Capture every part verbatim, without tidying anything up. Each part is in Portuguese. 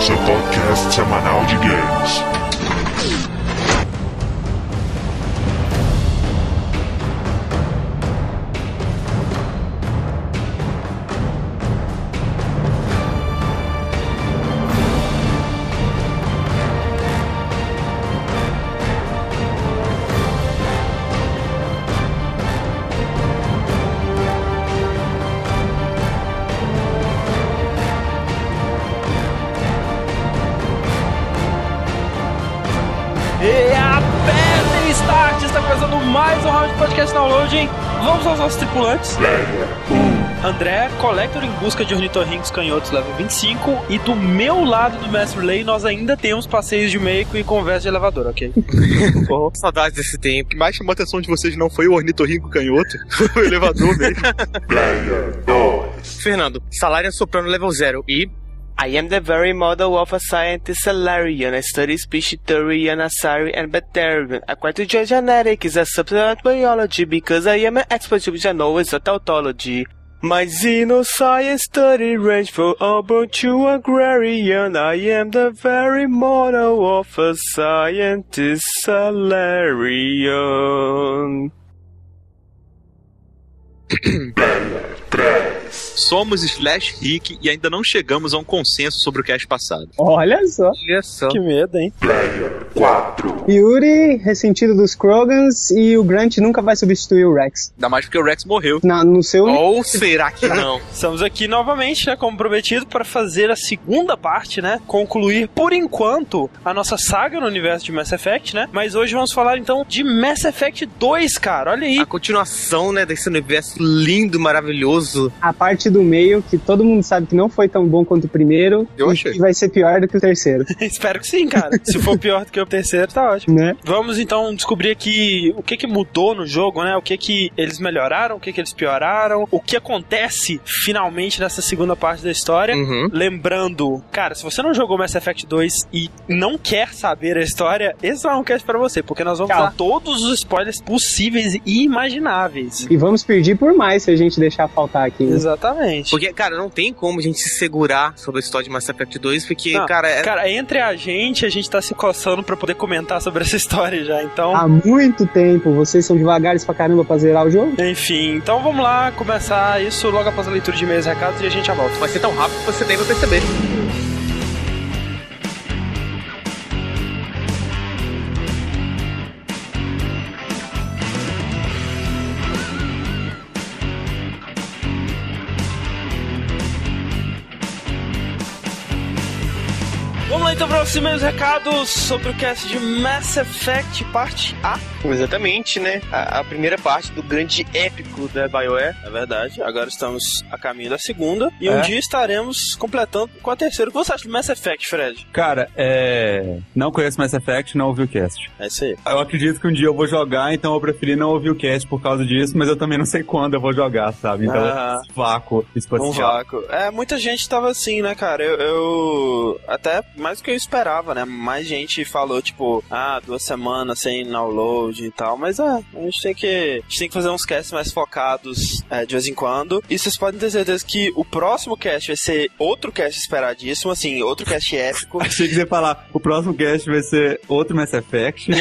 seu podcast semanal de games. Vamos aos nossos tripulantes. O André, Collector em busca de ornitorrincos canhotos, level vinte e cinco. E do meu lado do Mestre Relay, nós ainda temos passeios de meio e conversa de elevador, ok? Oh, saudades desse tempo. O que mais chamou a atenção de vocês não foi o ornitorrinco canhoto, foi o elevador mesmo. Fernando, Salarian Soprano level zero e... I am the very model of a scientist Salarian. I study species theory and Asari and bacterium. According to genetic is a subset biology because I am an expert which I know is a tautology. My xenoscience study range from urban to agrarian. I am the very model of a scientist Salarian. Somos Slash Rick e ainda não chegamos a um consenso sobre o cast passado. Olha só. Olha só. Que medo, hein? Player quatro. Yuri, ressentido dos Krogans, e o Grant nunca vai substituir o Rex. Ainda mais porque o Rex morreu. Na, no seu... Ou será que não? Estamos aqui novamente, né, como prometido, para fazer a segunda parte, né? Concluir, por enquanto, a nossa saga no universo de Mass Effect, né? Mas hoje vamos falar, então, de Mass Effect dois, cara. Olha aí. A continuação, né, desse universo lindo, maravilhoso. A parte do meio, que todo mundo sabe que não foi tão bom quanto o primeiro. Eu e achei. que vai ser pior do que o terceiro. Espero que sim, cara. Se for pior do que o terceiro, tá ótimo. Né? Vamos, então, descobrir aqui o que que mudou no jogo, né? O que que eles melhoraram, o que que eles pioraram, o que acontece, finalmente, nessa segunda parte da história. Uhum. Lembrando, cara, se você não jogou Mass Effect dois e não quer saber a história, esse não é um cast pra você, porque nós vamos Tchau. dar todos os spoilers possíveis e imagináveis. E vamos pedir por mais se a gente deixar faltar aqui. Né? Exatamente. Porque, cara, não tem como a gente se segurar sobre a história de Mass Effect dois, porque, Não, cara... É... Cara, entre a gente, a gente tá se coçando pra poder comentar sobre essa história já, então... Há muito tempo, vocês são devagares pra caramba pra zerar o jogo. Enfim, então vamos lá começar isso logo após a leitura de e-mails e recados e a gente já volta. Vai ser tão rápido que você nem vai perceber. Vamos lá então para os e-mails e recados sobre o cast de Mass Effect parte A. Exatamente, né? A, a primeira parte do grande épico da BioWare. É verdade, agora estamos a caminho da segunda e É. um dia estaremos completando com a terceira. O que você acha de Mass Effect, Fred? Cara, é... não conheço Mass Effect, não ouvi o cast. É isso aí. Eu acredito que um dia eu vou jogar, então eu preferi não ouvir o cast por causa disso, mas eu também não sei quando eu vou jogar, sabe? Então Ah. esse vácuo espacial. Um vácuo. É, muita gente tava assim, né, cara? Eu, eu... Até mais do que eu esperava, né? Mais gente falou, tipo, ah, duas semanas sem download e tal. Mas é, a gente tem que, a gente tem que fazer uns casts mais focados é, de vez em quando. E vocês podem ter certeza que o próximo cast vai ser outro cast esperadíssimo, assim, outro cast épico. Achei que você ia falar, o próximo cast vai ser outro Mass Effect.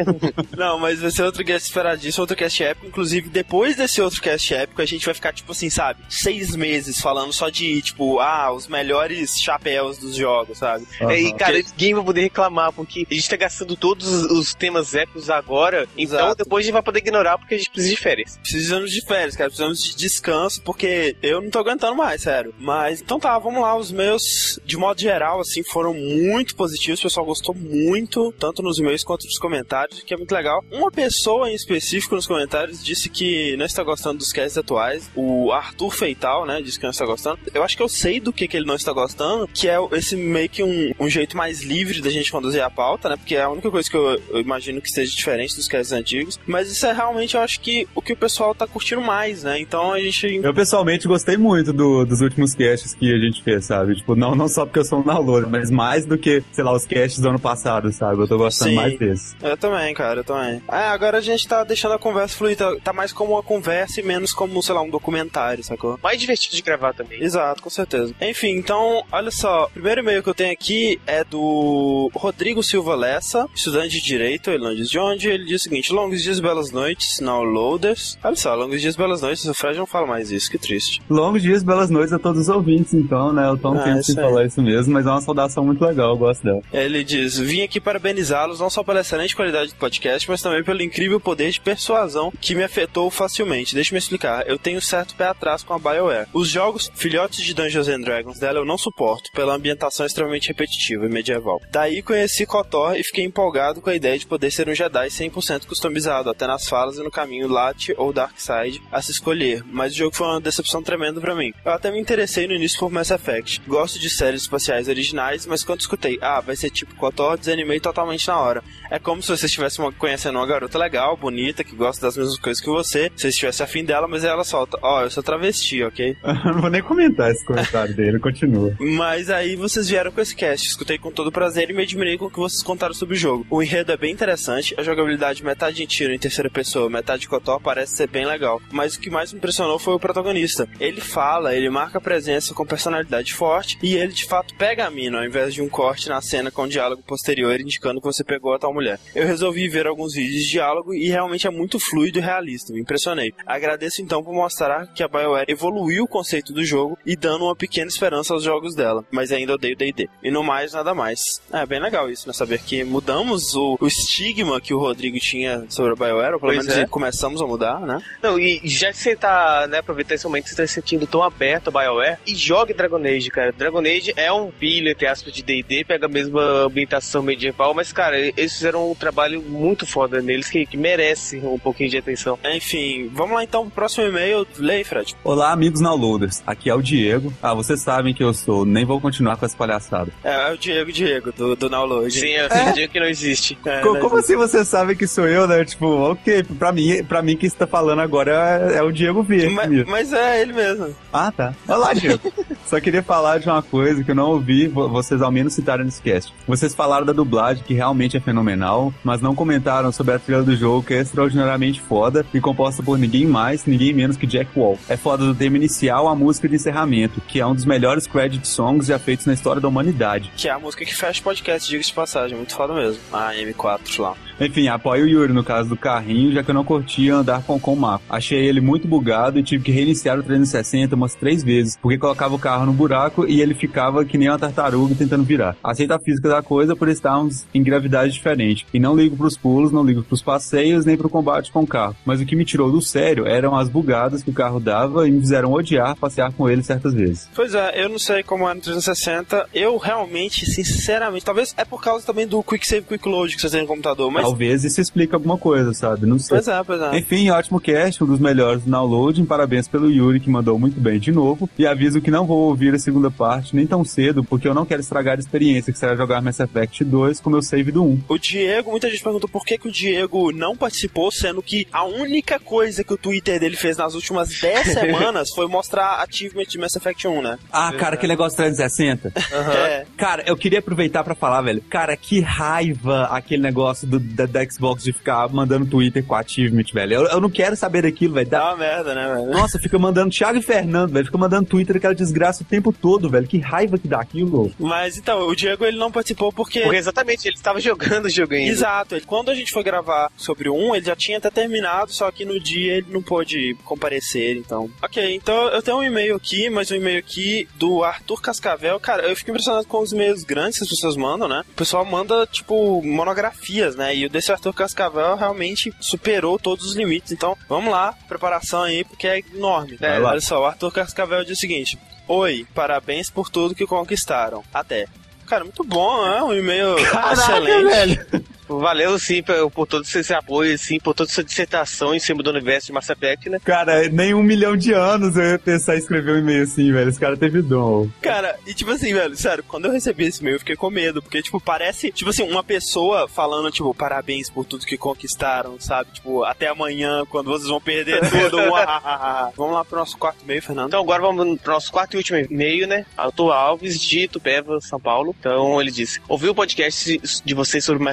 Não, mas vai ser outro cast esperadíssimo, outro cast épico. Inclusive, depois desse outro cast épico, a gente vai ficar, tipo assim, sabe? Seis meses falando só de, tipo, ah, os melhores chapéus dos jogos, sabe? Uhum. E, cara, ninguém vai poder reclamar, porque a gente tá gastando todos os temas épicos agora, então Exato. depois a gente vai poder ignorar porque a gente precisa de férias. Precisamos de férias, cara. Precisamos de descanso, porque eu não tô aguentando mais, sério. Mas, então tá, vamos lá. Os meus, de modo geral, assim, foram muito positivos. O pessoal gostou muito, tanto nos e-mails quanto nos comentários, que é muito legal. Uma pessoa em específico nos comentários disse que não está gostando dos casts atuais. O Arthur Feital, né, disse que não está gostando. Eu acho que eu sei do que, que ele não está gostando, que é esse meio que um, um jeito mais livre da gente conduzir a pauta, né, porque é a única coisa que eu, eu imagino que seja diferente dos casts antigos. Mas isso é realmente, eu acho que o que o pessoal tá curtindo mais, né? Então a gente... Eu pessoalmente gostei muito do, dos últimos casts que a gente fez, sabe? Tipo, não, não só porque eu sou um downloader, mas mais do que, sei lá, os casts do ano passado, sabe? Eu tô gostando Sim. mais desses. Eu também, cara, eu também. É, agora a gente tá deixando a conversa fluir, tá, tá mais como uma conversa e menos como, sei lá, um documentário, sacou? Mais divertido de gravar também. Exato, com certeza. Enfim, então, olha só, o primeiro e-mail que eu tenho aqui aqui é do Rodrigo Silva Lessa, estudante de Direito, ele não diz de onde, ele diz o seguinte: longos dias, belas noites, now loaders. Olha só, longos dias, belas noites, o Fred não fala mais isso, que triste. Longos dias, belas noites a todos os ouvintes, então, né? Eu tô um Ah, tempo isso sem aí. falar isso mesmo, mas é uma saudação muito legal, eu gosto dela. Ele diz: vim aqui parabenizá-los não só pela excelente qualidade do podcast, mas também pelo incrível poder de persuasão que me afetou facilmente. Deixa eu me explicar, eu tenho certo pé atrás com a BioWare. Os jogos filhotes de Dungeons and Dragons dela eu não suporto, pela ambientação extremamente repetitiva e medieval. Daí conheci KOTOR e fiquei empolgado com a ideia de poder ser um Jedi cem por cento customizado, até nas falas e no caminho Light ou Dark Side a se escolher, mas o jogo foi uma decepção tremenda pra mim. Eu até me interessei no início por Mass Effect. Gosto de séries espaciais originais, mas quando escutei, ah, vai ser tipo KOTOR, desanimei totalmente na hora. É como se você estivesse uma, conhecendo uma garota legal, bonita, que gosta das mesmas coisas que você, se você estivesse afim dela, mas ela solta: ó, oh, eu sou travesti, ok? Não vou nem comentar esse comentário dele, continua. Mas aí vocês vieram com esse cast, escutei com todo prazer e me admirei com o que vocês contaram sobre o jogo. O enredo é bem interessante, a jogabilidade metade em tiro em terceira pessoa, metade de KOTOR parece ser bem legal. Mas o que mais me impressionou foi o protagonista. Ele fala, ele marca presença com personalidade forte e ele de fato pega a mina, ao invés de um corte na cena com um diálogo posterior indicando que você pegou a tal mulher. Eu resolvi ver alguns vídeos de diálogo e realmente é muito fluido e realista, me impressionei. Agradeço então por mostrar que a BioWare evoluiu o conceito do jogo e dando uma pequena esperança aos jogos dela, mas ainda odeio D e D. E no mais, nada mais. É bem legal isso, né? Saber que mudamos o, o estigma que o Rodrigo tinha sobre a BioWare, ou pelo Pois menos é. começamos a mudar, né? Não, e já que você tá, né, aproveitando esse momento que você tá se sentindo tão aberto a BioWare, e jogue Dragon Age, cara. Dragon Age é um filho, entre aspas, de D e D, pega a mesma ambientação medieval, mas, cara, eles fizeram um trabalho muito foda neles, que, que merece um pouquinho de atenção. Enfim, vamos lá então pro próximo e-mail. Leia, Fred. Olá, amigos downloaders. Aqui é o Diego. Ah, vocês sabem que eu sou, nem vou continuar com essa palhaçada. É, é o Diego Diego, do, do Download. Sim, eu fingi que não existe. É, Co- né? Como assim vocês sabem que sou eu, né? Tipo, ok, pra mim, pra mim quem está falando agora é, é o Diego Verde. Mas, mas é ele mesmo. Ah, tá. Olá, Diego. Só queria falar de uma coisa que eu não ouvi, vo- vocês ao menos citaram nesse cast. Vocês falaram da dublagem, que realmente é fenomenal, mas não comentaram sobre a trilha do jogo, que é extraordinariamente foda e composta por ninguém mais, ninguém menos que Jack Wall. É foda do tema inicial à música de encerramento, que é um dos melhores credit songs já feitos na história da humanidade. Que é a música que fecha o podcast, diga-se de passagem. Muito foda mesmo. A M quatro lá. Enfim, apoio o Yuri no caso do carrinho, já que eu não curtia andar com, com o mapa. Achei ele muito bugado e tive que reiniciar o trezentos e sessenta umas três vezes, porque colocava o carro no buraco e ele ficava que nem uma tartaruga tentando virar. Aceito a física da coisa por estarmos em gravidade diferente, e não ligo pros pulos, não ligo pros passeios, nem pro combate com o carro. Mas o que me tirou do sério eram as bugadas que o carro dava e me fizeram odiar passear com ele certas vezes. Pois é, eu não sei como é no trezentos e sessenta. Eu realmente, sinceramente, talvez é por causa também do Quick Save, Quick Load que você tem no computador, mas... Talvez isso explique alguma coisa, sabe? Não sei. Pois é, pois é. Enfim, ótimo cast, um dos melhores do downloading. Parabéns pelo Yuri, que mandou muito bem de novo. E aviso que não vou ouvir a segunda parte nem tão cedo, porque eu não quero estragar a experiência que será jogar Mass Effect dois com meu save do um. O Diego, muita gente perguntou por que, que o Diego não participou, sendo que a única coisa que o Twitter dele fez nas últimas dez semanas foi mostrar achievement de Mass Effect um, né? Ah, cara, aquele negócio trezentos e sessenta. Uhum. É. Cara, eu queria aproveitar pra falar, velho. Cara, que raiva aquele negócio do, da, da Xbox de ficar mandando Twitter com achievement, velho. Eu, eu não quero saber daquilo, velho. Dá Dá... uma merda, né, velho? Nossa, fica mandando Thiago e Fernando, velho. Fica mandando Twitter aquela desgraça o tempo todo, velho. Que raiva que dá aquilo. Mas então, o Diego ele não participou porque... Porque exatamente, ele estava jogando o jogo ainda. Exato, ele, quando a gente foi gravar sobre o um, ele já tinha até terminado, só que no dia ele não pôde comparecer, então... Ok, então eu tenho um e-mail aqui, mas um e-mail aqui do Arthur Cascavel. Cara, eu fico impressionado com os e-mails grandes que as pessoas mandam, né? O pessoal manda, tipo, monografias, né? E o desse Arthur Cascavel realmente superou todos os limites. Então, vamos lá, preparação aí, porque é enorme. É, olha só, o Arthur Cascavel diz o seguinte: oi, parabéns por tudo que conquistaram. Até. Cara, muito bom, né? Um e-mail excelente. Velho. Valeu, sim, por, por todo esse apoio, sim, por toda essa dissertação em cima do universo de Mass Effect, né? Cara, nem um milhão de anos eu ia pensar em escrever um e-mail assim, velho. Esse cara teve dom. Cara, e tipo assim, velho, sério, quando eu recebi esse e-mail eu fiquei com medo, porque, tipo, parece, tipo assim, uma pessoa falando, tipo, parabéns por tudo que conquistaram, sabe? Tipo, até amanhã, quando vocês vão perder tudo. Vamos lá pro nosso quarto e-mail, Fernando. Então agora vamos pro nosso quarto e último e-mail, né? Arthur Alves, de Itupeva, São Paulo. Então ele disse: ouvi o podcast de vocês sobre Mass Effect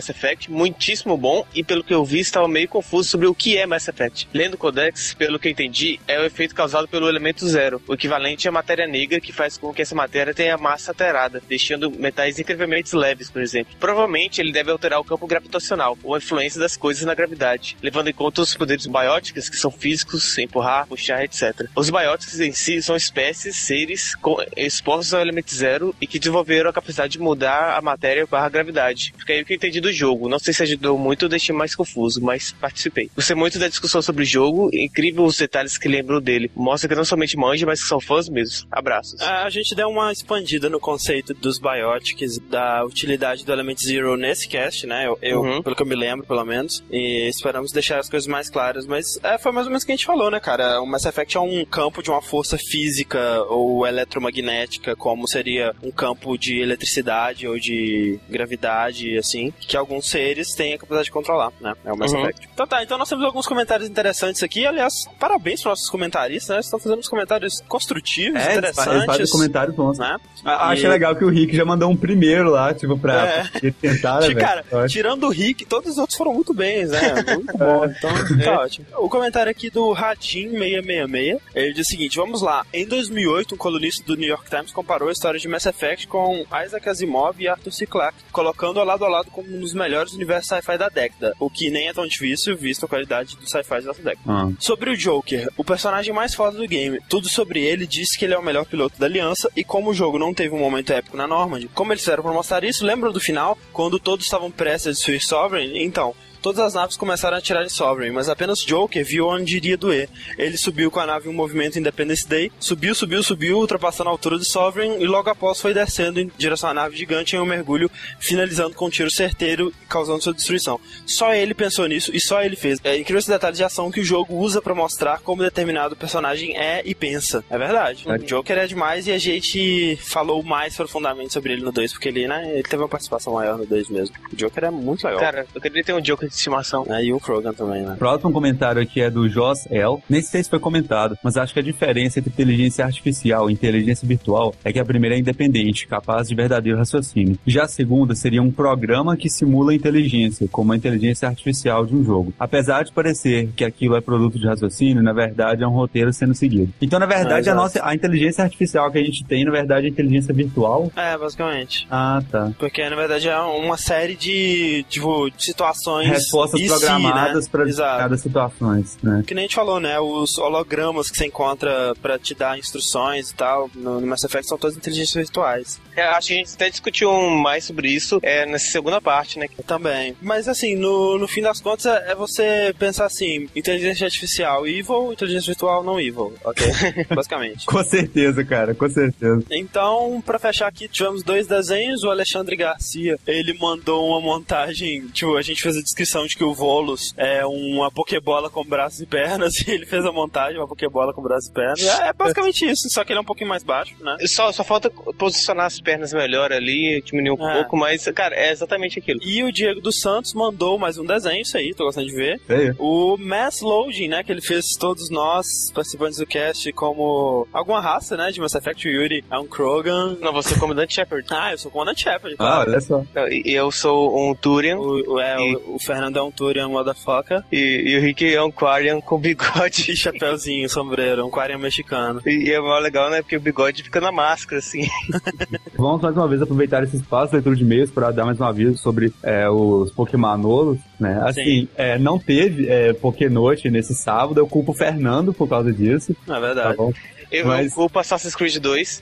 Effect muitíssimo bom e pelo que eu vi estava meio confuso sobre o que é Mass Effect. Lendo o Codex, pelo que eu entendi, é o efeito causado pelo elemento zero, o equivalente à matéria negra que faz com que essa matéria tenha massa alterada, deixando metais incrivelmente leves, por exemplo. Provavelmente ele deve alterar o campo gravitacional, ou a influência das coisas na gravidade, levando em conta os poderes bióticos, que são físicos, empurrar, puxar, etcétera. Os bióticos em si são espécies, seres com, expostos ao elemento zero e que desenvolveram a capacidade de mudar a matéria barra gravidade. Fica aí o que eu entendi do jogo. Não sei se ajudou muito ou deixei mais confuso, mas participei. Gostei muito da discussão sobre o jogo, incrível os detalhes que lembram dele. Mostra que não somente manja, mas que são fãs mesmo. Abraços. A gente deu uma expandida no conceito dos bióticos, da utilidade do Element Zero nesse cast, né? Eu, eu uhum. pelo que eu me lembro, pelo menos. E esperamos deixar as coisas mais claras. Mas é, foi mais ou menos o que a gente falou, né, cara? O Mass Effect é um campo de uma força física ou eletromagnética, como seria um campo de eletricidade ou de gravidade, assim, que alguns seres têm a capacidade de controlar, né? É o Mass uhum. Effect. Então tá, então nós temos alguns comentários interessantes aqui. Aliás, parabéns para nossos comentaristas, né? Estão fazendo uns comentários construtivos, é, interessantes. Eles fazem comentários bons, né? Ah, e... Achei legal que o Rick já mandou um primeiro lá, tipo, pra é. tentar, né, cara, velho? Tirando o Rick, todos os outros foram muito bem, né? Muito bom. Então, é. tá ótimo. O comentário aqui do Radin seiscentos e sessenta e seis, ele diz o seguinte, vamos lá. Em dois mil e oito, um colunista do New York Times comparou a história de Mass Effect com Isaac Asimov e Arthur C. Clarke, colocando ao lado a lado como um dos melhores universos sci-fi da década, o que nem é tão difícil, visto a qualidade do sci-fi dessa década. Ah. Sobre o Joker, o personagem mais foda do game, tudo sobre ele diz que ele é o melhor piloto da Aliança, e como o jogo não teve um momento épico na Normandy, como eles fizeram pra mostrar isso, lembram do final, quando todos estavam prestes a destruir Sovereign? Então, todas as naves começaram a atirar em Sovereign, mas apenas Joker viu onde iria doer. Ele subiu com a nave em um movimento Independence Day, subiu, subiu, subiu, ultrapassando a altura de Sovereign, e logo após foi descendo em direção à nave gigante em um mergulho, finalizando com um tiro certeiro, causando sua destruição. Só ele pensou nisso e só ele fez. É incrível esse detalhe de ação que o jogo usa pra mostrar como determinado personagem é e pensa. É verdade. O Joker é demais e a gente falou mais profundamente sobre ele no dois, porque ele, né, ele teve uma participação maior no dois mesmo. O Joker é muito legal. Cara, eu queria ter um Joker de estimação. É, e o Krogan também, né? Próximo comentário aqui é do Joss L. Nem sei se foi comentado, mas acho que a diferença entre inteligência artificial e inteligência virtual é que a primeira é independente, capaz de verdadeiro raciocínio. Já a segunda seria um programa que simula a inteligência, como a inteligência artificial de um jogo. Apesar de parecer que aquilo é produto de raciocínio, na verdade é um roteiro sendo seguido. Então, na verdade, é, a nossa a inteligência artificial que a gente tem, na verdade, é a inteligência virtual. É, basicamente. Ah, tá. Porque, na verdade, é uma série de, tipo, situações... Respostas programadas, né, para cada situações, né? Que nem a gente falou, né? Os hologramas que você encontra pra te dar instruções e tal, no, no Mass Effect são todas inteligências virtuais. É, acho que a gente até discutiu mais sobre isso é, nessa segunda parte, né? Também. Mas assim, no, no fim das contas, é, é você pensar assim, inteligência artificial evil, inteligência virtual não evil, ok? Basicamente. Com certeza, cara, com certeza. Então, pra fechar aqui, tivemos dois desenhos. O Alexandre Garcia, ele mandou uma montagem, tipo, a gente fez a descrição de que o Volus é uma pokebola com braços e pernas, e ele fez a montagem, uma pokebola com braços e pernas. É, é basicamente isso, só que ele é um pouquinho mais baixo, né? Só, só falta posicionar as pernas melhor ali, diminuir um é. pouco, mas, cara, é exatamente aquilo. E o Diego dos Santos mandou mais um desenho, isso aí, tô gostando de ver. É. O Mass Loading, né, que ele fez todos nós, participantes do cast, como alguma raça, né, de Mass Effect. O Yuri é um Krogan. Não, você é o Comandante Shepard. Ah, eu sou o Comandante Shepard. Ah, olha só. E eu sou um Turian. O, o, é, e... o, o Fernando é um Turian motherfucker. E, e o Rick é um Quarian com bigode. E chapéuzinho, sombreiro, um Quarian mexicano. E, e é mó legal, né, porque o bigode fica na máscara, assim. Vamos mais uma vez aproveitar esse espaço, leitura de e-mails, para dar mais um aviso sobre é, os Pokémonolos, né? Assim, é, não teve é, Pokénote nesse sábado, eu culpo o Fernando por causa disso. É verdade. Tá bom? Eu, mas... eu culpo Assassin's Creed dois.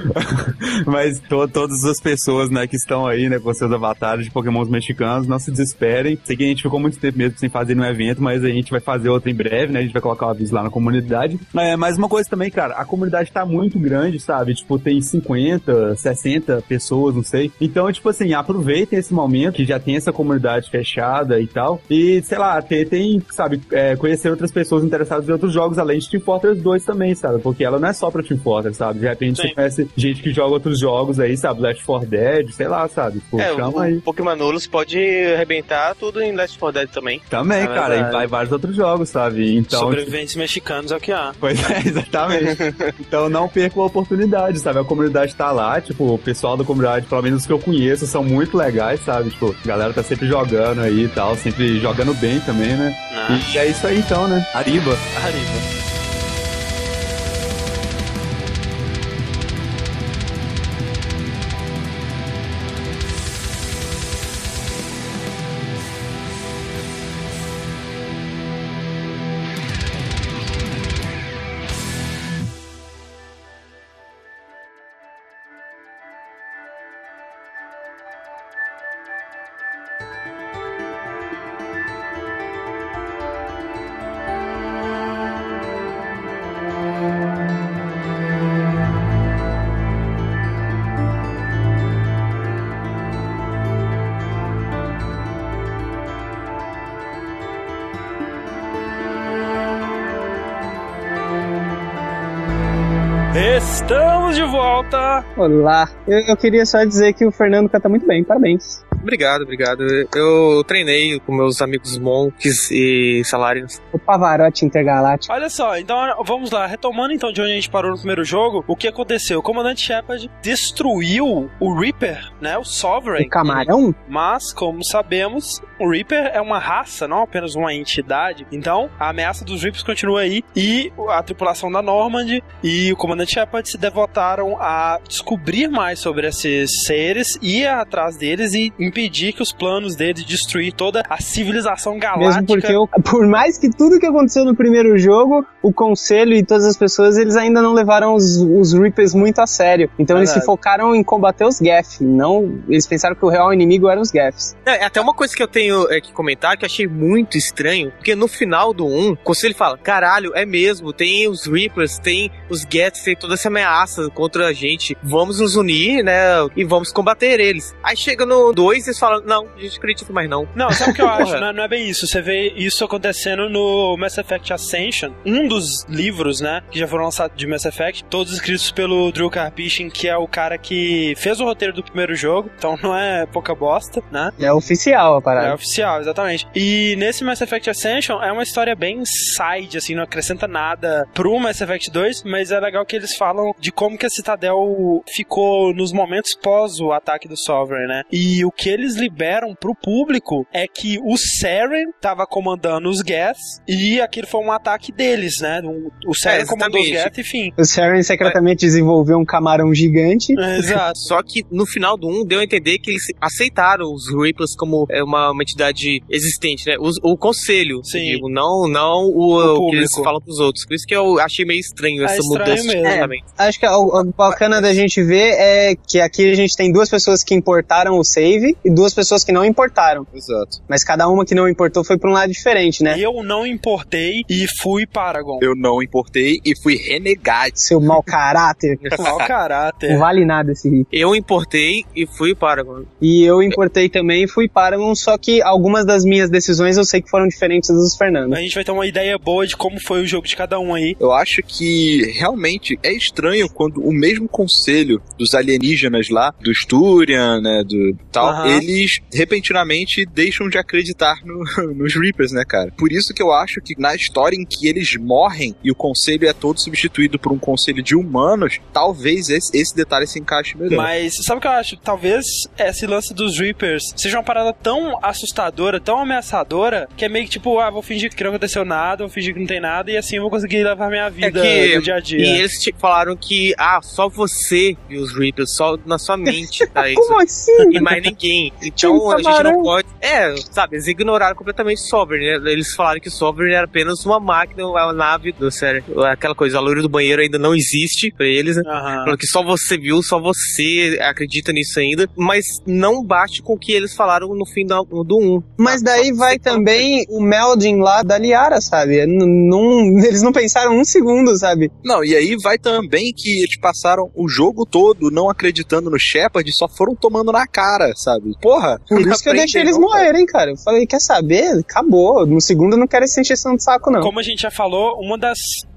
Mas to, todas as pessoas, né, que estão aí, né, com seus avatares de Pokémons mexicanos, não se desesperem. Sei que a gente ficou muito tempo mesmo sem fazer nenhum evento, mas a gente vai fazer outro em breve, né? A gente vai colocar um aviso lá na comunidade. É, mas uma coisa também, cara, a comunidade tá muito grande, sabe? Tipo, tem cinquenta, sessenta pessoas, não sei. Então, tipo assim, aproveitem esse momento que já tem essa comunidade fechada e tal. E, sei lá, tentem, sabe, é, conhecer outras pessoas interessadas em outros jogos, além de Team Fortress dois também, sabe? Porque ela não é só pra Team Fortress, sabe? De repente Sim. você conhece gente que joga outros jogos aí, sabe? Left four Dead, sei lá, sabe? Tipo, É, chama o aí. Pokémon Nulos pode arrebentar tudo em Left four Dead também. Também, É cara, verdade. e vai vários outros jogos, sabe? Então, Sobreviventes mexicanos é o que há. pois é, exatamente. Então não percam a oportunidade, sabe? A comunidade tá lá, tipo, o pessoal da comunidade, pelo menos os que eu conheço, são muito legais, sabe? Tipo, a galera tá sempre jogando aí e tal, sempre jogando bem também, né? Ah. E é isso aí então, né? Arriba. Arriba. Estamos de volta! Olá. Eu, eu queria só dizer que o Fernando canta muito bem, parabéns. Obrigado, obrigado. Eu treinei com meus amigos Monks e Salarians. O Pavarotti Intergaláctico. Olha só, então vamos lá, retomando então de onde a gente parou no primeiro jogo, o que aconteceu? O comandante Shepard destruiu o Reaper, né, o Sovereign. O camarão? Mas, como sabemos, o Reaper é uma raça, não apenas uma entidade. Então, a ameaça dos Reapers continua aí e a tripulação da Normandy e o comandante Shepard se devotaram a descobrir mais sobre esses seres, ir atrás deles e impedir que os planos deles de destruir toda a civilização galáctica... Mesmo porque, eu, por mais que tudo que aconteceu no primeiro jogo, o Conselho e todas as pessoas, eles ainda não levaram os, os Reapers muito a sério. Então Verdade. eles se focaram em combater os Geth. Não, eles pensaram que o real inimigo eram os Geths. É, até uma coisa que eu tenho é, que comentar, que eu achei muito estranho, porque no final do um, o Conselho fala, caralho, é mesmo, tem os Reapers, tem os Geths, tem toda essa ameaça contra a gente, vamos nos unir, né, e vamos combater eles. Aí chega no dois e eles falam, não, a gente acredita mais não. Não, sabe o que eu acho? Não é, não é bem isso. Você vê isso acontecendo no Mass Effect Ascension, um dos livros, né, que já foram lançados de Mass Effect, todos escritos pelo Drew Karpyshyn, que é o cara que fez o roteiro do primeiro jogo, então não é pouca bosta, né? É oficial a parada. É oficial, exatamente. E nesse Mass Effect Ascension é uma história bem side, assim, não acrescenta nada pro Mass Effect dois, mas é legal que eles falam de como que a Citadel ficou nos momentos pós o ataque do Sovereign, né? E o que eles liberam pro público é que o Saren tava comandando os Geth e aquele foi um ataque deles, né? O Saren É, comandou os exatamente. Geth, enfim. O Saren secretamente desenvolveu um camarão gigante. É, exato. Só que no final do um deu a entender que eles aceitaram os Reapers como é, uma, uma entidade existente, né? Os- o conselho, Sim. eu digo, não, não o, O o que eles público. falam pros outros. Por isso que eu achei meio estranho É essa estranho mudança de mesmo. comportamento. Acho que o, o bacana da gente ver é que aqui a gente tem duas pessoas que importaram o save e duas pessoas que não importaram. Exato. Mas cada uma que não importou foi pra um lado diferente, né? Eu não importei e fui Paragon. Eu não importei e fui renegado. Seu mau caráter. Mau Não caráter. vale nada esse rico. Eu importei e fui Paragon. E eu importei também e fui Paragon, só que algumas das minhas decisões eu sei que foram diferentes das dos Fernando. A gente vai ter uma ideia boa de como foi o jogo de cada um aí. Eu acho que realmente é estranho quando o mesmo conselho dos alienígenas lá, do Sturian, né, do tal, Aham. eles repentinamente deixam de acreditar no- nos Reapers, né, cara? Por isso que eu acho que na história em que eles morrem e o conselho é todo substituído por um conselho de humanos, talvez esse, esse detalhe se encaixe melhor. Mas sabe o que eu acho? Talvez esse lance dos Reapers seja uma parada tão assustadora, tão ameaçadora, que é meio que tipo, ah, vou fingir que não aconteceu nada, vou fingir que não tem nada, e assim eu vou conseguir levar minha vida que- no dia a dia. E eles te falaram que, ah, só você viu os Reapers, só na sua mente tá isso. Como assim? E mais ninguém. Então a gente camarão. não pode. É, sabe, eles ignoraram completamente Sovereign, né? Eles falaram que Sovereign era apenas uma máquina, uma nave do sério. Aquela coisa, a loira do banheiro ainda não existe pra eles, né? Aham. Falaram que só você viu, só você acredita nisso ainda. Mas não bate com o que eles falaram no fim do, do um. Mas daí Só vai você fala- também o melding lá da Liara, sabe? N- não- eles não pensaram um segundo, sabe? Não, e aí vai também que eles passaram o jogo todo não acreditando no Shepard e só foram tomando na cara, sabe? Porra! Por não isso que eu aprende deixei eles não, cara. morrerem, cara. Eu falei, quer saber? Acabou. No segundo eu não quero essa encheção de saco, não. Como a gente já falou, uma das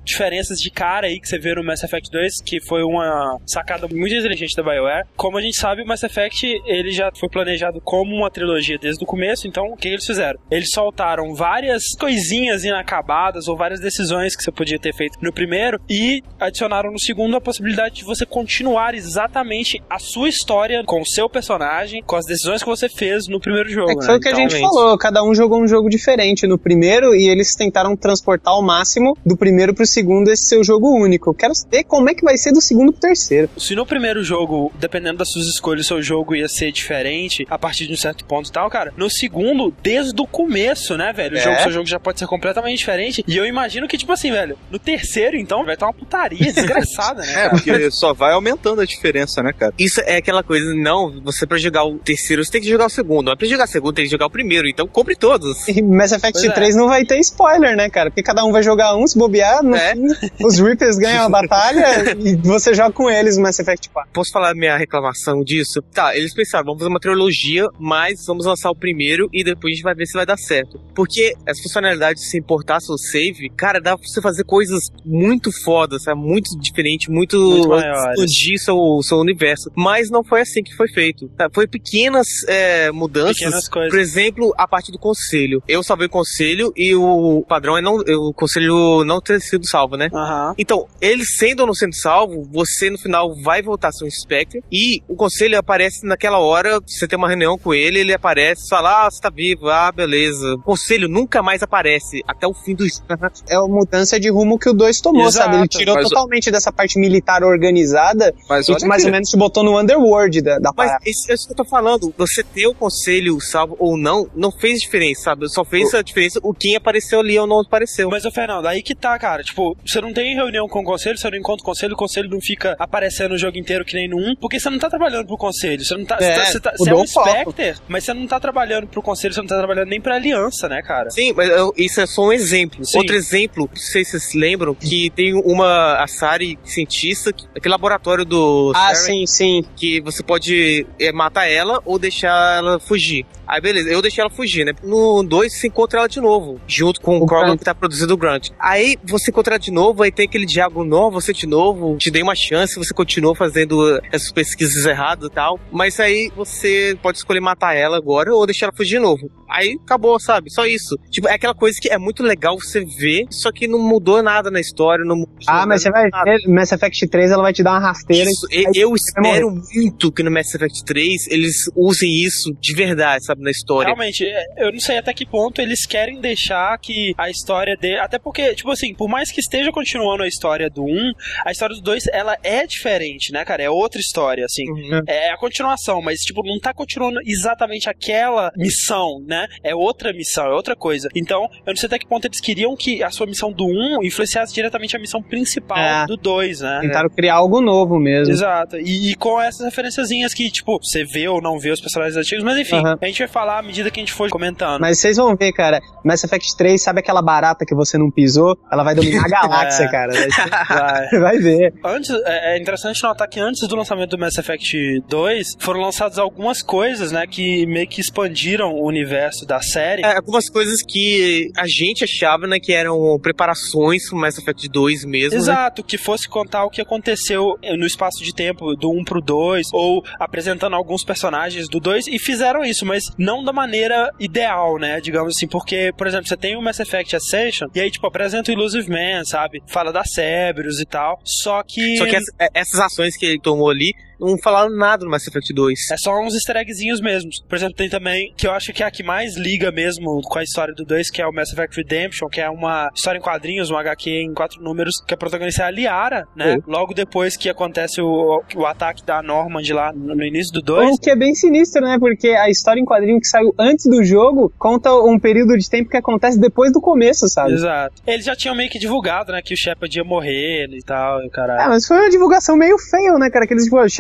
diferenças de cara aí que você vê no Mass Effect dois, que foi uma sacada muito inteligente da BioWare. Como a gente sabe, o Mass Effect, ele já foi planejado como uma trilogia desde o começo, então o que eles fizeram? Eles soltaram várias coisinhas inacabadas ou várias decisões que você podia ter feito no primeiro e adicionaram no segundo a possibilidade de você continuar exatamente a sua história com o seu personagem, com as decisões que você fez no primeiro jogo. É que foi né? o que então, a gente falou, cada um jogou um jogo diferente no primeiro e eles tentaram transportar ao máximo do primeiro pro segundo esse seu jogo único. Quero saber como é que vai ser do segundo pro terceiro. Se no primeiro jogo, dependendo das suas escolhas, seu jogo ia ser diferente a partir de um certo ponto e tal, cara, no segundo, desde o começo, né, velho? O É. jogo, seu jogo já pode ser completamente diferente. E eu imagino que, tipo assim, velho, no terceiro, então, vai estar uma putaria desgraçada, né? É, cara? porque só vai aumentando a diferença, né, cara? Isso é aquela coisa, não, você pra jogar o terceiro, você tem que jogar o segundo. Mas pra jogar o segundo, tem que jogar o primeiro. Então, compre todos. E Mass Effect Pois é. três não vai ter spoiler, né, cara? Porque cada um vai jogar um, se bobear, no É. fim, os Reapers ganham a batalha e você joga com eles no Mass Effect quatro. Posso falar minha reclamação disso? Tá, eles pensaram, vamos fazer uma trilogia, mas vamos lançar o primeiro e depois a gente vai ver se vai dar certo. Porque as funcionalidades de se importar seu save, cara, dá pra você fazer coisas muito fodas, sabe? Muito diferentes, muito, Muito maiores. expandir seu, seu universo. Mas não foi assim que foi feito. Tá? Foi pequenas é, mudanças. Pequenas coisas. Por exemplo, a parte do conselho. Eu salvei o conselho e o padrão é não, o conselho não ter sido salvo, né? Aham. Então, ele sendo ou não sendo salvo, você no final vai voltar a ser um Spectre e o conselho aparece naquela hora, você tem uma reunião com ele, ele aparece, fala, ah, você tá vivo, ah, beleza. O conselho nunca mais aparece até o fim do... É a mudança de rumo que o dois tomou, Exato. sabe? Ele tirou Mas- totalmente dessa parte militar organizada Mas e olha mais que- ou menos te botou no underworld da, da Mas parada. isso, isso que eu tô falando, você ter o conselho salvo ou não, não fez diferença, sabe? Só fez a diferença o quem apareceu ali ou não apareceu. Mas, ô Fernando, aí que tá, cara. Tipo, você não tem reunião com o conselho, você não encontra o conselho, o conselho não fica aparecendo o jogo inteiro que nem no um, porque você não tá trabalhando pro conselho. Você não tá. É, você, tá, você é mudou um o foco. Spectre, mas você não tá trabalhando pro conselho, você não tá trabalhando nem pra aliança, né, cara? Sim, mas eu- isso é só um exemplo. Sim. Outro exemplo, não sei se vocês se lembram, que tem uma a Sari cientista, que- aquele laboratório do Ah, Saren, sim, sim. que você pode é, matar ela ou deixar ela fugir. Aí beleza, eu deixei ela fugir, né? No dois você encontra ela de novo, junto com o, O Krogan Grunt. que tá produzindo o Grunt. Aí você encontra ela de novo, aí tem aquele diálogo, não, você de novo, te dei uma chance, você continua fazendo essas pesquisas erradas e tal, mas aí você pode escolher matar ela agora ou deixar ela fugir de novo. Aí acabou, sabe? Só isso. Tipo, é aquela coisa que é muito legal você ver, só que não mudou nada na história, não mudou Ah, mas você vai nada. ver, Mass Effect três ela vai te dar uma rasteira. Isso, e- e- eu vai espero muito que no Mass Effect três eles usem isso de verdade, sabe, na história. Realmente, é, eu não sei até que ponto eles querem deixar que a história de... Até porque, tipo assim, por mais que esteja continuando a história do um, a história do dois, ela é diferente, né, cara? É outra história, assim. Uhum. É a continuação, mas, tipo, não tá continuando exatamente aquela missão, né? É outra missão, é outra coisa. Então, eu não sei até que ponto eles queriam que a sua missão do um influenciasse diretamente a missão principal É. do dois, né? Tentaram criar algo novo mesmo. Exato. E, e com essas referenciazinhas que, tipo, você vê ou não vê os personagens antigos, mas enfim, Aham. a gente vai falar à medida que a gente for comentando. Mas vocês vão ver, cara, Mass Effect três, sabe aquela barata que você não pisou? Ela vai dominar a galáxia, É. cara. Vai, ser- Vai. vai ver. Antes, é, é interessante notar que antes do lançamento do Mass Effect dois, foram lançadas algumas coisas, né, que meio que expandiram o universo da série. É, algumas coisas que a gente achava, né, que eram preparações pro Mass Effect dois mesmo, né? Exato, que fosse contar o que aconteceu no espaço de tempo do um pro dois, ou apresentando alguns personagens do dois, e fizeram isso, mas não da maneira ideal, né, digamos assim, porque, por exemplo, você tem o Mass Effect Ascension, e aí, tipo, apresenta o Illusive Man, sabe, fala da Cerberus e tal, só que... Só que essa- é, essas ações que ele tomou ali não falaram nada no Mass Effect dois. É só uns easter eggzinhos mesmos. Por exemplo, tem também, que eu acho que é a que mais liga mesmo com a história do dois, que é o Mass Effect Redemption, que é uma história em quadrinhos, um H Q em quatro números, que a protagonista é a Liara, né? Logo depois que acontece o, o ataque da Normand lá no, no início do dois. O que é bem sinistro, né? Porque a história em quadrinho que saiu antes do jogo conta um período de tempo que acontece depois do começo, sabe? Exato. Eles já tinham meio que divulgado, né, que o Shepard ia morrer e tal, e o caralho. É, mas foi uma divulgação meio fail, né, cara? Que eles, tipo, Shepard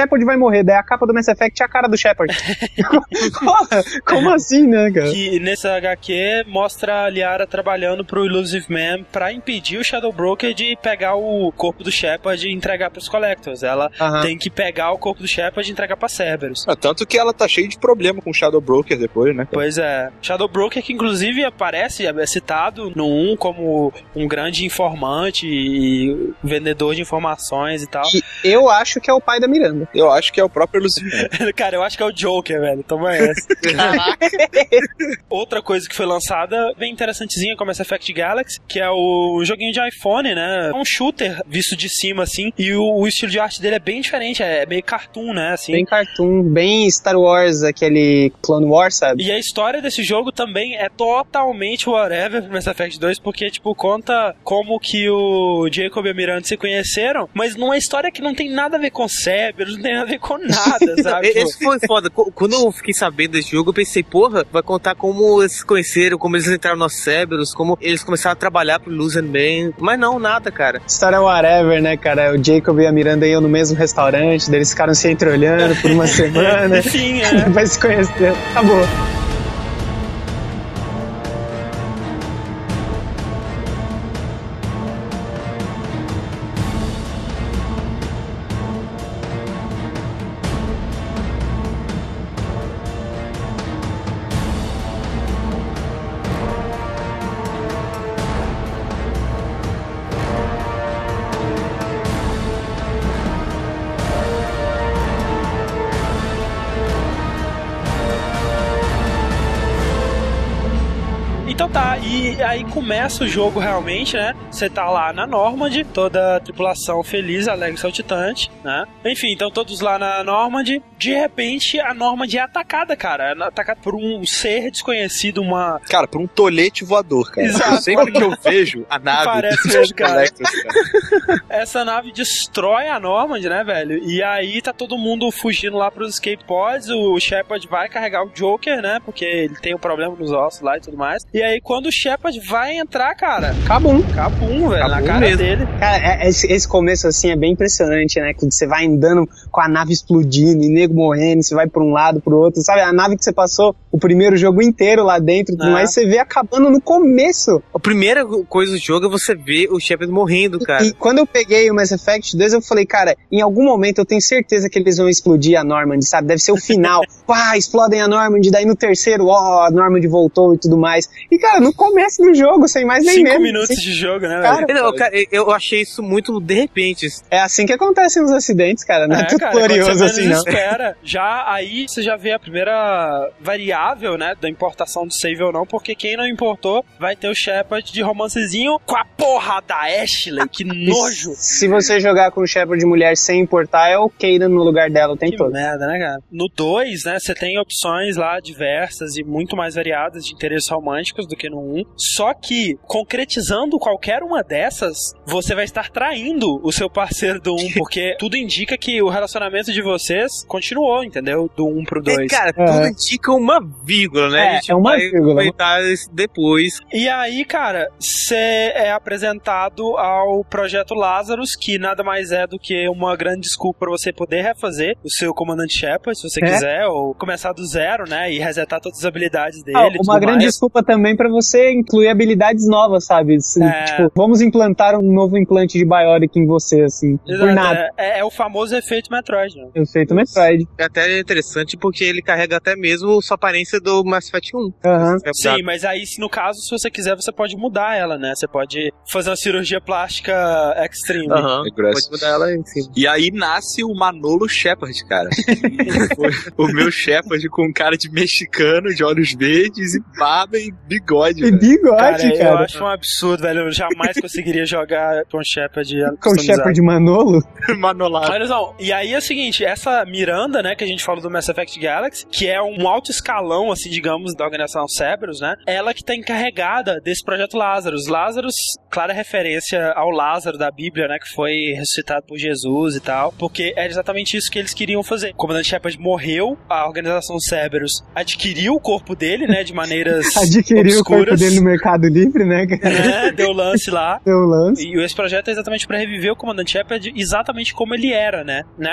Shepard vai morrer, daí a capa do Mass Effect é a cara do Shepard. Como assim, né, cara? Que nessa H Q mostra a Liara trabalhando pro Illusive Man pra impedir o Shadow Broker de pegar o corpo do Shepard e entregar pros Collectors. Ela uh-huh. tem que pegar o corpo do Shepard e entregar pra Cerberus. Ah, tanto que ela tá cheia de problema com o Shadow Broker depois, né? Pois é. Shadow Broker que inclusive aparece, é citado no um como um grande informante e vendedor de informações e tal. E eu acho que é o pai da Miranda. Eu acho que é o próprio Illusive Man. Cara, eu acho que é o Joker, velho. Toma essa. Caraca. Outra coisa que foi lançada, bem interessantezinha, como Mass Effect Galaxy, que é o joguinho de iPhone, né? É um shooter visto de cima, assim, e o, o estilo de arte dele é bem diferente, é meio cartoon, né? Assim. Bem cartoon, bem Star Wars, aquele Clone Wars, sabe? E a história desse jogo também é totalmente whatever pro Mass Effect dois, porque, tipo, conta como que o Jacob e a Miranda se conheceram, mas numa história que não tem nada a ver com Cerberus, não tem nada a ver com nada, sabe? Esse foi foda. Quando eu fiquei sabendo desse jogo, eu pensei, porra, vai contar como eles se conheceram, como eles entraram no Cerberus, como eles começaram a trabalhar pro Illusion Man. Mas não, nada, cara. História whatever, né, cara? O Jacob e a Miranda iam no mesmo restaurante, daí eles ficaram se entreolhando por uma semana. Sim, é. Vai se conhecer. Acabou. Então tá, e aí começa o jogo realmente, né? Você tá lá na Normandy, toda a tripulação feliz, alegre e saltitante, né? Enfim, então todos lá na Normandy, de repente a Normandy é atacada, cara. É atacada por um ser desconhecido, uma... Cara, por um tolete voador, cara. Exato. Sempre que eu vejo a nave... Parece mesmo, cara. cara. Essa nave destrói a Normandy, né, velho? E aí tá todo mundo fugindo lá pros escape pods, o Shepard vai carregar o Joker, né? Porque ele tem um problema nos ossos lá e tudo mais. E aí quando o Shepard vai entrar, cara... Cabum. Cabum, velho, Cabum na cara mesmo. dele. Cara, esse, esse começo, assim, é bem impressionante, né? Quando você vai andando com a nave explodindo e nego morrendo, você vai pra um lado, pro outro, sabe? A nave que você passou o primeiro jogo inteiro lá dentro, ah. mas você vê acabando no começo. A primeira coisa do jogo é você ver o Shepard morrendo, cara. E, e quando eu peguei o Mass Effect dois, eu falei, cara, em algum momento eu tenho certeza que eles vão explodir a Normandy, sabe? Deve ser o final. Pá, explodem a Normandy, daí no terceiro, ó, a Normandy voltou e tudo mais. E, cara, no começo do jogo, sem mais nem menos. Cinco minutos assim, de jogo, né? Cara, não, cara, eu achei isso muito de repente. É assim que acontecem os acidentes, cara. Não é, é tudo cara, glorioso assim, não. Espera. Já aí você já vê a primeira variável, né, da importação do save ou não, porque quem não importou vai ter o Shepard de romancezinho com a porra da Ashley. Que nojo. Se você jogar com o Shepard de mulher sem importar, é o Kaidan no lugar dela o tempo que todo. merda, né, cara? No dois, né, você tem opções lá diversas e muito mais variadas de interesses românticos do que no um. Só que, concretizando qualquer uma dessas, você vai estar traindo o seu parceiro do um, porque tudo indica que o relacionamento de vocês continuou, entendeu? Do um pro dois. É, cara, é. tudo indica uma vírgula, né? É, a gente é uma vai vírgula. comentar isso depois. E aí, cara, você é apresentado ao Projeto Lazarus, que nada mais é do que uma grande desculpa pra você poder refazer o seu comandante Shepard, se você é. quiser, ou começar do zero, né? E resetar todas as habilidades dele. Ah, uma grande mais. desculpa também pra você incluir habilidades novas, sabe? É. Tipo, vamos implantar um novo implante de Bionic em você, assim. Exato, por nada. É, é o famoso efeito Metroid, né? Efeito Metroid. É até interessante porque ele carrega até mesmo sua aparência do Mass Effect um. Uhum. Sim, mas aí, no caso, se você quiser, você pode mudar ela, né? Você pode fazer uma cirurgia plástica extreme. Uhum. Pode mudar ela em cima. E aí nasce o Manolo Shepard, cara. O meu Shepard com cara de mexicano, de olhos verdes e barba e bigode. E bigode, cara, cara. Eu acho um absurdo, velho. Eu jamais conseguiria jogar com Shepard. Com Shepard Manolo? Manolado. Olha só, e aí é o seguinte, essa Miranda, né, que a gente falou do Mass Effect Galaxy, que é um alto escalão, assim, digamos, da organização Cerberus, né, ela que tá encarregada desse projeto Lazarus. Lazarus, clara referência ao Lázaro da Bíblia, né, que foi ressuscitado por Jesus e tal, porque era exatamente isso que eles queriam fazer. O comandante Shepard morreu, a organização Cerberus adquiriu o corpo dele, né, de maneiras adquiriu obscuras. o corpo dele no Mercado Livre, né, né, deu lance lá. Deu lance. E esse projeto é exatamente pra reviver o comandante Shepard exatamente como ele era, né, né,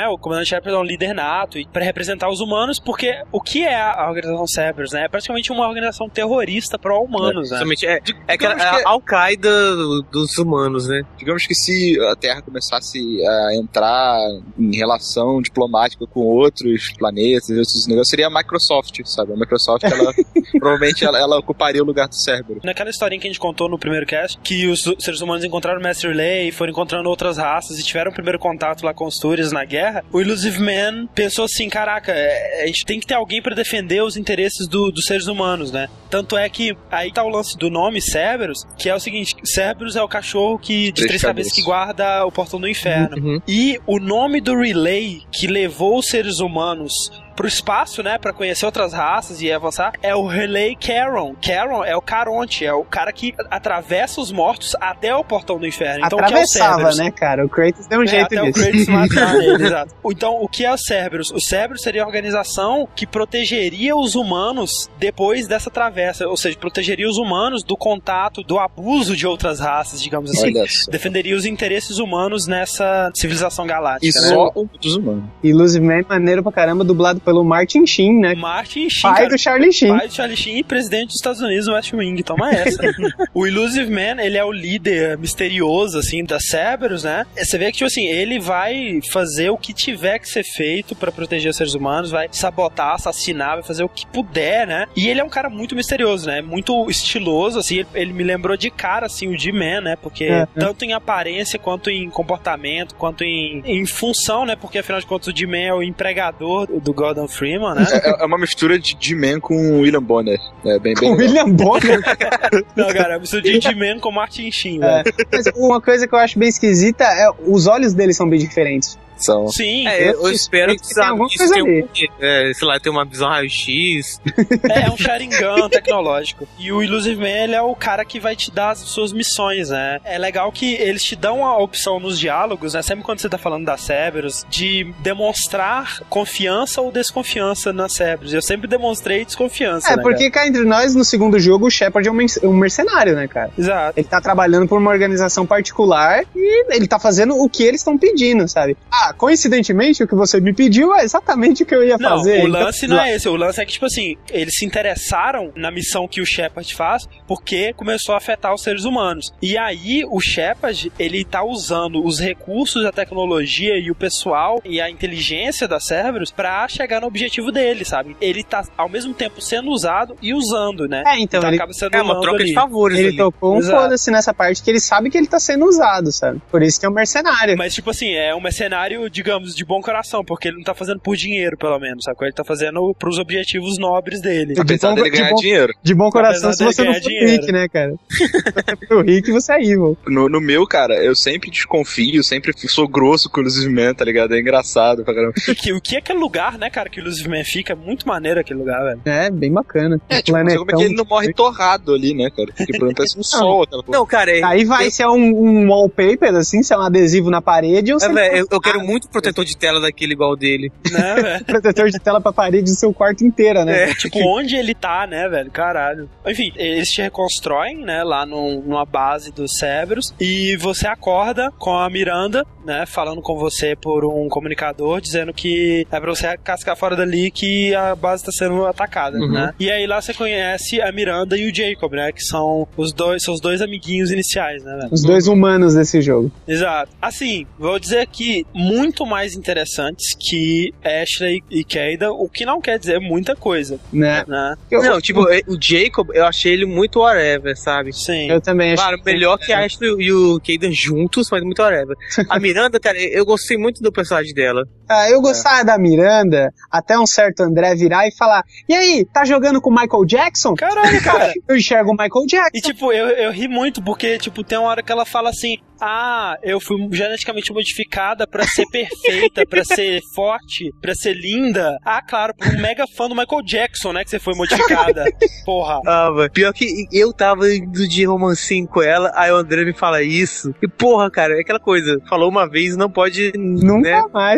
né? O comandante Shepard é um líder nato e para representar os humanos, porque o que é a organização Cerberus, né? É praticamente uma organização terrorista pró-humanos, é, né? É, é aquela que... a Al-Qaeda dos humanos, né? Digamos que se a Terra começasse a entrar em relação diplomática com outros planetas, outros negócios, seria a Microsoft, sabe? A Microsoft, ela provavelmente ela, ela ocuparia o lugar do Cerberus. Naquela historinha que a gente contou no primeiro cast, que os seres humanos encontraram o Master Relay, foram encontrando outras raças e tiveram o primeiro contato lá com os Turians na guerra, o Illusive Man pensou assim, caraca, a gente tem que ter alguém pra defender os interesses do, dos seres humanos, né? Tanto é que aí tá o lance do nome Cerberus, que é o seguinte, Cerberus é o cachorro que, de três, três cabeças que guarda o portão do inferno. Uhum. E o nome do Relay que levou os seres humanos pro espaço, né, pra conhecer outras raças e avançar, é o Relay Charon. Charon é o Caronte, é o cara que atravessa os mortos até o portão do inferno. Então, atravessava, o que é o Cerberus? Né, cara? O Kratos deu um é, jeito até disso. o Kratos matar ele, exato. Então, o que é o Cerberus? O Cerberus seria a organização que protegeria os humanos depois dessa travessa, ou seja, protegeria os humanos do contato, do abuso de outras raças, digamos assim. Defenderia os interesses humanos nessa civilização galáctica. E né? só dos humanos. Illusive Man, maneiro pra caramba, dublado pelo Martin Sheen, né? Martin Sheen, pai cara, do Charlie Sheen. Pai do Charlie Sheen e presidente dos Estados Unidos no West Wing, toma essa. O Illusive Man, ele é o líder misterioso, assim, da Cerberus, né? Você vê que, tipo assim, ele vai fazer o que tiver que ser feito pra proteger os seres humanos, vai sabotar, assassinar, vai fazer o que puder, né? E ele é um cara muito misterioso, né? Muito estiloso, assim, ele, ele me lembrou de cara, assim, o G-Man, né? Porque é, tanto em aparência, quanto em comportamento, quanto em, em função, né? Porque, afinal de contas, o G-Man é o empregador do Gordon Freeman, né? É, é uma mistura de G-Man com o William Bonner. É bem, bem com o William Bonner? Não, cara, é uma mistura de G-Man com Martin Sheen, é. Mas uma coisa que eu acho bem esquisita é os olhos dele são bem diferentes. São. Sim. É, eu, eu espero que, que sabe, isso tenha um, é, sei lá, tem uma visão raio-x. É, é um Sharingan tecnológico. E o Illusive Man, ele é o cara que vai te dar as suas missões, né? É legal que eles te dão a opção nos diálogos, né? Sempre quando você tá falando da Cerberus, de demonstrar confiança ou desconfiança na Cerberus. Eu sempre demonstrei desconfiança, É, né, porque cara? cá entre nós, no segundo jogo, o Shepard é um, um mercenário, né, cara? Exato. Ele tá trabalhando por uma organização particular e ele tá fazendo o que eles estão pedindo, sabe? Ah, coincidentemente, o que você me pediu é exatamente o que eu ia não, fazer. O lance então... não é esse. O lance é que, tipo assim, eles se interessaram na missão que o Shepard faz porque começou a afetar os seres humanos. E aí, o Shepard, ele tá usando os recursos, a tecnologia e o pessoal e a inteligência da Cerberus pra chegar no objetivo dele, sabe? Ele tá, ao mesmo tempo, sendo usado e usando, né? É, então, então ele... acaba sendo é uma troca ali. de favores. Ele ali. tocou um Exato. foda-se nessa parte que ele sabe que ele tá sendo usado, sabe? Por isso que é um mercenário. Mas, tipo assim, é um mercenário, digamos, de bom coração, porque ele não tá fazendo por dinheiro, pelo menos, sabe? Ele tá fazendo pros objetivos nobres dele. Apesar bom, dele ganhar de bom, dinheiro. De bom coração, Apesar se você não for dinheiro. Rick, né, cara? Se você for Rick, você é evil. No, no meu, cara, eu sempre desconfio, sempre sou grosso com o Illusive Man, tá ligado? É engraçado pra caramba. E que, o que é aquele lugar, né, cara, que o Illusive Man fica? Muito maneiro aquele lugar, velho. É, bem bacana. É, tipo, não sei como é que ele não morre torrado ali, né, cara? Porque por exemplo, parece um sol aquela porra. Não, cara, é, aí vai eu... ser um, um wallpaper, assim, ser um adesivo na parede ou é, você... véio, eu, eu quero muito protetor de tela daquele igual dele. Né, velho? Protetor de tela pra parede do seu quarto inteira, né? É. Tipo, onde ele tá, né, velho? Caralho. Enfim, eles te reconstroem, né, lá no, numa base do Cerberus, e você acorda com a Miranda, né, falando com você por um comunicador, dizendo que é pra você cascar fora dali que a base tá sendo atacada, uhum. né? E aí lá você conhece a Miranda e o Jacob, né, que são os dois, são os dois amiguinhos iniciais, né, velho? Os dois humanos desse jogo. Exato. Assim, vou dizer aqui, muito mais interessantes que Ashley e Kayda, o que não quer dizer muita coisa, né? né? Eu, não, tipo, o Jacob, eu achei ele muito whatever, sabe? Sim. Eu também achei. Claro, melhor que a Ashley e o Kayden juntos, mas muito whatever. A Miranda, cara, eu gostei muito do personagem dela. Ah, eu gostava é. da Miranda, até um certo André virar e falar: e aí, tá jogando com o Michael Jackson? Caralho, cara. Eu enxergo o Michael Jackson. E tipo, eu, eu ri muito, porque tipo, tem uma hora que ela fala assim: ah, eu fui geneticamente modificada pra ser perfeita, pra ser forte, pra ser linda. Ah, claro, por um mega fã do Michael Jackson, né, que você foi modificada. Porra. Ah, velho. Pior que eu tava indo de romancinho com ela, aí o André me fala isso. E porra, cara, é aquela coisa, falou uma vez, não pode... Nunca né, mais, nunca cara.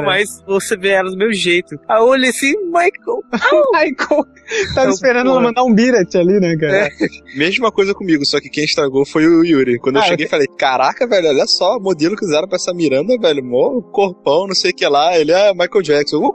mas você vê ela do meu jeito. Aí eu olhei assim, Michael. Michael. Tava Eu, esperando porra. ela mandar um Biret ali, né, cara? É. Mesma coisa comigo, só que quem estragou foi o Yuri. Quando eu Ah, cheguei, eu- falei, caraca, velho, olha só o modelo que usaram pra essa Miranda, velho, mó corpão, não sei o que lá, ele é Michael Jackson. Uh,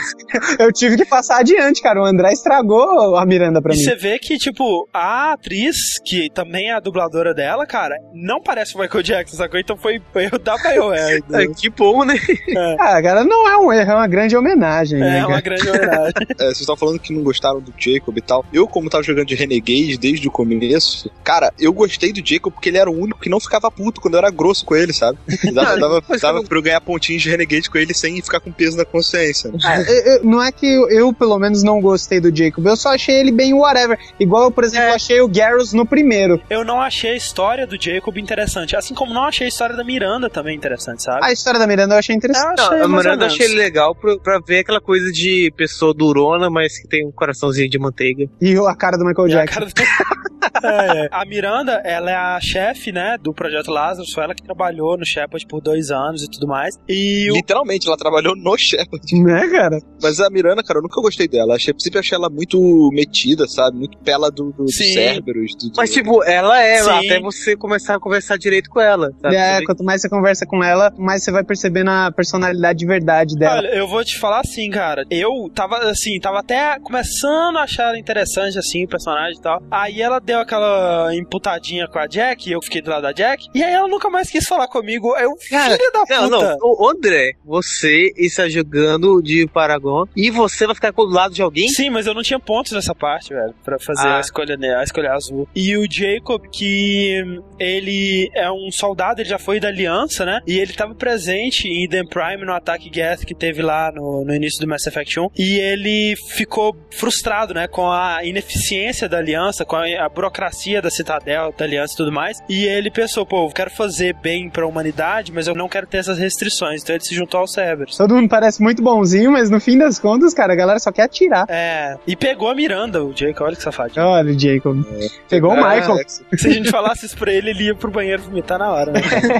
Eu tive que passar adiante, cara. O André estragou a Miranda pra E mim. você vê que, tipo, a atriz, que também é a dubladora dela, cara, não parece o Michael Jackson, sacou? Então foi erro da BioWare. É, que bom, né? Ah, cara, não é um erro, é uma grande homenagem, né, É cara? uma grande homenagem. É, vocês estão falando que não gostaram do Jacob e tal. Eu, como tava jogando de Renegade desde o começo, cara, eu gostei do Jacob porque ele era o único que não ficava puto quando eu era grosso com ele, sabe? Dava, dava, dava pra eu ganhar pontinhos de Renegade com ele sem ficar com peso na consciência. Ah, eu- eu- não é que eu, eu, pelo menos, não gostei do Jacob. Eu só achei ele bem whatever. Igual eu, por exemplo, É. achei o Garrus no primeiro. Eu não achei a história do Jacob interessante, assim como não achei a história da Miranda também interessante, sabe? A história da Miranda eu achei interessante. Eu achei Não, a mais ou Miranda eu menos. achei legal pra, pra ver aquela coisa de pessoa durona, mas que tem um coraçãozinho de manteiga. E a cara do Michael E a Jackson. cara do- É, é. A Miranda, ela é a chefe, né, do Projeto Lázaro, foi ela que trabalhou no Shepard por dois anos e tudo mais. E o... Literalmente, ela trabalhou no Shepard. Né, cara? Mas a Miranda, cara, eu nunca gostei dela. Achei, sempre achei ela muito metida, sabe? Muito pela do, do, dos Sim. Cerberus. Do, do... Mas, tipo, ela é, Sim. até você começar a conversar direito com ela. Sabe? É, Você quanto mais você conversa com ela, mais você vai percebendo a personalidade de verdade dela. Olha, eu vou te falar assim, cara. Eu tava, assim, tava até começando a achar ela interessante, assim, o personagem e tal. Aí ela deu aquela imputadinha com a Jack, e eu fiquei do lado da Jack. E aí ela nunca mais quis falar comigo. Eu, Cara, filha da puta. Não, não, ô, André, você está jogando de Paragon e você vai ficar do lado de alguém? Sim, mas eu não tinha pontos nessa parte, velho, pra fazer Ah. a escolha ne- a escolha azul. E o Jacob, que hum, ele é um soldado, ele já foi da Aliança, né? E ele tava presente em Eden Prime no ataque Geth que teve lá no, no início do Mass Effect um. E ele ficou frustrado, né? Com a ineficiência da Aliança, com a, a burocracia da Citadel, da Aliança e tudo mais. E ele pensou, pô, eu quero fazer bem pra humanidade, mas eu não quero ter essas restrições. Então ele se juntou aos Cerberus. Todo mundo parece muito bonzinho, mas no fim das contas, cara, a galera só quer atirar. É, e pegou a Miranda, o Jacob, olha que safadinho. Olha o Jacob. Pegou o Ah, Michael. Se a gente falasse isso pra ele, ele ia pro banheiro vomitar na hora, né?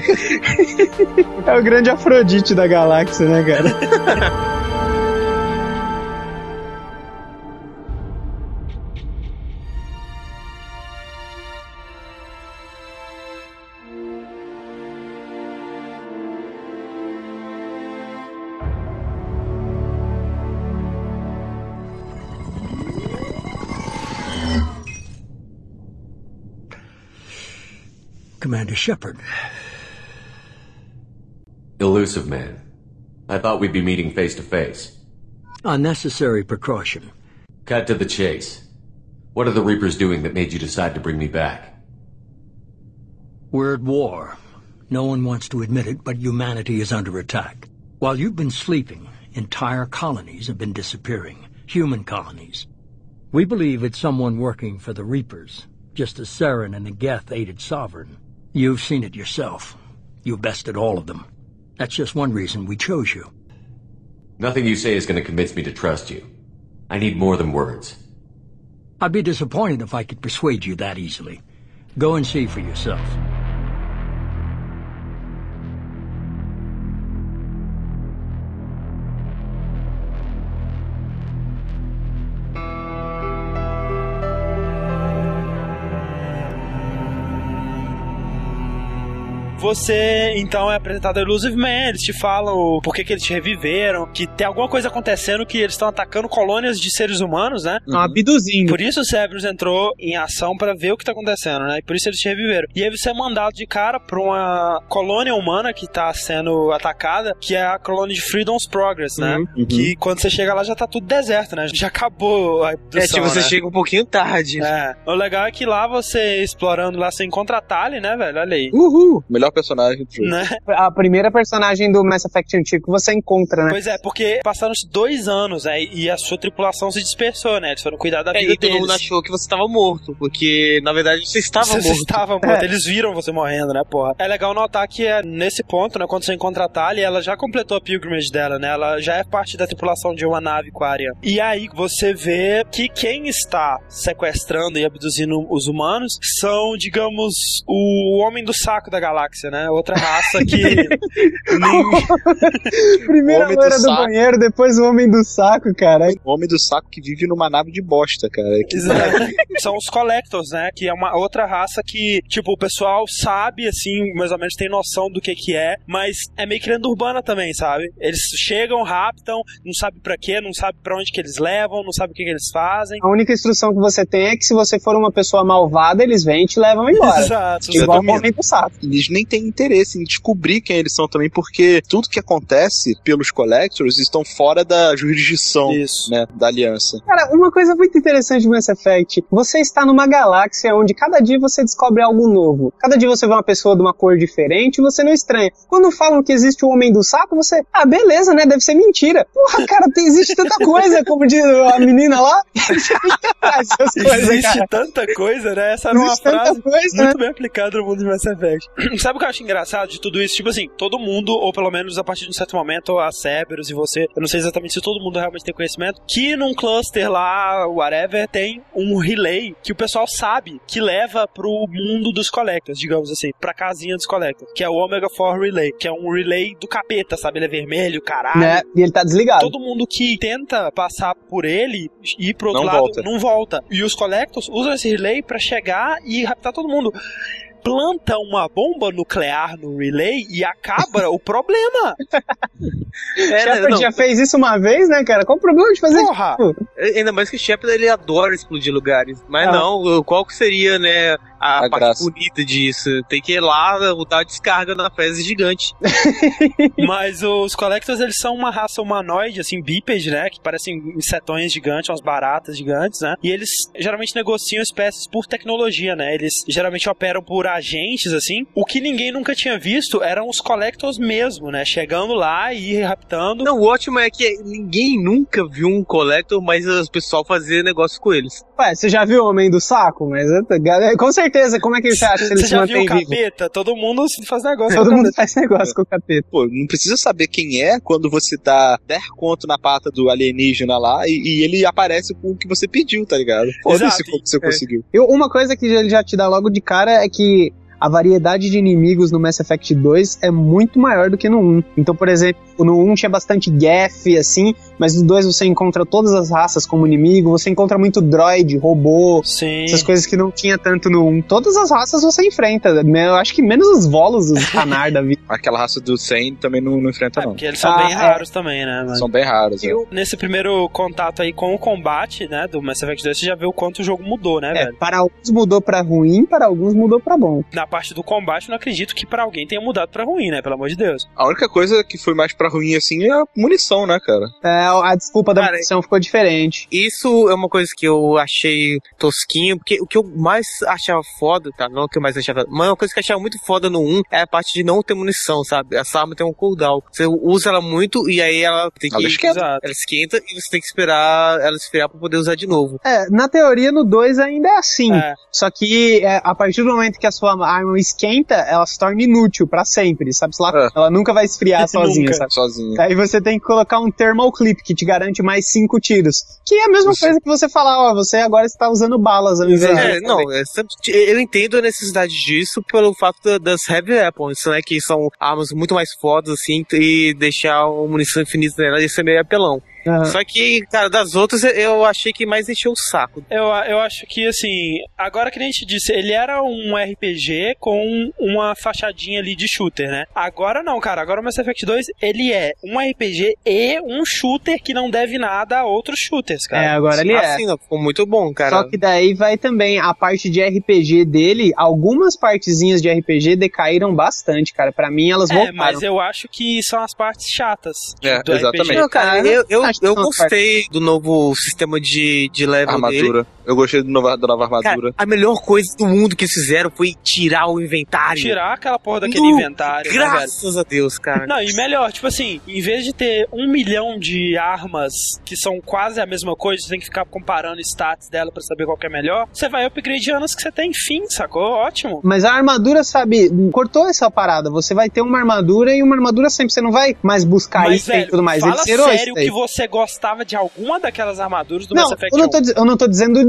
É o grande Afrodite da galáxia, né, cara? Commander Shepard. Elusive man. I thought we'd be meeting face to face. Unnecessary precaution. Cut to the chase. What are the Reapers doing that made you decide to bring me back? We're at war. No one wants to admit it, but humanity is under attack. While you've been sleeping, entire colonies have been disappearing. Human colonies. We believe it's someone working for the Reapers, just as Saren and the Geth aided Sovereign. You've seen it yourself. You bested all of them. That's just one reason we chose you. Nothing you say is going to convince me to trust you. I need more than words. I'd be disappointed if I could persuade you that easily. Go and see for yourself. Você, então, é apresentado a Elusive Man, eles te falam por que que eles te reviveram, que tem alguma coisa acontecendo que eles estão atacando colônias de seres humanos, né? Estão abduzindo. Por isso o Cerberus entrou em ação pra ver o que tá acontecendo, né? E por isso eles te reviveram. E aí você é mandado de cara pra uma colônia humana que tá sendo atacada, que é a colônia de Freedom's Progress, né? Uhum, uhum. Que quando você chega lá já tá tudo deserto, né? Já acabou a abdução, É, tipo, você né? chega um pouquinho tarde. É. O legal é que lá você, explorando lá, você encontra a Tali, né, velho? Olha aí. Uhul! Melhor personagem do jogo. Né? A primeira personagem do Mass Effect antigo que você encontra, né? Pois é, porque passaram-se dois anos, né? E a sua tripulação se dispersou, né? Eles foram cuidar da É, vida e todo deles. mundo achou que você estava morto, porque na verdade você estava Você morto. estava morto, É. eles viram você morrendo, né, porra? É legal notar que é nesse ponto, né, quando você encontra a Tali, ela já completou a pilgrimage dela, né? Ela já é parte da tripulação de uma nave Quarian. E aí você vê que quem está sequestrando e abduzindo os humanos são, digamos, o homem do saco da galáxia, galáxia, né? Outra raça que... nem... Primeiro a loira do, do banheiro, depois o homem do saco, cara. O homem do saco que vive numa nave de bosta, cara. Que... São os Collectors, né? Que é uma outra raça que, tipo, o pessoal sabe, assim, mais ou menos tem noção do que que é, mas é meio que lenda urbana também, sabe? Eles chegam, raptam, não sabe pra quê, não sabe pra onde que eles levam, não sabe o que que eles fazem. A única instrução que você tem é que se você for uma pessoa malvada, eles vêm e te levam embora. Exato. Igual o homem do saco. Eles nem têm interesse em descobrir quem eles são também, porque tudo que acontece pelos Collectors estão fora da jurisdição, né, da aliança. Cara, uma coisa muito interessante do Mass Effect, você está numa galáxia onde cada dia você descobre algo novo. Cada dia você vê uma pessoa de uma cor diferente e você não estranha. Quando falam que existe o homem do saco, você, ah, beleza, né, deve ser mentira. Porra, cara, tem, existe tanta coisa, como diz a menina lá. Coisas, existe cara. tanta coisa, né? Essa era existe uma frase coisa, muito né? bem aplicada no mundo de Mass Effect. Sabe o que eu acho engraçado de tudo isso? Tipo assim, todo mundo, ou pelo menos a partir de um certo momento, a Cerberus e você, eu não sei exatamente se todo mundo realmente tem conhecimento, que num cluster lá, whatever, tem um relay que o pessoal sabe que leva pro mundo dos Collectors, digamos assim, pra casinha dos Collectors, que é o Omega quatro Relay, que é um relay do capeta, sabe? Ele é vermelho, caralho. Né? E ele tá desligado. Todo mundo que tenta passar por ele e ir pro outro não lado, volta. não volta. E os Collectors usam esse relay pra chegar e raptar todo mundo. Planta uma bomba nuclear no relay e acaba o problema. É, Shepard já fez isso uma vez, né, cara? Qual o problema de fazer Porra. isso? Ainda mais que o Shepard, ele adora explodir lugares. Mas ah. não, qual que seria, né, a, a parte graça. bonita disso? Tem que ir lá, botar a descarga na fezes gigante. Mas os Collectors, eles são uma raça humanoide, assim, bípede, né? Que parecem insetões gigantes, umas baratas gigantes, né? E eles geralmente negociam espécies por tecnologia, né? Eles geralmente operam por agentes, assim. O que ninguém nunca tinha visto eram os Collectors mesmo, né? Chegando lá e raptando. Não, o ótimo é que ninguém nunca viu um Collector, mas o pessoal fazia negócio com eles. Ué, você já viu o Homem do Saco? Mas com certeza, como é que você acha que ele se mantém vivo? Você já viu o capeta? Todo mundo faz negócio Todo com mundo faz negócio com o capeta. Pô, não precisa saber quem é quando você dá der conto na pata do alienígena lá e, e ele aparece com o que você pediu, tá ligado? Foda-se como você é. conseguiu. Eu, uma coisa que ele já te dá logo de cara é que a variedade de inimigos no Mass Effect dois é muito maior do que no um. Então, por exemplo, no um tinha bastante Geth, assim, mas no dois você encontra todas as raças como inimigo, você encontra muito droid, robô, Sim. essas coisas que não tinha tanto no um. Todas as raças você enfrenta, eu acho que menos os Volos, os Canar da vida. Aquela raça do cem também não, não enfrenta, é, não. Porque eles são ah, bem raros é. também, né? Mas... São bem raros, é. Nesse primeiro contato aí com o combate, né, do Mass Effect dois, você já viu o quanto o jogo mudou, né, é, velho? Para alguns mudou pra ruim, para alguns mudou pra bom. Na parte do combate, não acredito que pra alguém tenha mudado pra ruim, né? Pelo amor de Deus. A única coisa que foi mais pra ruim, assim, é a munição, né, cara? É, a desculpa da cara, munição ficou diferente. Isso é uma coisa que eu achei tosquinho, porque o que eu mais achava foda, tá? Não o que eu mais achava, mas uma coisa que eu achava muito foda no um é a parte de não ter munição, sabe? Essa arma tem um cooldown. Você usa ela muito e aí ela tem que... Ela esquenta. Ela esquenta e você tem que esperar ela esfriar pra poder usar de novo. É, na teoria no dois ainda é assim. É. Só que é, a partir do momento que a sua arma esquenta, ela se torna inútil pra sempre, sabe? Lá, é. Ela nunca vai esfriar sozinha, nunca. sabe? Sozinha. Aí você tem que colocar um thermal clip que te garante mais cinco tiros. Que é a mesma Isso. coisa que você falar, ó, você agora está usando balas ao invés é, de... Não, é, eu entendo a necessidade disso pelo fato das heavy weapons, né? Que são armas muito mais fodas, assim, e deixar uma munição infinita nela e ser meio apelão. Uhum. Só que, cara, das outras eu achei que mais encheu o saco. Eu, eu acho que, assim, agora que a gente disse, ele era um R P G com uma fachadinha ali de shooter, né? Agora não, cara. Agora o Mass Effect dois, ele é um R P G e um shooter que não deve nada a outros shooters, cara. É, agora ele é. Assim, ficou muito bom, cara. Só que daí vai também a parte de R P G dele, algumas partezinhas de R P G decaíram bastante, cara. Pra mim, elas voltaram. É, mas eu acho que são as partes chatas é, do exatamente. R P G. Não, cara, eu, eu Eu gostei do novo sistema de, de level armadura. dele. Eu gostei do nova, da nova armadura. Cara, a melhor coisa do mundo que eles fizeram foi tirar o inventário. Tirar aquela porra daquele no, inventário. Graças né, a Deus, cara. Não, e melhor, tipo assim, em vez de ter um milhão de armas que são quase a mesma coisa, você tem que ficar comparando stats dela pra saber qual que é melhor, você vai upgradeando as que você tem, enfim, sacou? Ótimo. Mas a armadura, sabe, cortou essa parada. Você vai ter uma armadura e uma armadura sempre. Você não vai mais buscar Mas, item velho, e tudo mais. Fala Ele zerou sério isso que você gostava de alguma daquelas armaduras do não, Mass Effect eu não, tô, eu não tô dizendo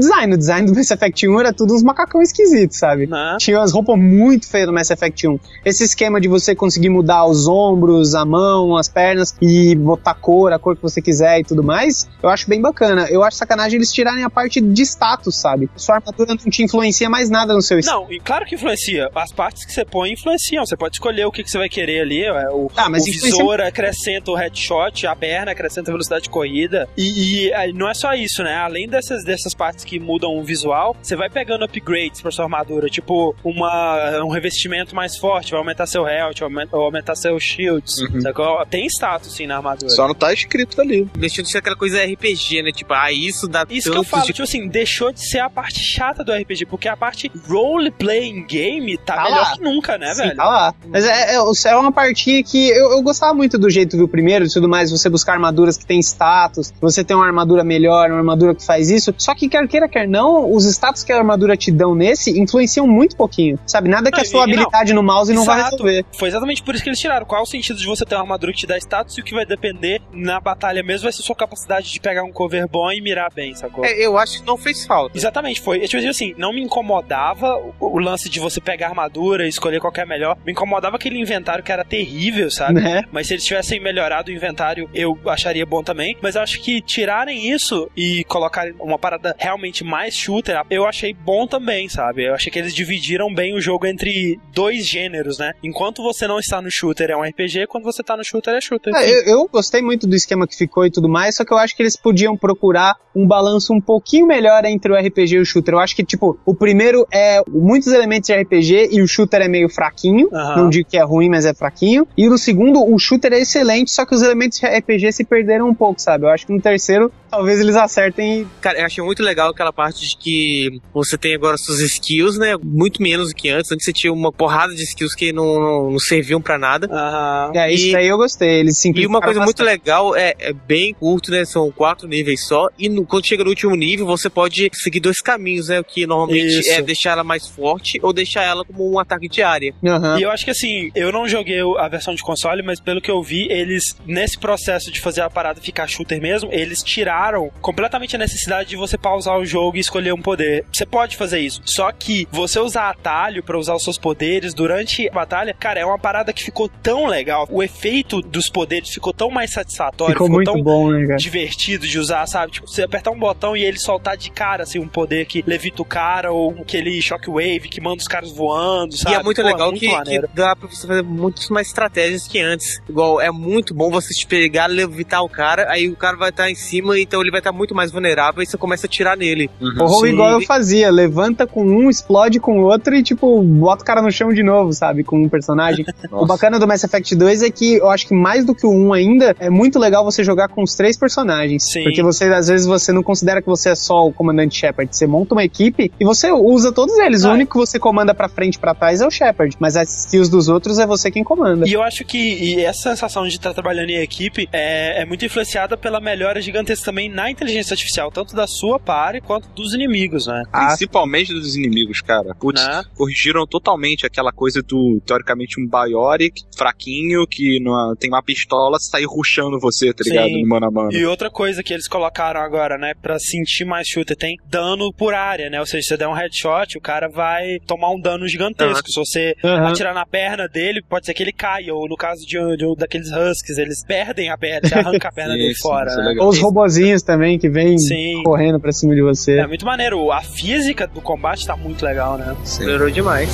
design. O design do Mass Effect um era tudo uns macacão esquisitos, sabe? Não. Tinha umas roupas muito feias no Mass Effect um. Esse esquema de você conseguir mudar os ombros, a mão, as pernas e botar cor, a cor que você quiser e tudo mais, eu acho bem bacana. Eu acho sacanagem eles tirarem a parte de status, sabe? Sua armadura não te influencia mais nada no seu estado. Não, e claro que influencia. As partes que você põe influenciam. Você pode escolher o que, que você vai querer ali. O, ah, mas o visor acrescenta o headshot, a perna acrescenta a velocidade de corrida. E, e não é só isso, né? Além dessas, dessas partes que mudam o visual, você vai pegando upgrades pra sua armadura. Tipo, uma, um revestimento mais forte, vai aumentar seu health, vai aumentar seus shields. Uhum. Tem status, sim, na armadura. Só não tá escrito ali. Deixou de ser aquela coisa R P G, né? Tipo, ah, isso dá Isso que eu falo, de... tipo assim, deixou de ser a parte chata do R P G, porque a parte role-playing game tá, tá melhor lá. que nunca, né, sim, velho? Tá lá. Mas é, é, é uma partinha que eu, eu gostava muito do jeito do primeiro e tudo mais, você buscar armaduras que tem status, você tem uma armadura melhor, uma armadura que faz isso, só que quer queira, quer não, os status que a armadura te dão nesse influenciam muito pouquinho, sabe? Nada que não, a sua habilidade não. no mouse não Exato. vai resolver. Foi exatamente por isso que eles tiraram. Qual é o sentido de você ter uma armadura que te dá status e o que vai depender na batalha mesmo vai ser sua capacidade de pegar um cover bom e mirar bem, sacou? É, eu acho que não fez falta. Exatamente, foi. Eu, tipo assim, não me incomodava o, o lance de você pegar a armadura e escolher qual que é a melhor. Me incomodava aquele inventário que era terrível, sabe? Né? Mas se eles tivessem melhorado o inventário, eu acharia bom também. Mas eu acho que tirarem isso e colocarem uma parada realmente mais shooter, eu achei bom também, sabe? Eu achei que eles dividiram bem o jogo entre dois gêneros, né? Enquanto você não está no shooter é um R P G, quando você tá no shooter é shooter. É, eu, eu gostei muito do esquema que ficou e tudo mais, só que eu acho que eles podiam procurar um balanço um pouquinho melhor entre o R P G e o shooter. Eu acho que, tipo, o primeiro é muitos elementos de R P G e o shooter é meio fraquinho. Uhum. Não digo que é ruim, mas é fraquinho. E no segundo, o shooter é excelente, só que os elementos de R P G se perderam um pouco, sabe? Eu acho que no terceiro, talvez eles acertem e... Cara, eu achei muito legal aquela parte de que você tem agora suas skills, né? Muito menos do que antes. Antes você tinha uma porrada de skills que não, não, não serviam pra nada. Uhum. É, isso e, aí eu gostei. Eles e uma coisa bastante. muito legal, é, é bem curto, né? São quatro níveis só. E no, quando chega no último nível, você pode seguir dois caminhos, né? O que normalmente isso. é deixar ela mais forte ou deixar ela como um ataque de área. Uhum. E eu acho que assim, eu não joguei a versão de console, mas pelo que eu vi, eles, nesse processo de fazer a parada ficar shooter mesmo, eles tiraram completamente a necessidade de você pausar o jogo e escolher um poder. Você pode fazer isso. Só que você usar atalho pra usar os seus poderes durante a batalha, cara, é uma parada que ficou tão legal. O efeito dos poderes ficou tão mais satisfatório, ficou, ficou muito tão bom, né, cara? divertido de usar, sabe? Tipo, você apertar um botão e ele soltar de cara, assim, um poder que levita o cara, ou aquele shockwave que manda os caras voando, sabe? E é muito Pô, legal muito que, que dá pra você fazer muitas mais estratégias que antes. Igual, é muito bom você te pegar, levitar o cara, aí o cara vai estar em cima, então ele vai estar muito mais vulnerável e você começa a atirar nele. Uhum. Ou igual eu fazia, levanta com um, explode com o outro e, tipo, bota o cara no chão de novo, sabe? Com um personagem. O bacana do Mass Effect dois é que eu acho que mais do que o um ainda, é muito legal você jogar com os três personagens. Sim. Porque você, às vezes, você não considera que você é só o comandante Shepard. Você monta uma equipe e você usa todos eles. Ah. O único que você comanda pra frente e pra trás é o Shepard. Mas as skills dos outros é você quem comanda. E eu acho que e essa sensação de estar trabalhando em equipe é, é muito influenciada pela melhora gigantesca também na inteligência artificial, tanto da sua party quanto dos inimigos, né? Principalmente dos inimigos, cara. Putz, né? Corrigiram totalmente aquela coisa do, teoricamente, um Bioric fraquinho que numa, tem uma pistola sair rushando você, tá ligado? Sim. No mano a mano. E outra coisa que eles colocaram agora, né, pra sentir mais shooter, tem dano por área, né? Ou seja, se você der um headshot, o cara vai tomar um dano gigantesco. Uhum. Se você uhum. atirar na perna dele, pode ser que ele caia. Ou no caso de, de, de daqueles Husks, eles perdem a perna, você arranca a perna sim, dele sim, fora. Né? Ou os robozinhos também que vêm correndo pra cima de você. É muito maneiro. A física do combate tá muito legal, né? Melhorou demais.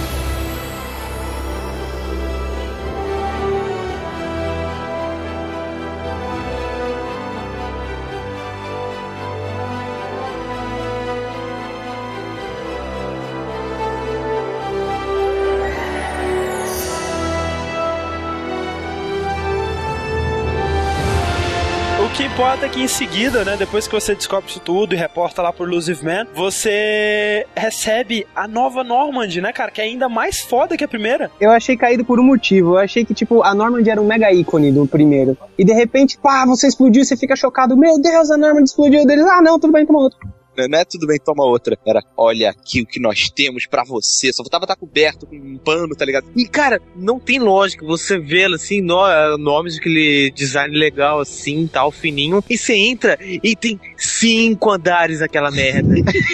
O que importa é que em seguida, né, depois que você descobre isso tudo e reporta lá por Illusive Man, você recebe a nova Normand, né, cara, que é ainda mais foda que a primeira. Eu achei caído por um motivo. Eu achei que, tipo, a Normand era um mega ícone do primeiro. E de repente, pá, você explodiu, você fica chocado. Meu Deus, a Normand explodiu. Deles, ah, não, tudo bem, toma outro. Não é tudo bem, toma outra. Era, olha aqui o que nós temos pra você. Só tava tá coberto com um pano, tá ligado? E, cara, não tem lógica. Você vê, assim, no, nomes de aquele design legal, assim, tal, fininho. E você entra e tem cinco andares aquela merda.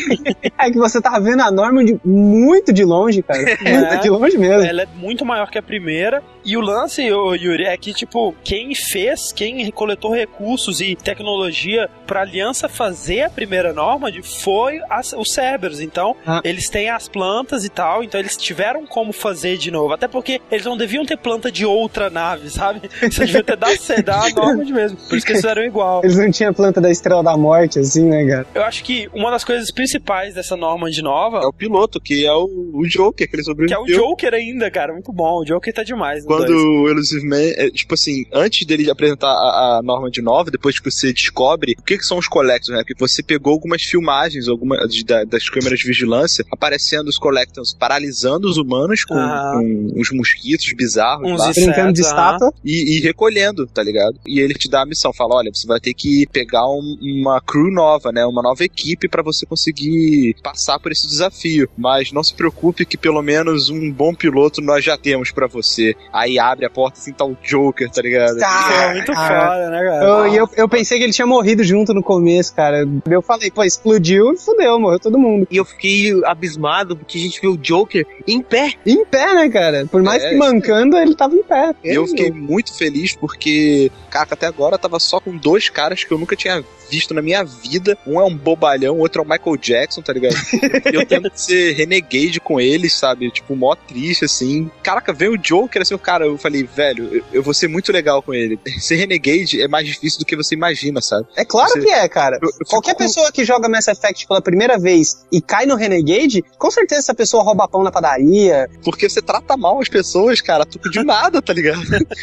É que você tava vendo a Norma de, muito de longe, cara. É, muito de longe mesmo. Ela é muito maior que a primeira. E o lance, ô, Yuri, é que, tipo, quem fez, quem coletou recursos e tecnologia pra Aliança fazer a primeira Normandy foi as, os Cerberus. Então, ah. eles têm as plantas e tal, então eles tiveram como fazer de novo. Até porque eles não deviam ter planta de outra nave, sabe? Você devia ter dado a Normandy mesmo. Por isso que eles fizeram igual. Eles não tinham planta da Estrela da Morte, assim, né, cara? Eu acho que uma das coisas principais dessa Normandy nova... É o piloto, que é o, o Joker, que ele sobreviveu. Que é o Joker ainda, cara. Muito bom. O Joker tá demais. Quando o Elusive Man, é, tipo assim, antes dele apresentar a, a Normandy nova, depois que você descobre o que, que são os Collectors, né? Porque você pegou algumas filmagens, algumas da, das câmeras de vigilância, aparecendo os Collectors paralisando os humanos com, ah. com uns mosquitos bizarros uns lá. Brincando de estátua. E, e recolhendo, tá ligado? E ele te dá a missão, fala, olha, você vai ter que pegar um, uma crew nova, né? Uma nova equipe pra você conseguir passar por esse desafio. Mas não se preocupe que pelo menos um bom piloto nós já temos pra você. Aí abre a porta assim, tá o Joker, tá ligado? Tá, é muito ah, foda, né, cara? Eu, eu, eu pensei que ele tinha morrido junto no começo, cara. Eu falei, pô, explodiu e fudeu, morreu todo mundo. E eu fiquei abismado porque a gente viu o Joker em pé. Em pé, né, cara? Por mais é, que mancando, ele tava em pé. E eu fiquei muito feliz porque, cara, até agora tava só com dois caras que eu nunca tinha visto na minha vida. Um é um bobalhão, o outro é o Michael Jackson, tá ligado? Eu tento ser renegade com eles, sabe? Tipo, mó triste, assim. Caraca, veio o Joker, assim, o cara, eu falei, velho, eu, eu vou ser muito legal com ele. Ser renegade é mais difícil do que você imagina, sabe? É claro você... que é, cara. Eu, eu Qualquer fico... pessoa que joga Mass Effect pela primeira vez e cai no renegade, com certeza essa pessoa rouba pão na padaria. Porque você trata mal as pessoas, cara, tudo de nada, tá ligado?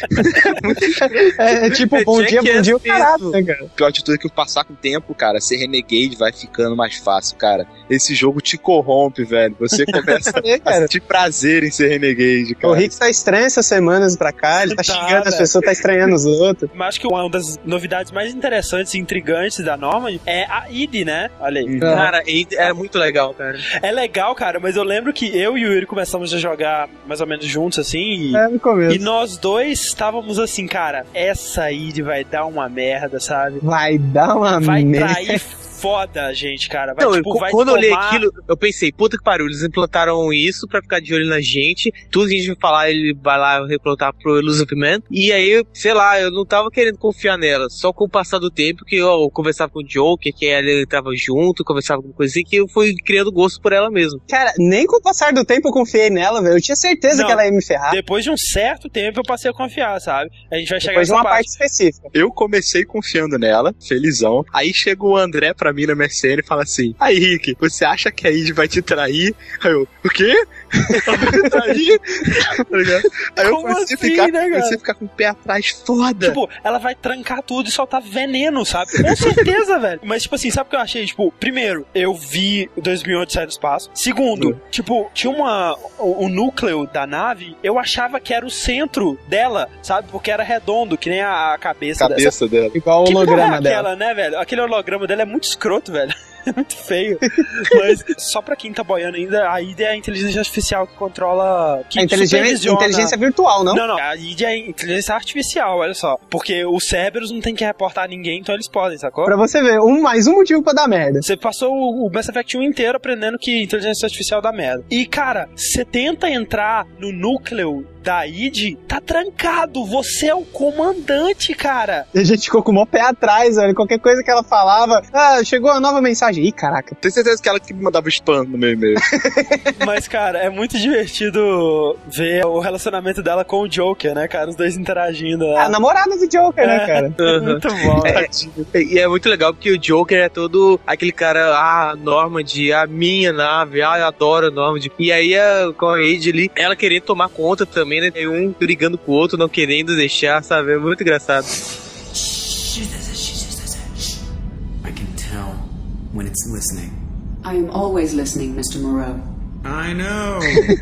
é, é tipo, bom dia, bom dia, o caralho, né, cara? Pior de tudo é que passar com o tempo, cara, ser renegade vai ficando mais fácil, cara. Esse jogo te corrompe, velho. Você começa é, a sentir prazer em ser renegade, cara. O Rick tá estranho essas semanas pra cá, ele tá, tá xingando as pessoas, tá estranhando os outros. Mas acho que uma das novidades mais interessantes e intrigantes da Normandy é a I D, né? Olha aí. Uhum. Cara, a I D é muito legal, cara. É legal, cara, mas eu lembro que eu e o Yuri começamos a jogar mais ou menos juntos, assim, e, é, no começo. E nós dois estávamos assim, cara, essa I D vai dar uma merda, sabe? Vai dar uma vai merda. Vai trair foda, gente, cara. Vai, não, tipo, eu, vai quando tomar... eu olhei aquilo, eu pensei, puta que pariu, eles implantaram isso pra ficar de olho na gente. Tudo que a gente vai falar, ele vai lá replantar pro Elusive Man. E aí, sei lá, eu não tava querendo confiar nela. Só com o passar do tempo que eu conversava com o Joker, que ele tava junto, conversava com coisa assim, que eu fui criando gosto por ela mesmo. Cara, nem com o passar do tempo eu confiei nela, velho. Eu tinha certeza não, que ela ia me ferrar. Depois de um certo tempo eu passei a confiar, sabe? A gente vai chegar depois de uma parte. parte específica. Eu comecei confiando nela, felizão. Aí chega o André pra mim na M S N e fala assim, aí Rick, você acha que a I D vai te trair? Aí eu, o quê? Ela vai te trair? Aí eu comecei, assim, a ficar, né, comecei a ficar com o pé atrás, foda. Tipo, ela vai trancar tudo e soltar veneno, sabe? Com certeza, velho. Mas, tipo assim, sabe o que eu achei? Tipo, primeiro, eu vi o dois mil e oito sair do espaço. Segundo, uhum. tipo, tinha uma... O, o núcleo da nave, eu achava que era o centro dela, sabe? Porque era redondo, que nem a cabeça, cabeça dessa. dela. Igual o holograma é dela. Aquela, né, velho? Aquele holograma dela é muito escroto, velho. É muito feio. Mas só pra quem tá boiando ainda, a I D é a inteligência artificial que controla... Que a inteligência, inteligência virtual, não? Não, não. A I D é inteligência artificial, olha só. Porque os Cerberus não tem que reportar ninguém, então eles podem, sacou? Pra você ver, um, mais um motivo pra dar merda. Você passou o, o Mass Effect um inteiro aprendendo que inteligência artificial dá merda. E, cara, você tenta entrar no núcleo da I D, tá trancado. Você é o comandante, cara. E a gente ficou com o maior pé atrás, velho. Qualquer coisa que ela falava, ah, chegou a nova mensagem. Ih, caraca. Tenho certeza que ela que mandava spam no meu e-mail. Mas, cara, é muito divertido ver o relacionamento dela com o Joker, né, cara? Os dois interagindo lá. A namorada do Joker, é, né, cara? Uhum. Muito bom. É, e é muito legal porque o Joker é todo aquele cara, ah, Normandy, a minha nave, ah, eu adoro a Normandy. E aí, a, com a Age ali, ela querendo tomar conta também, né? Tem um brigando com o outro, não querendo deixar, sabe? É muito engraçado. I can tell when it's listening. I am always listening, mister Moreau. I know.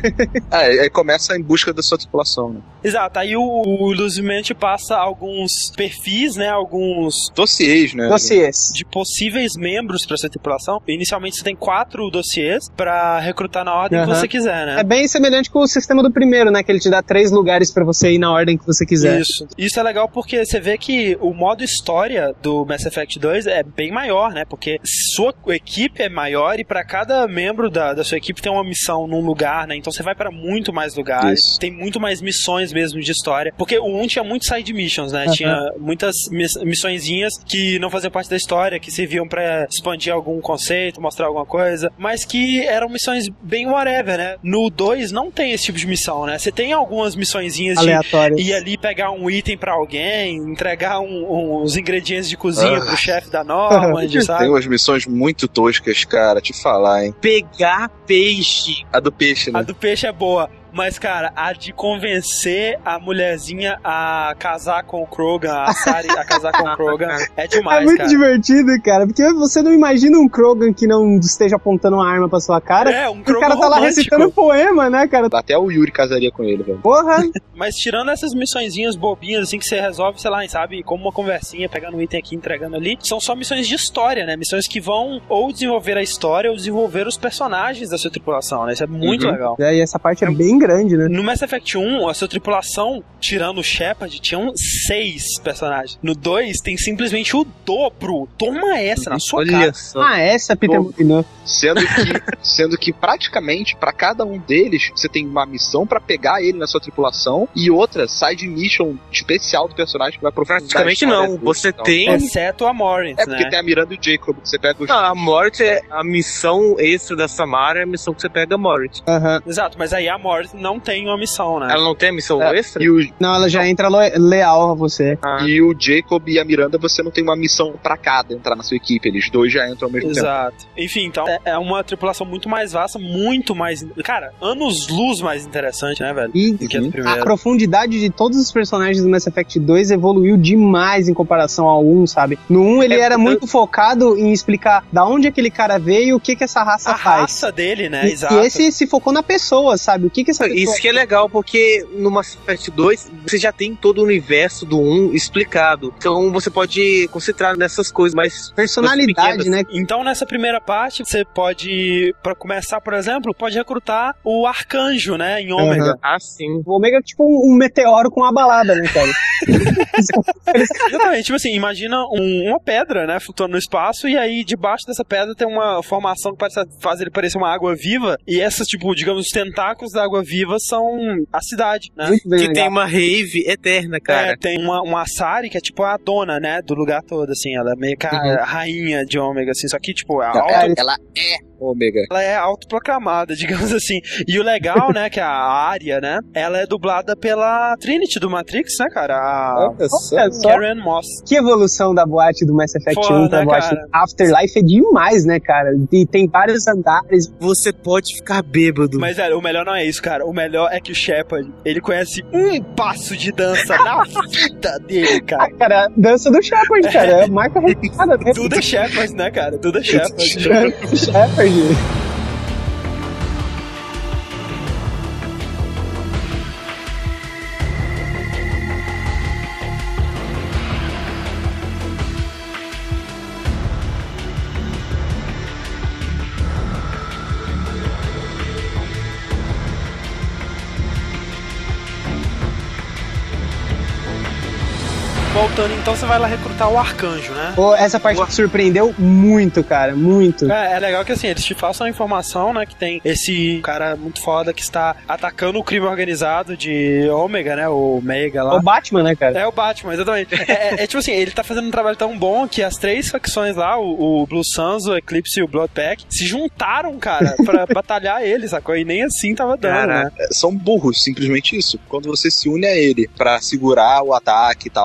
É, aí começa em busca da sua tripulação, né? Exato, aí o, o Luzman te passa alguns perfis, né, alguns... Dossiês, né? Dossiês. De possíveis membros pra sua tripulação. Inicialmente você tem quatro dossiês pra recrutar na ordem Uhum. que você quiser, né? É bem semelhante com o sistema do primeiro, né? Que ele te dá três lugares pra você ir na ordem que você quiser. Isso. Isso é legal porque você vê que o modo história do Mass Effect dois é bem maior, né? Porque sua equipe é maior e pra cada membro da, da sua equipe tem uma missão num lugar, né? Então você vai pra muito mais lugares. Isso. Tem muito mais missões mesmo de história. Porque o um tinha muitos side missions, né? Uhum. Tinha muitas miss missõezinhas que não faziam parte da história, que serviam pra expandir algum conceito, mostrar alguma coisa, mas que eram missões bem whatever, né? No dois não tem esse tipo de missão, né? Você tem algumas missõezinhas de ir ali pegar um item pra alguém, entregar um, um, uns ingredientes de cozinha ah. pro chefe da Normand, sabe? Tem umas missões muito toscas, cara, te falar, hein? Pegar peixe. A do peixe, né? A do peixe é boa. Mas, cara, a de convencer a mulherzinha a casar com o Krogan, a Sari a casar com o Krogan, é demais, É muito cara. divertido, cara, porque você não imagina um Krogan que não esteja apontando uma arma pra sua cara. É, um Krogan o cara tá romântico. lá recitando poema, né, cara? Até o Yuri casaria com ele, velho. Porra! Mas tirando essas missõezinhas bobinhas, assim, que você resolve, sei lá, sabe, como uma conversinha, pegando um item aqui, entregando ali, são só missões de história, né? Missões que vão ou desenvolver a história ou desenvolver os personagens da sua tripulação, né? Isso é muito uhum. legal. É, e essa parte é bem grande, né? No Mass Effect um, a sua tripulação, tirando o Shepard, tinham seis personagens. No dois, tem simplesmente o dobro. Toma essa na sua Olha cara. Só. Ah, essa, Peter Molyneux. Sendo que, sendo que praticamente, pra cada um deles, você tem uma missão pra pegar ele na sua tripulação e outra side mission especial do personagem que vai aprofundar. Praticamente não. Você então. tem... Exceto a Moritz, É porque né? tem a Miranda e o Jacob, que você pega os... Não, a Moritz é a missão extra da Samara, é a missão que você pega a Moritz. Uhum. Exato, mas aí a Moritz não tem uma missão, né? Ela não tem a missão é, extra? E o... Não, ela já entra leal a você. Ah. E o Jacob e a Miranda, você não tem uma missão pra cada entrar na sua equipe, eles dois já entram ao mesmo Exato. tempo. Exato. Enfim, então é, é uma tripulação muito mais vasta, muito mais... Cara, anos-luz mais interessante, né, velho? E do que a do primeiro. A profundidade de todos os personagens do Mass Effect dois evoluiu demais em comparação ao um, sabe? No um ele é, era muito focado em explicar da onde aquele cara veio e o que que essa raça a faz. A raça dele, né? E, Exato. E esse se focou na pessoa, sabe? O que que essa pessoa... Isso que é legal, porque no Mass Effect dois você já tem todo o universo do um explicado. Então você pode concentrar nessas coisas mais... Personalidade, né? Então nessa primeira parte você pode, pra começar, por exemplo, pode recrutar o Arcanjo, né? Em Ômega. Uhum. Ah, sim. O Ômega é tipo um, um meteoro com uma balada, né, cara? Exatamente, tipo assim, imagina um, uma pedra, né, flutuando no espaço, e aí debaixo dessa pedra tem uma formação que parece, faz ele parecer uma água viva, e essas, tipo, digamos, os tentáculos da água viva são a cidade, né? Muito bem que legal. tem uma rave eterna, cara. É, tem uma, uma Asari que é tipo a dona, né, do lugar todo, assim, ela é meio que a Uhum. rainha de Ômega, assim, só que, tipo, a Não, auto... ela, ela é Ômega. Ela é autoproclamada, digamos assim. E o legal, né, que a Arya, né, ela é dublada pela Trinity do Matrix, né, cara? A Olha só. Karen Moss. Que evolução da boate do Mass Effect Foda, um pra né, boate cara? Afterlife é demais, né, cara? E tem vários andares. Você pode ficar bêbado. Mas, velho, o melhor não é isso, cara. O melhor é que o Shepard, ele conhece um passo de dança na vida dele, cara. Ah, cara, dança do Shepard, cara. É marca registrada, né? Tudo é Shepard, né, cara? Tudo é Shepard. Shepard. Voltando, então, você vai lá recrutar o Arcanjo, né? Pô, essa parte me surpreendeu muito, cara. Muito. É, é legal que, assim, eles te passam a informação, né, que tem esse cara muito foda que está atacando o crime organizado de Ômega, né, o Mega lá. O Batman, né, cara? É o Batman, exatamente. é, é, é tipo assim, ele tá fazendo um trabalho tão bom que as três facções lá, o, o Blue Suns, o Eclipse e o Bloodpack, se juntaram, cara, pra batalhar ele, sacou? E nem assim tava dando, Caraca, né? são burros, simplesmente isso. Quando você se une a ele pra segurar o ataque e tal. Porra,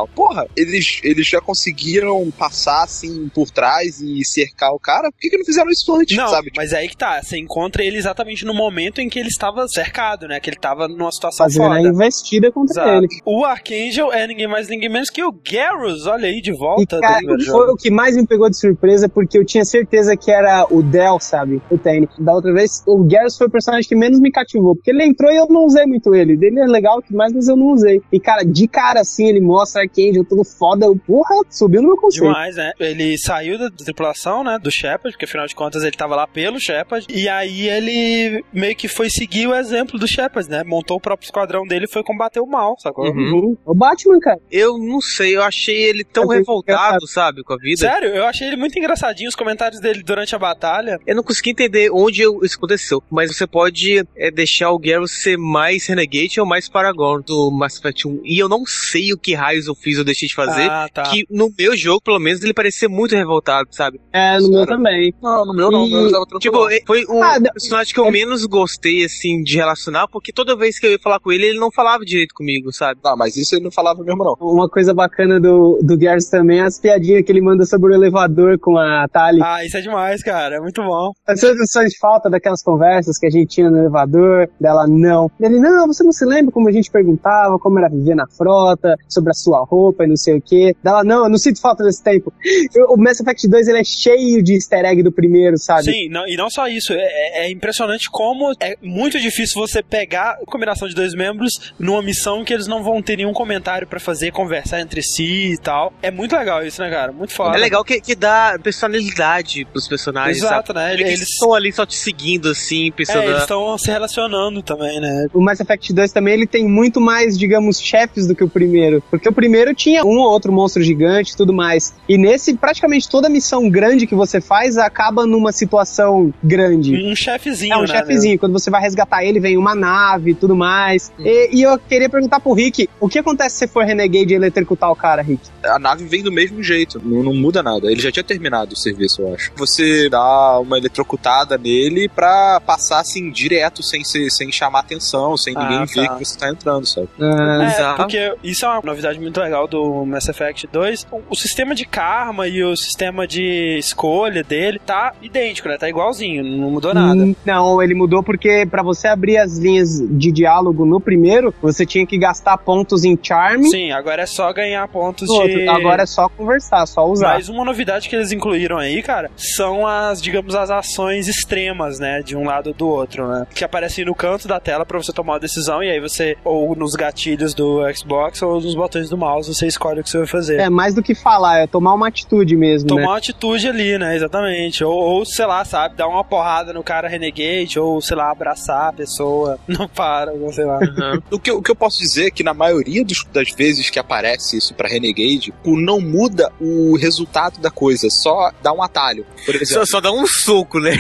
porra, eles, eles já conseguiram passar, assim, por trás e cercar o cara, por que que não fizeram isso antes, não, sabe? Mas aí que tá, você encontra ele exatamente no momento em que ele estava cercado, né? Que ele estava numa situação fazendo foda. a investida contra Exato. ele. O Archangel é ninguém mais, ninguém menos que o Garrus, olha aí, de volta. E, cara, do foi jogo. o que mais me pegou de surpresa, porque eu tinha certeza que era o Del, sabe? O Tane. Da outra vez, o Garrus foi o personagem que menos me cativou, porque ele entrou e eu não usei muito ele. Dele é legal demais, mas eu não usei. E, cara, de cara assim, ele mostra Archangel todo foda. Eu, porra, subiu no meu conceito. Demais, né? Ele saiu da tripulação, né? Do Shepard, porque afinal de contas ele tava lá pelo Shepard. E aí ele meio que foi seguir o exemplo do Shepard, né? Montou o próprio esquadrão dele e foi combater o mal, sacou? Uhum. O Batman, cara. Eu não sei, eu achei ele tão Eu revoltado, sabe, com a vida. Sério, eu achei ele muito engraçadinho, os comentários dele durante a batalha. Eu não consegui entender onde isso aconteceu, mas você pode é, deixar o Garrus ser mais Renegade ou mais Paragon do Mass Effect um. E eu não sei o que raios eu fiz ou deixei de fazer, Ah, tá. que no meu jogo, pelo menos, ele parecia muito revoltado, sabe? É, no meu também. Não, no meu não, E- no meu eu tava tranquilo. Tipo, foi o Ah, personagem que eu é- menos gostei, assim, de relacionar, porque toda vez que eu ia falar com ele, ele não falava direito comigo, sabe? Não, mas isso ele não falava mesmo, não. Uma coisa bacana do, do Garrus também é as piadinhas que ele manda sobre o elevador com a Tali. Ah, isso é demais, cara, é muito bom. As sensações de falta daquelas conversas que a gente tinha no elevador, dela não. Ele, não, você não se lembra como a gente perguntava, como era viver na frota, sobre a sua roupa e não sei o quê. Dela, não, eu não sinto falta desse tempo. Eu- o Mass Effect dois, ele é cheio de easter egg do primeiro, sabe? Sim, não, e não só isso, é, é impressionante como é muito difícil você pegar a combinação de dois membros numa missão que eles não vão ter nenhum comentário pra fazer, conversar entre si e tal. É muito legal isso, né, cara? Muito foda. É legal que, que dá personalidade pros personagens, Exato, sabe? né? Eles Eles- estão ali só te seguindo, assim, pensando... É, eles estão se relacionando também, né? O Mass Effect dois também, ele tem muito mais, digamos, chefes do que o primeiro. Porque o primeiro tinha um ou outro monstro gigante e tudo mais. E nesse, praticamente toda missão grande que você faz acaba numa situação grande. Um chefezinho, É um né? chefezinho. Quando você vai resgatar ele, vem uma nave e tudo mais. E, e eu queria perguntar pro Rick, o que acontece se você for Renegade e eletrocutar o cara, Rick? A nave vem do mesmo jeito, não, não muda nada. Ele já tinha terminado o serviço, eu acho. Você dá uma eletrocutada nele pra passar assim direto, sem, ser, sem chamar atenção, sem Ah, ninguém tá. ver que você tá entrando, sabe? Ah, É, Exato. porque isso é uma novidade muito legal do Mass Effect dois. O, o sistema de karma e o sistema de escolha dele tá idêntico, né? Tá igualzinho, não mudou nada. Hum, Não, ele mudou porque pra você abrir as linhas de diálogo no primeiro, você tinha que gastar pontos em Charme. Sim, agora é só ganhar pontos No outro. de... Agora é só conversar, só usar. Mas uma novidade que eles incluíram aí, cara, são as, digamos, as ações extremas, né? De um lado ou do outro, né? Que aparecem no canto da tela pra você tomar uma decisão e aí você, ou nos gatilhos do Xbox ou nos botões do mouse, você escolhe o que você vai fazer. É mais do que falar, é tomar uma atitude mesmo, Tomar né? uma atitude ali, né? Exatamente. Ou, ou, sei lá, sabe, dar uma porrada no cara renegade, ou, sei lá, abraçar a pessoa. Não para, ou sei lá. O que, eu- o que eu posso dizer é que na maioria dos- das vezes que aparece isso pra Renegade, o não muda o resultado da coisa, só dá um atalho. Por Só, exemplo, só dá um soco, né?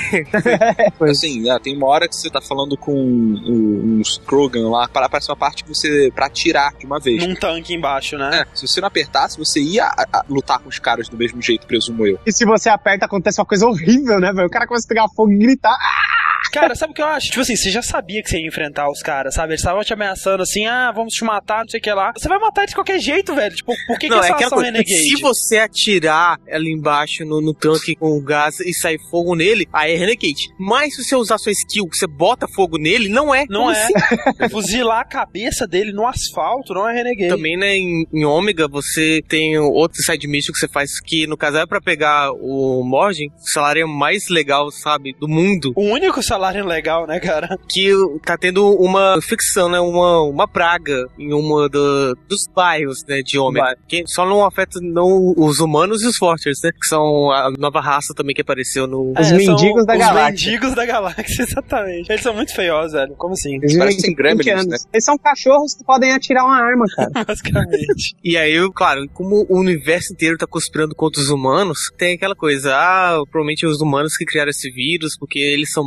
assim, né, tem uma hora que você tá falando com um- uns Krogan lá, para aparecer uma parte que você pra atirar de uma vez. Num tanque embaixo, né? É, se você não apertasse, você ia a- a lutar com os caras do mesmo jeito, presumo eu. E se você aperta, acontece uma coisa horrível, né, velho? O cara começa a pegar fogo e gritar. Cara, sabe o que eu acho? Tipo assim, você já sabia que você ia enfrentar os caras, sabe? Eles estavam te ameaçando assim, ah, vamos te matar, não sei o que lá. Você vai matar eles de qualquer jeito, velho. Tipo, por que, Não, que é essa aquela ação coisa, renegade? se você atirar ali embaixo no, no tanque com o gás e sair fogo nele, aí é Renegade. Mas se você usar sua skill, que você bota fogo nele, não é. Não Como é. assim? Fuzilar a cabeça dele no asfalto não é renegade. Também, né, em, em Ômega, você tem outro side mission que você faz, que no caso é pra pegar o Morgan, o salário mais legal, sabe, do mundo. O único salário legal, né, cara? Que tá tendo uma ficção, né, uma, uma praga em uma do, dos bairros, né, de Ômega. Que só não afeta não os humanos e os Forters, né, que são a nova raça também que apareceu no... Os É, mendigos são da os galáxia. mendigos da galáxia, exatamente. Eles são muito feiosos, velho. Como assim? Eles Parecem vivem gremlins, vinte anos. né? Eles são cachorros que podem atirar uma arma, cara. Basicamente. E aí, claro, como o universo inteiro tá conspirando contra os humanos, tem aquela coisa, ah, provavelmente os humanos que criaram esse vírus, porque eles são maus e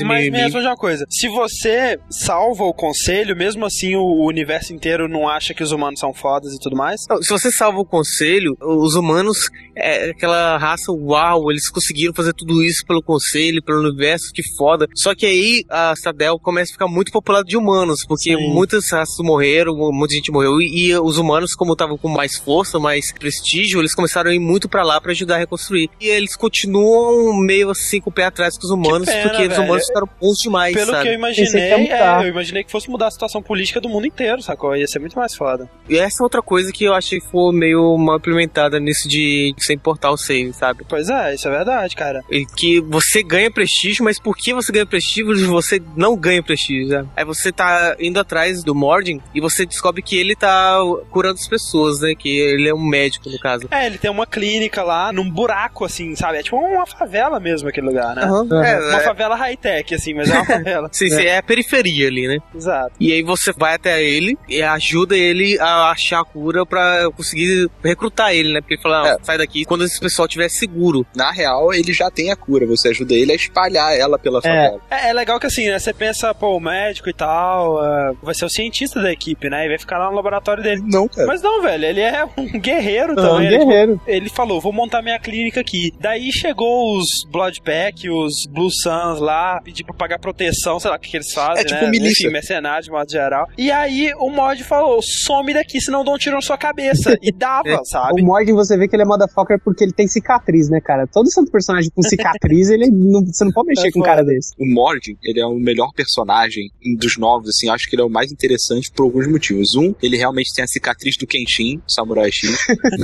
Mas me inimigo. responde uma coisa, se você salva o conselho, mesmo assim o, o universo inteiro não acha que os humanos são fodas e tudo mais? Não, se você salva o conselho, os humanos, é aquela raça, uau, eles conseguiram fazer tudo isso pelo conselho, pelo universo, que foda. Só que aí a Citadel começa a ficar muito populada de humanos, porque Sim. muitas raças morreram, muita gente morreu, e, e os humanos, como estavam com mais força, mais prestígio, eles começaram a ir muito pra lá pra ajudar a reconstruir. E eles continuam meio assim com o pé atrás com os humanos, pena, porque velho. os humanos ficaram bons demais, Pelo sabe? que eu imaginei, é, eu imaginei que fosse mudar a situação política do mundo inteiro, sacou? Ia ser muito mais foda. E essa é outra coisa que eu achei que foi meio mal implementada nisso de sem importar o save, sabe? Pois é, isso é verdade, cara. E que você ganha prestígio, mas por que você ganha prestígio e você não ganha prestígio, sabe? Aí você tá indo atrás do Mordin e você descobre que ele tá curando as pessoas, né? Que ele é um médico, no caso. É, ele tem uma clínica lá, num buraco, assim, sabe? É tipo uma favela mesmo aquele lugar, né? Uhum. É, é, uma é... favela high-tech, assim, mas é uma favela. sim, sim, é. é a periferia ali, né? Exato. E aí você vai até ele e ajuda ele a achar a cura pra conseguir recrutar ele, né? Porque ele fala, é. sai daqui quando esse pessoal estiver seguro. Na real, ele já tem a cura, você ajuda ele a espalhar ela pela favela. É, é legal que assim, né? Você pensa, pô, o médico e tal, uh, vai ser o cientista da equipe, né? E vai ficar lá no laboratório dele. Não, cara. Mas não, velho, ele é um guerreiro não, também. Um guerreiro. Ele, tipo, ele falou, vou montar minha clínica aqui. Daí chegou os Bloodpack, os Blue Suns lá, pedir pra pagar proteção, sei lá o que, que eles fazem, é, tipo né? milícia. Enfim, mercenário de modo geral. E aí o Mod falou, some daqui, senão dão um tiro na sua cabeça. E dava, é. sabe? O Mordin, você vê que ele é motherfucker porque ele tem cicatriz, né, cara? Todo santo personagem com cicatriz, ele não, você não pode mexer é com um cara desse. O Mordin, ele é o melhor personagem dos novos, assim, acho que ele é o mais interessante por alguns motivos. Um, ele realmente tem a cicatriz do Kenshin, Samurai X.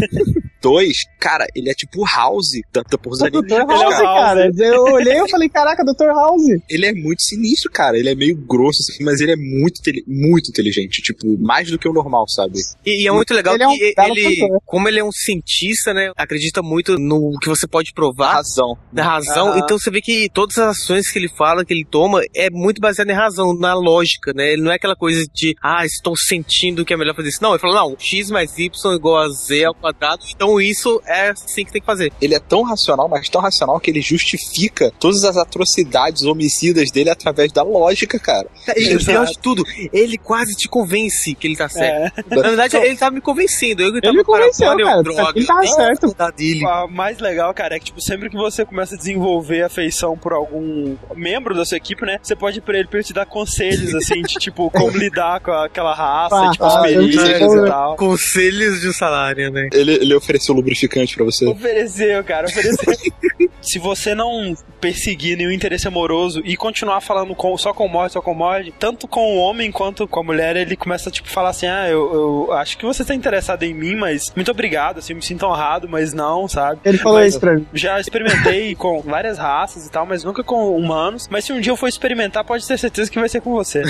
Dois, cara, ele é tipo o House da, da Porra O doutor House, cara. Eu olhei e falei, caraca, doutor House. Ele é muito sinistro, cara. Ele é meio grosso, assim, mas ele é muito, muito inteligente. Tipo, mais do que o normal, sabe? E, e é muito legal ele que é um ele, como ele é um cientista, né, acredita muito no que você pode provar. Razão. Na razão. Ah. Então você vê que todas as ações que ele fala, que ele toma, é muito baseado em razão, na lógica, né? Ele não é aquela coisa de, ah, estou sentindo que é melhor fazer isso. Não, ele fala, não, x mais y igual a z ao quadrado, então isso é assim que tem que fazer. Ele é tão racional, mas tão racional que ele justifica todas as atrocidades homicidas dele através da lógica, cara. E o pior de tudo, ele quase te convence que ele tá certo. É. Na verdade, então, ele tava me convencendo. Eu ele me convenceu, cara. Droga. Ele tava certo. Dele. O mais legal, cara, é que tipo, sempre que você começa a desenvolver afeição por algum membro da sua equipe, né, você pode ir pra ele pra ele te dar conselhos, assim, de tipo, como lidar com aquela raça, ah, tipo, ah, experiências e tal. Conselhos de um salário, né? Ele, ele ofereceu lubrificante pra você? Ofereceu, cara, ofereceu. Se você não perseguir nenhum interesse amoroso e continuar falando com, só com o Mord, só com o Mord, tanto com o homem quanto com a mulher, ele começa a tipo, falar assim, ah, eu, eu acho que você tá interessado em mim, mas muito obrigado, assim, eu me sinto honrado, mas não, sabe? Ele falou mas isso pra mim. Já experimentei com várias raças e tal, mas nunca com humanos, mas se um dia eu for experimentar, pode ter certeza que vai ser com você.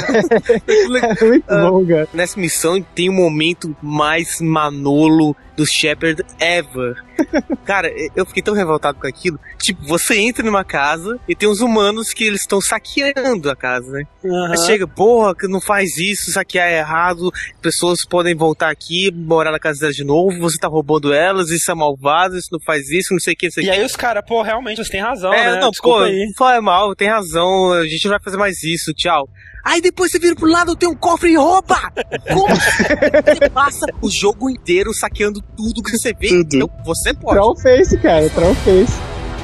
É muito bom, cara. Nessa missão tem um momento mais Manolo do Shepard ever. Cara, eu fiquei tão revoltado com aquilo. Tipo, você entra numa casa e tem uns humanos que eles estão saqueando a casa, né? Uhum. Aí chega, porra, que não faz isso, saquear é errado, pessoas podem voltar aqui, morar na casa delas de novo, você tá roubando elas, isso é malvado, isso não faz isso, não sei o que, não sei o que. E aí os caras, pô, realmente, você tem razão, é, né? Não, Desculpa pô, aí. foi mal, tem razão, a gente não vai fazer mais isso, tchau. Aí depois você vira pro lado, tem um cofre e rouba! Como? Você passa o jogo inteiro saqueando tudo que você vê. Tudo. Então você pode. Troll face, cara, troll face.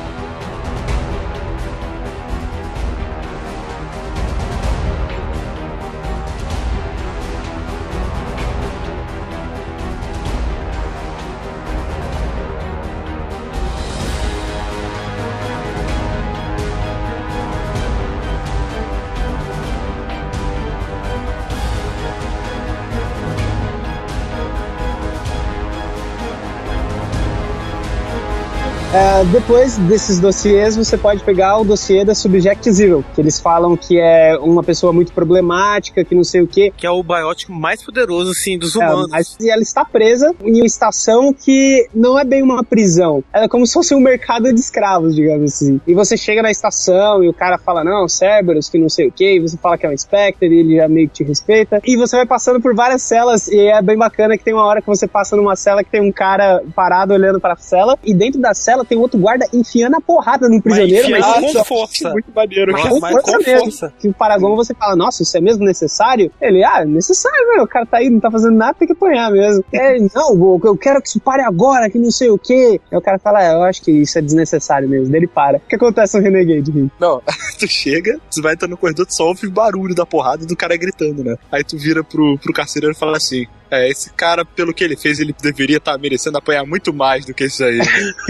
Uh, depois desses dossiês, você pode pegar o dossiê da Subject Zero, que eles falam que é uma pessoa muito problemática, que não sei o quê. Que é o biótico mais poderoso, assim, dos é, humanos. Mas, e ela está presa em uma estação que não é bem uma prisão. Ela é como se fosse um mercado de escravos, digamos assim. E você chega na estação e o cara fala, não, Cerberus, que não sei o quê, e você fala que é um Spectre, e ele já meio que te respeita. E você vai passando por várias celas, e é bem bacana que tem uma hora que você passa numa cela que tem um cara parado olhando pra cela, e dentro da cela dela tem outro guarda enfiando a porrada no prisioneiro, mas, mas, mas com força. Muito maneiro. Nossa, com mas força com mesmo. força. Que o Paragon você fala, nossa, isso é mesmo necessário? Ele, ah, é necessário, velho. O cara tá aí, não tá fazendo nada, tem que apanhar mesmo. É, não, eu quero que isso pare agora, que não sei o quê. Aí o cara fala, é, eu acho que isso é desnecessário mesmo. Daí ele para. O que acontece no Renegade, Rick? Não, tu chega, tu vai entrar no corredor, tu só ouve o barulho da porrada do cara gritando, né? Aí tu vira pro, pro carcereiro e fala assim, é, esse cara, pelo que ele fez, ele deveria estar tá merecendo apanhar muito mais do que isso aí. Né?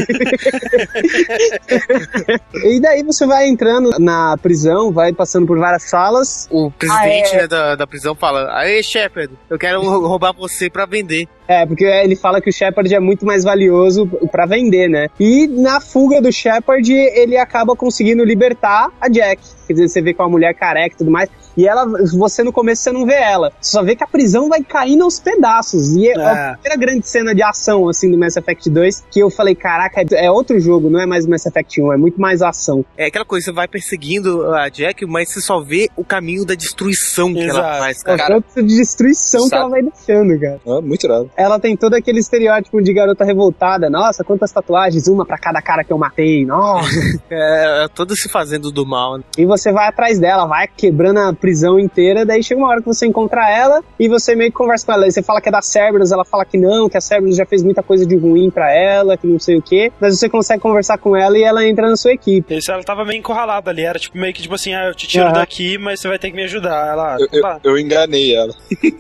E daí você vai entrando na prisão, vai passando por várias salas. O presidente ah, é... né, da, da prisão fala, aê, Shepard, eu quero roubar você pra vender. É, porque ele fala que o Shepard é muito mais valioso pra vender, né? E na fuga do Shepard, ele acaba conseguindo libertar a Jack. Quer dizer, você vê com a mulher careca e tudo mais. E ela, você no começo você não vê ela. Você só vê que a prisão vai caindo aos pedaços. E é, é. a primeira grande cena de ação, assim, do Mass Effect dois, que eu falei, caraca, é outro jogo, não é mais Mass Effect um, é muito mais ação. É aquela coisa, você vai perseguindo a Jack, mas você só vê o caminho da destruição que Exato. ela faz, cara. É o tanto de destruição Sabe? que ela vai deixando, cara. É muito irado. Ela tem todo aquele estereótipo de garota revoltada. Nossa, quantas tatuagens, uma pra cada cara que eu matei. Nossa. É, é todo se fazendo do mal. Né? E você vai atrás dela, vai quebrando a prisão inteira, daí chega uma hora que você encontra ela e você meio que conversa com ela. Aí você fala que é da Cerberus, ela fala que não, que a Cerberus já fez muita coisa de ruim pra ela, que não sei o quê. Mas você consegue conversar com ela e ela entra na sua equipe. Isso, ela tava meio encurralada ali, era tipo meio que tipo assim, ah, eu te tiro uhum. daqui, mas você vai ter que me ajudar. Ela, eu, eu, eu enganei ela.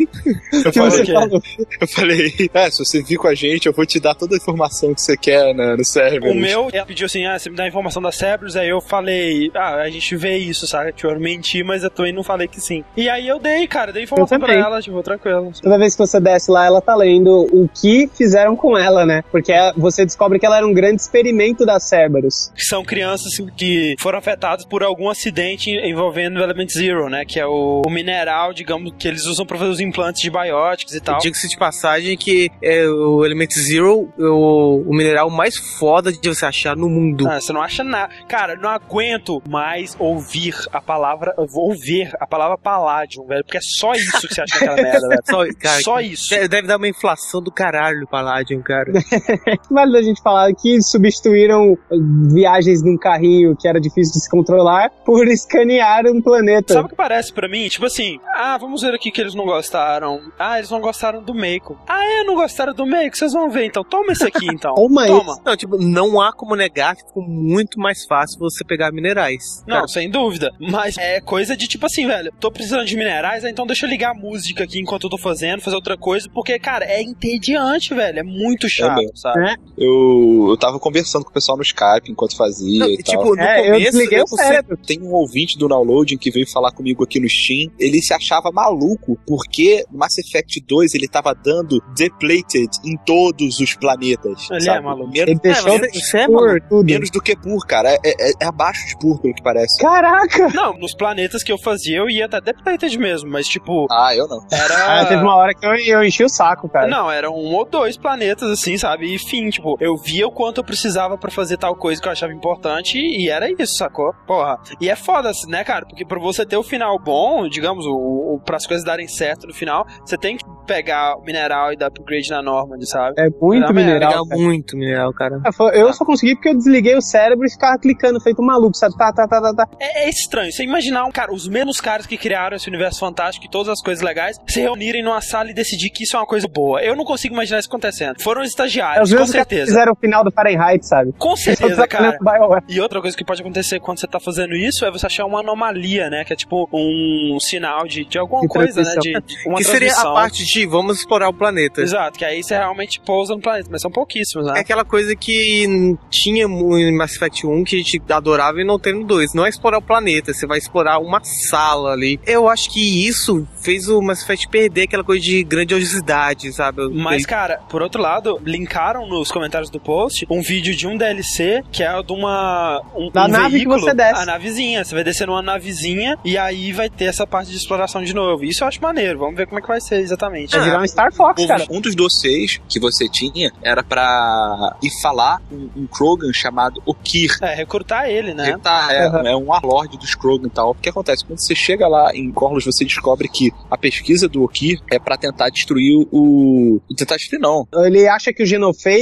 eu, falei, eu falei, é, se você vir com a gente, eu vou te dar toda a informação que você quer né, no Cerberus. O meu, ela pediu assim, ah, você me dá a informação da Cerberus, aí eu falei, ah, a gente vê isso, sabe? Tipo, eu menti, mas eu também não falei que sim. E aí eu dei, cara, dei informação pra ela, tipo, tranquilo. Toda vez que você desce lá, ela tá lendo o que fizeram com ela, né? Porque você descobre que ela era um grande experimento da Cerberus. Que são crianças que foram afetadas por algum acidente envolvendo o Element Zero, né? Que é o, o mineral, digamos, que eles usam pra fazer os implantes de bióticos e tal. Diga-se de passagem que é o Element Zero, o, o mineral mais foda de você achar no mundo. Ah, você não acha nada. Cara, não aguento mais ouvir a palavra, ouvir a palavra Palladium, velho, porque é só isso que você acha naquela merda, velho. Só, cara, só isso. Deve dar uma inflação do caralho o Palladium, cara. Vale a gente falar que substituíram viagens num carrinho que era difícil de se controlar por escanear um planeta. Sabe o que parece pra mim? Tipo assim, ah, vamos ver aqui que eles não gostaram. Ah, eles não gostaram do Mako. Ah, é, não gostaram do Mako? Vocês vão ver, então. Toma esse aqui, então. Toma, Toma. esse. Não, tipo, não há como negar que ficou muito mais fácil você pegar minerais. Não, cara. sem dúvida. Mas é coisa de tipo assim, velho, tô precisando de minerais, então deixa eu ligar a música aqui enquanto eu tô fazendo, fazer outra coisa, porque, cara, é entediante, velho. É muito chato, é sabe? É. Eu, eu tava conversando com o pessoal no Skype enquanto fazia Não, e tipo, tal. no É, começo, eu desliguei eu o cérebro. Tem um ouvinte do Downloading que veio falar comigo aqui no Steam. Ele se achava maluco porque Mass Effect dois ele tava dando depleted em todos os planetas. Ele sabe? é maluco. Menos, Ele deixou É, mas de isso é por maluco. tudo. menos do que pur, cara. É, é, é abaixo de pur, pelo que parece. Caraca! Não, nos planetas que eu fazia, eu ia até depleted mesmo, mas tipo, Ah, eu não. era... Ah, teve uma hora que eu, eu enchi o saco, cara. Não, eram um ou dois planetas, assim, sabe? E fim, tipo, eu via o quanto eu precisava pra fazer tal coisa que eu achava importante e era isso, sacou? Porra. E é foda, né, cara? Porque pra você ter o final bom, digamos, o, o, pras coisas darem certo no final, você tem que pegar o mineral e dar upgrade na Normand, sabe? É muito Não, mineral. Legal, cara. muito mineral, cara. Ah, foi- Eu só consegui porque eu desliguei o cérebro e ficava clicando, feito um maluco, sabe? Tá, tá, tá, tá, tá. É, é estranho. Você imaginar, um cara, os mesmos caras que criaram esse universo fantástico e todas as coisas legais se reunirem numa sala e decidir que isso é uma coisa boa. Eu não consigo imaginar isso acontecendo. Foram os É estagiários, os com mesmos que certeza. fizeram o final do Fahrenheit, sabe? Com certeza, cara. BioWare. E outra coisa que pode acontecer quando você tá fazendo isso é você achar uma anomalia, né? Que é tipo um sinal de, de alguma De coisa, né? transmissão. De, de uma Que seria a transmissão. parte de vamos explorar o planeta. Exato, que aí você realmente pousa no planeta, mas são pouquíssimos, né? É aquela coisa que tinha em Mass Effect um que a gente adorava e não tem no dois. Não é explorar o planeta, você vai explorar uma sala ali. Eu acho que isso fez o Mass Effect perder aquela coisa de grandiosidade, sabe? Mas, Ele- cara, por outro lado, linkaram nos comentários do post um vídeo de um D L C que é de uma... Um, Da um nave que veículo, você desce. A navezinha. Você vai descer numa navezinha e aí vai ter essa parte de exploração de novo. Isso eu acho maneiro. Vamos ver como é que vai ser exatamente. Vai virar um Star Fox, cara. Um dos dossiês que você tinha era pra ir falar um, um Krogan chamado Okir. É, recrutar ele, né? Ele tá, é, Uhum. é um warlord dos Krogan e tal. O que acontece? Quando você chega lá em Corlus, você descobre que a pesquisa do Okir é pra tentar destruir o... Tentar destruir, não. Ele acha que o Genophage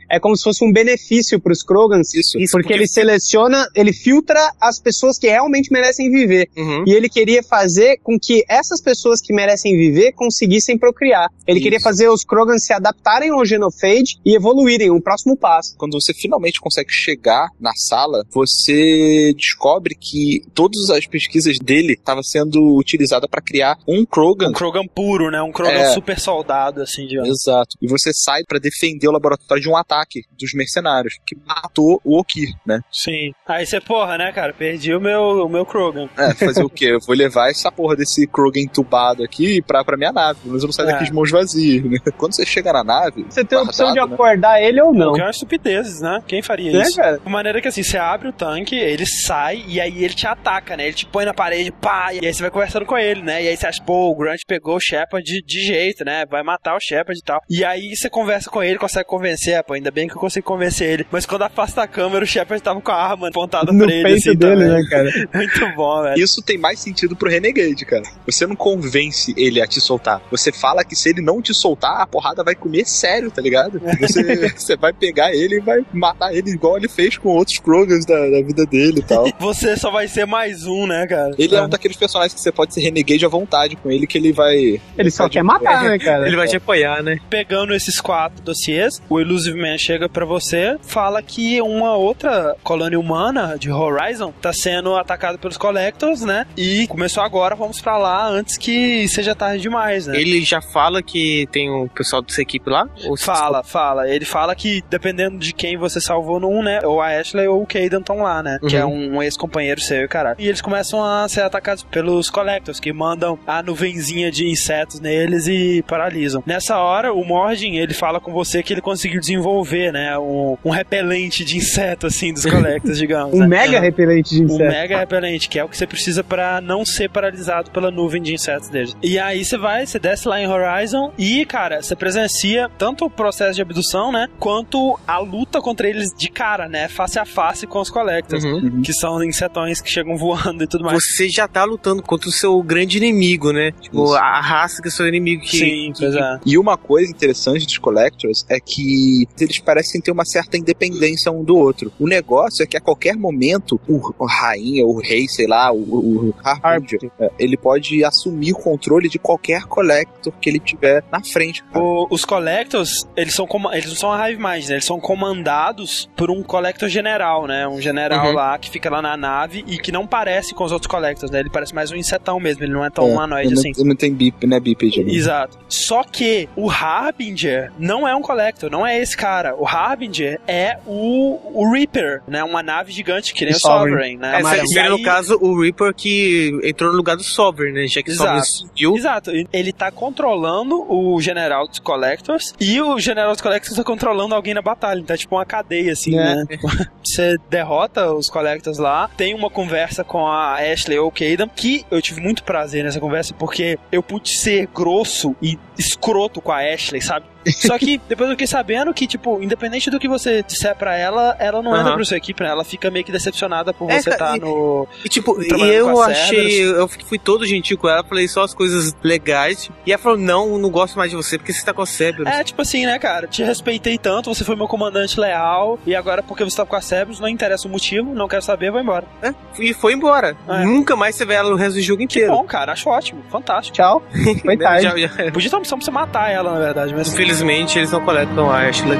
é como se fosse um benefício pros Krogans, Isso. Isso, porque, porque ele seleciona, ele filtra as pessoas que realmente merecem viver. Uhum. E ele queria fazer com que essas pessoas que merecem viver conseguissem procriar. Ele Isso. queria fazer os Krogans se adaptarem ao Genophage e evoluírem, um próximo passo. Quando você finalmente consegue chegar na sala, você descobre que todas as pesquisas dele estavam sendo utilizadas para criar um Krogan. Um Krogan puro, né? Um Krogan É. super soldado, assim, digamos. Exato. E você sai pra defender o laboratório de um ataque dos mercenários, que matou o Okir, né? Sim. Aí você, porra, né, cara? Perdi o meu, o meu Krogan. É, fazer o quê? Eu vou levar essa porra desse Krogan entubado aqui pra, pra minha nave, mas eu não saio É. daqui de mãos vazias, né? Quando você chega na nave... Você tem a opção de guardado, né? acordar ele ou não. Que é uma estupidez, né? Quem faria Né, isso? cara? De maneira que assim, você abre o tanque, ele sai e aí ele te ataca, né? Ele te põe na parede, pá, e aí você vai conversando com ele, né? E aí você acha, pô, o Grunt pegou o Shepard de, de jeito, né? Vai matar o Shepard e tal. E aí você conversa com ele, consegue convencer, é, pô, ainda bem que eu consigo convencer ele. Mas quando afasta a câmera, o Shepard tava com a arma apontada No pra ele, peito assim, dele, também. né, cara? Muito bom, velho. Isso tem mais sentido pro Renegade, cara. Você não convence ele a te soltar. Você fala que se ele não te soltar, a porrada vai comer sério, tá ligado? Você, você vai pegar ele e vai matar ele igual ele fez com outros Krogans da, da vida dele e tal. Você só vai ser mais um, né, cara? Ele é um daqueles personagens que você pode ser Renegade à vontade com ele, que ele vai... Ele só quer matar, né, cara? Ele vai te apoiar, né? Pegando esses quatro dossiês, o Illusive Man chega pra você, fala que uma outra colônia humana de Horizon tá sendo atacada pelos Collectors, né? E começou agora, vamos pra lá antes que seja tarde demais, né? Ele já fala que tem o pessoal dessa equipe lá? Ou Fala, fala. Ele fala que dependendo de quem você salvou no um, né? Ou a Ashley ou o Kaidan estão lá, né? Uhum. Que é um, um ex-companheiro seu e caralho. E eles começam a ser atacados pelos Collectors, que mandam a nuvenzinha de insetos neles e paralisam. Nessa hora, o Mordin, ele fala com você que ele conseguiu desenvolver, né? Um, um repelente de inseto, assim, dos Collectors, digamos. Um né? mega repelente de Um inseto. mega repelente, que é o que você precisa pra não ser paralisado pela nuvem de insetos deles. E aí você vai, você desce lá em Horizon e, cara, você presencia tanto o processo de abdução, né, quanto a luta contra eles de cara, né, face a face com os Collectors, Uhum. que são insetões que chegam voando e tudo mais. Você já tá lutando contra o seu grande inimigo, né? Tipo, Isso. a raça que é o seu inimigo que... Sim, que, pois é. E uma coisa interessante dos Collectors é que eles parecem ter uma certa independência um do outro. O negócio é que a qualquer momento o, o rainha, o rei, sei lá, o, o, o Harbinger, é, ele pode assumir o controle de qualquer Collector que ele tiver na frente. Cara. O- os Collectors, eles são como, eles não são a Hive Mind, né? Eles são comandados por um Collector general, né? Um general Uhum. lá que fica lá na nave e que não parece com os outros Collectors, né? Ele parece mais um insetão mesmo, ele não é tão É, humanoide ele assim. não, ele não tem bip, né, bípede. né? Exato. Só que o Harbinger não é um Collector, não é esse cara. O Harbinger é o, o Reaper, né? Uma nave gigante que nem o, O Sovereign. Sovereign, né? É, Mas- seria e no aí- caso o Reaper que entrou no lugar do Sovereign, né? Já que o Sovereign Exato. subiu. Exato. Ele tá controlando o general dos Collectors e o general dos Collectors tá controlando alguém na batalha. Então é tipo uma cadeia, assim, É. né? Você derrota os Collectors lá, tem uma conversa com a Ashley ou o Kaidan, que eu tive muito prazer nessa conversa, porque eu pude ser grosso e escroto com a Ashley, sabe? Só que depois eu fiquei sabendo que, tipo, independente do que você disser pra ela, ela não entra Aham. pra sua equipe, né? Ela fica meio que decepcionada por É, você cara, estar e- no... E tipo, e trabalhando eu com a achei, Cerberus. eu fui todo gentil com ela, falei só as coisas legais. E ela falou: não, não gosto mais de você porque você tá com a Cerberus. É, tipo assim, né, cara? Te respeitei tanto, você foi meu comandante leal, e agora porque você tá com a Cerberus, não interessa o motivo, não quero saber, vou embora. É, e foi embora. É. Nunca mais você vê ela no resto do jogo Que inteiro. bom, cara, acho ótimo, fantástico. Tchau. Foi tarde. Já- já- Podia ter uma opção pra você matar ela, na verdade, mas... Infelizmente, eles não coletam a Ashley.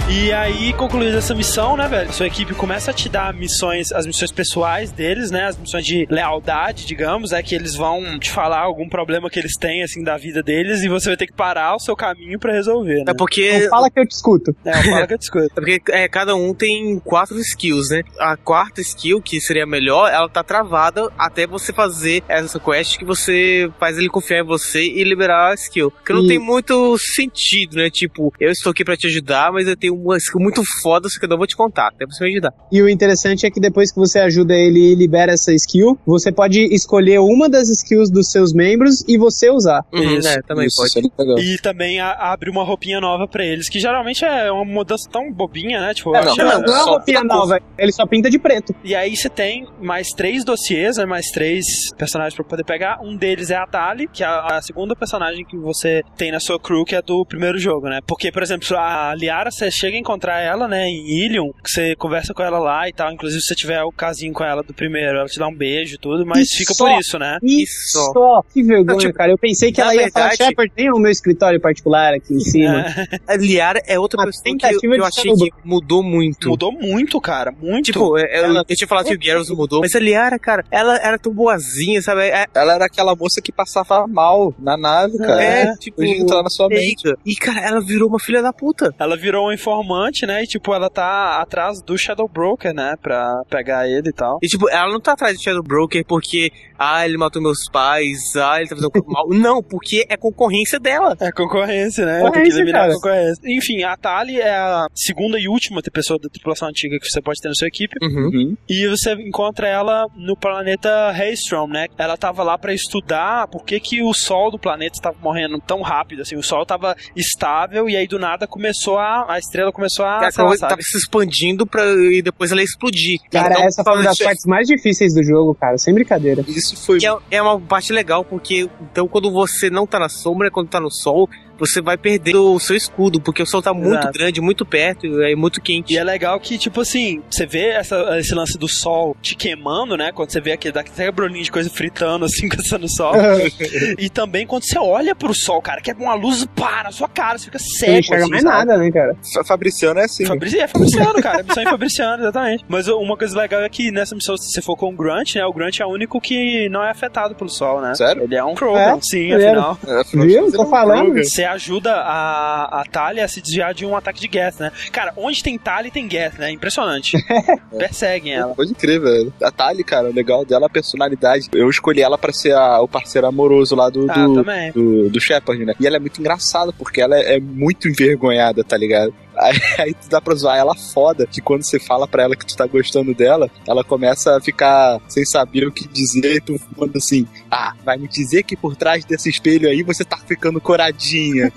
E aí, concluída essa missão, né, velho, sua equipe começa a te dar missões, as missões pessoais deles, né, as missões de lealdade, digamos, é que eles vão te falar algum problema que eles têm, assim, da vida deles, e você vai ter que parar o seu caminho pra resolver, né? É porque... Não fala que eu te escuto. É, fala que eu te escuto. É porque é, cada um tem quatro skills, né? A quarta skill, que seria a melhor, ela tá travada até você fazer essa quest que você faz ele confiar em você e liberar a skill. Que não E... tem muito sentido, né? Tipo, eu estou aqui pra te ajudar, mas eu tenho uma skill muito foda, só que eu não vou te contar, até você me ajudar. E o interessante é que depois que você ajuda ele e libera essa skill, você pode escolher uma das skills dos seus membros e você usar. Uhum, Isso, é, também Isso, pode. isso é legal. E também a, abre uma roupinha nova pra eles, que geralmente é uma mudança tão bobinha, né? Tipo, É, eu não, acho- não, não é uma só roupinha pinta nova, ele só pinta de preto. E aí você tem mais três dossiês, né? Mais três personagens pra poder pegar. Um deles é a Tali, que é a, a segunda personagem que você tem na sua crew, que é do primeiro jogo, né? Porque, por exemplo, a Liara, você chega a encontrar ela, né? Em Ilion, que você conversa com ela lá e tal. Inclusive, se você tiver o casinho com ela do primeiro, ela te dá um beijo e tudo, mas E fica só- por isso, né? Isso, Só. que vergonha, Não, tipo, cara. Eu pensei que na ela ia falar, verdade- Shepard, tem o meu escritório particular aqui em cima. É, A Liara é outra Uma pessoa que eu, tentativa que eu de achei Shadow que mudou muito. mudou muito, cara. Muito. Tipo, é- é- Ela- eu tinha falado que o Garrus mudou, mas a Liara, cara, ela era tão boazinha, sabe? É, Ela era aquela moça que passava mal na nave, cara. é, tipo, Hoje entrar na sua mente. meiga. E, cara, ela virou uma filha da puta. Ela virou um informante, né? E, tipo, ela tá atrás do Shadow Broker, né? Pra pegar ele e tal. E, tipo, ela não tá atrás de Shadow Broker porque, ah, ele matou meus pais, ah, ele tá fazendo mal. Não, porque é concorrência dela. É concorrência, né? Concorrência, Tem que eliminar cara. a concorrência. Enfim, a Tali é a segunda e última pessoa da tripulação antiga que você pode ter na sua equipe. Uhum. Uhum. E você encontra ela no planeta Haystrom, né? Ela tava lá pra estudar por que que o sol do planeta estava morrendo tão rápido, assim. O sol tava estável e aí do nada começou a... A estrela começou a... Ela sei lá, tava, sabe? tava se expandindo pra, e depois ela ia explodir. Cara, Então, essa foi uma das isso- partes mais difíceis do jogo, cara, sem brincadeira. Isso foi. E é, é uma parte legal, porque então quando você não tá na sombra, quando tá no sol, você vai perdendo o seu escudo, porque o sol tá muito Exato. grande, muito perto, é muito quente. E é legal que, tipo assim, você vê essa, esse lance do sol te queimando, né? Quando você vê aquele daquele brolinho de coisa fritando, assim, com essa no sol. E também quando você olha pro sol, cara, que é uma luz, pá, na sua cara, você fica Você cego, não enxerga assim, mais sabe? nada, né, cara? Fa- Fabriciano é assim. Fabrici... É Fabriciano, cara. É missão em Fabriciano, exatamente. Mas uma coisa legal é que nessa missão, se você for com o Grunt, né? O Grunt é o único que não é afetado pelo sol, né? Sério? Ele é um Krogan, É? sim, Ele afinal. É, afinal, Viu? você Tô é um falando. Krogan. Você ajuda a, a Tali a se desviar de um ataque de Geth, né? Cara, onde tem Tali tem Geth, né? Impressionante. Perseguem ela. Pode crer, velho. A Tali, cara, o legal dela é a personalidade. Eu escolhi ela pra ser a- o parceiro amoroso lá do, Ah, do, também. do, do Shepard, né? E ela é muito engraçada, porque ela é, é muito envergonhada, tá ligado? Aí, aí tu dá pra zoar ela foda, que quando você fala pra ela que tu tá gostando dela, ela começa a ficar sem saber o que dizer, e tu manda assim, ah, vai me dizer que por trás desse espelho aí você tá ficando coradinha.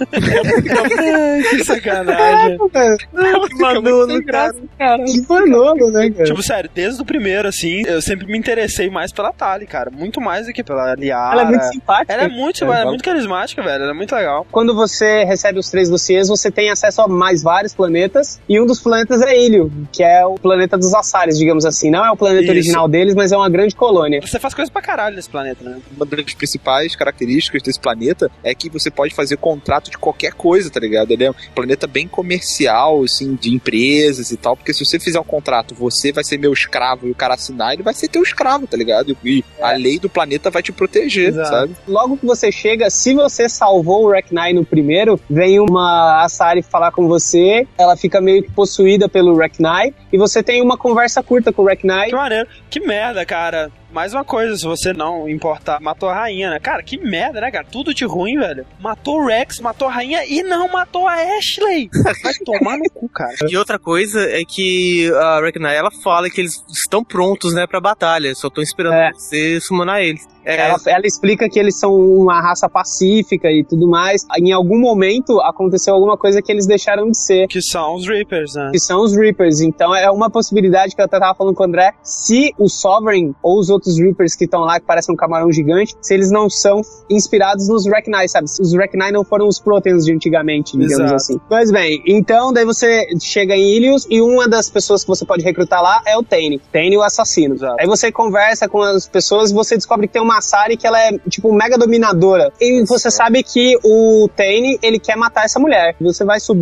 Ai, que sacanagem. Que manolo, cara. Que manolo, né, cara? Tipo, sério, desde o primeiro, assim, eu sempre me interessei mais pela Tali, cara. Muito mais do que pela Liara. Ela é muito simpática. Ela é muito, ela é muito carismática, velho. Ela é muito legal. Quando você recebe os três dossiês, você tem acesso a mais vários planetas, e um dos planetas é Ilio, que é o planeta dos Assares, digamos assim. Não é o planeta Isso. original deles, mas é uma grande colônia. Você faz coisa pra caralho nesse planeta, né? Uma das principais características desse planeta é que você pode fazer contrato de qualquer coisa, tá ligado? Ele é um planeta bem comercial, assim, de empresas e tal, porque se você fizer um contrato, você vai ser meu escravo e o cara assinar, ele vai ser teu escravo, tá ligado? E a lei do planeta vai te proteger, Exato. sabe? Logo que você chega, se você salvou o Rachni no primeiro, vem uma Asari falar com você, ela fica meio que possuída pelo Rachni, e você tem uma conversa curta com o Rachni. Que maneiro. Que merda, cara. Mais uma coisa, se você não importar, matou a rainha, né? Cara, que merda, né, cara? Tudo de ruim, velho. Matou o Rex, matou a rainha e não matou a Ashley. Vai tomar no cu, cara. E outra coisa é que a Rachni, ela fala que eles estão prontos, né, pra batalha. Só tô esperando É. você summonar eles. É, Ela, ela explica que eles são uma raça pacífica e tudo mais. Em algum momento aconteceu alguma coisa que eles deixaram de ser, Que são os Reapers, né? que são os Reapers. Então é uma possibilidade que eu até tava falando com o André, se o Sovereign ou os outros Reapers que estão lá, que parecem um camarão gigante, se eles não são inspirados nos Rachni, sabe? Os Rachni não foram os Proteans de antigamente, digamos Exato. assim. Pois bem, então daí você chega em Ilios e uma das pessoas que você pode recrutar lá é o Tane. Tane, o assassino. Exato. Aí você conversa com as pessoas e você descobre que tem uma Asari que ela é, tipo, mega dominadora. E você sabe que o Tane, ele quer matar essa mulher. Você vai subindo,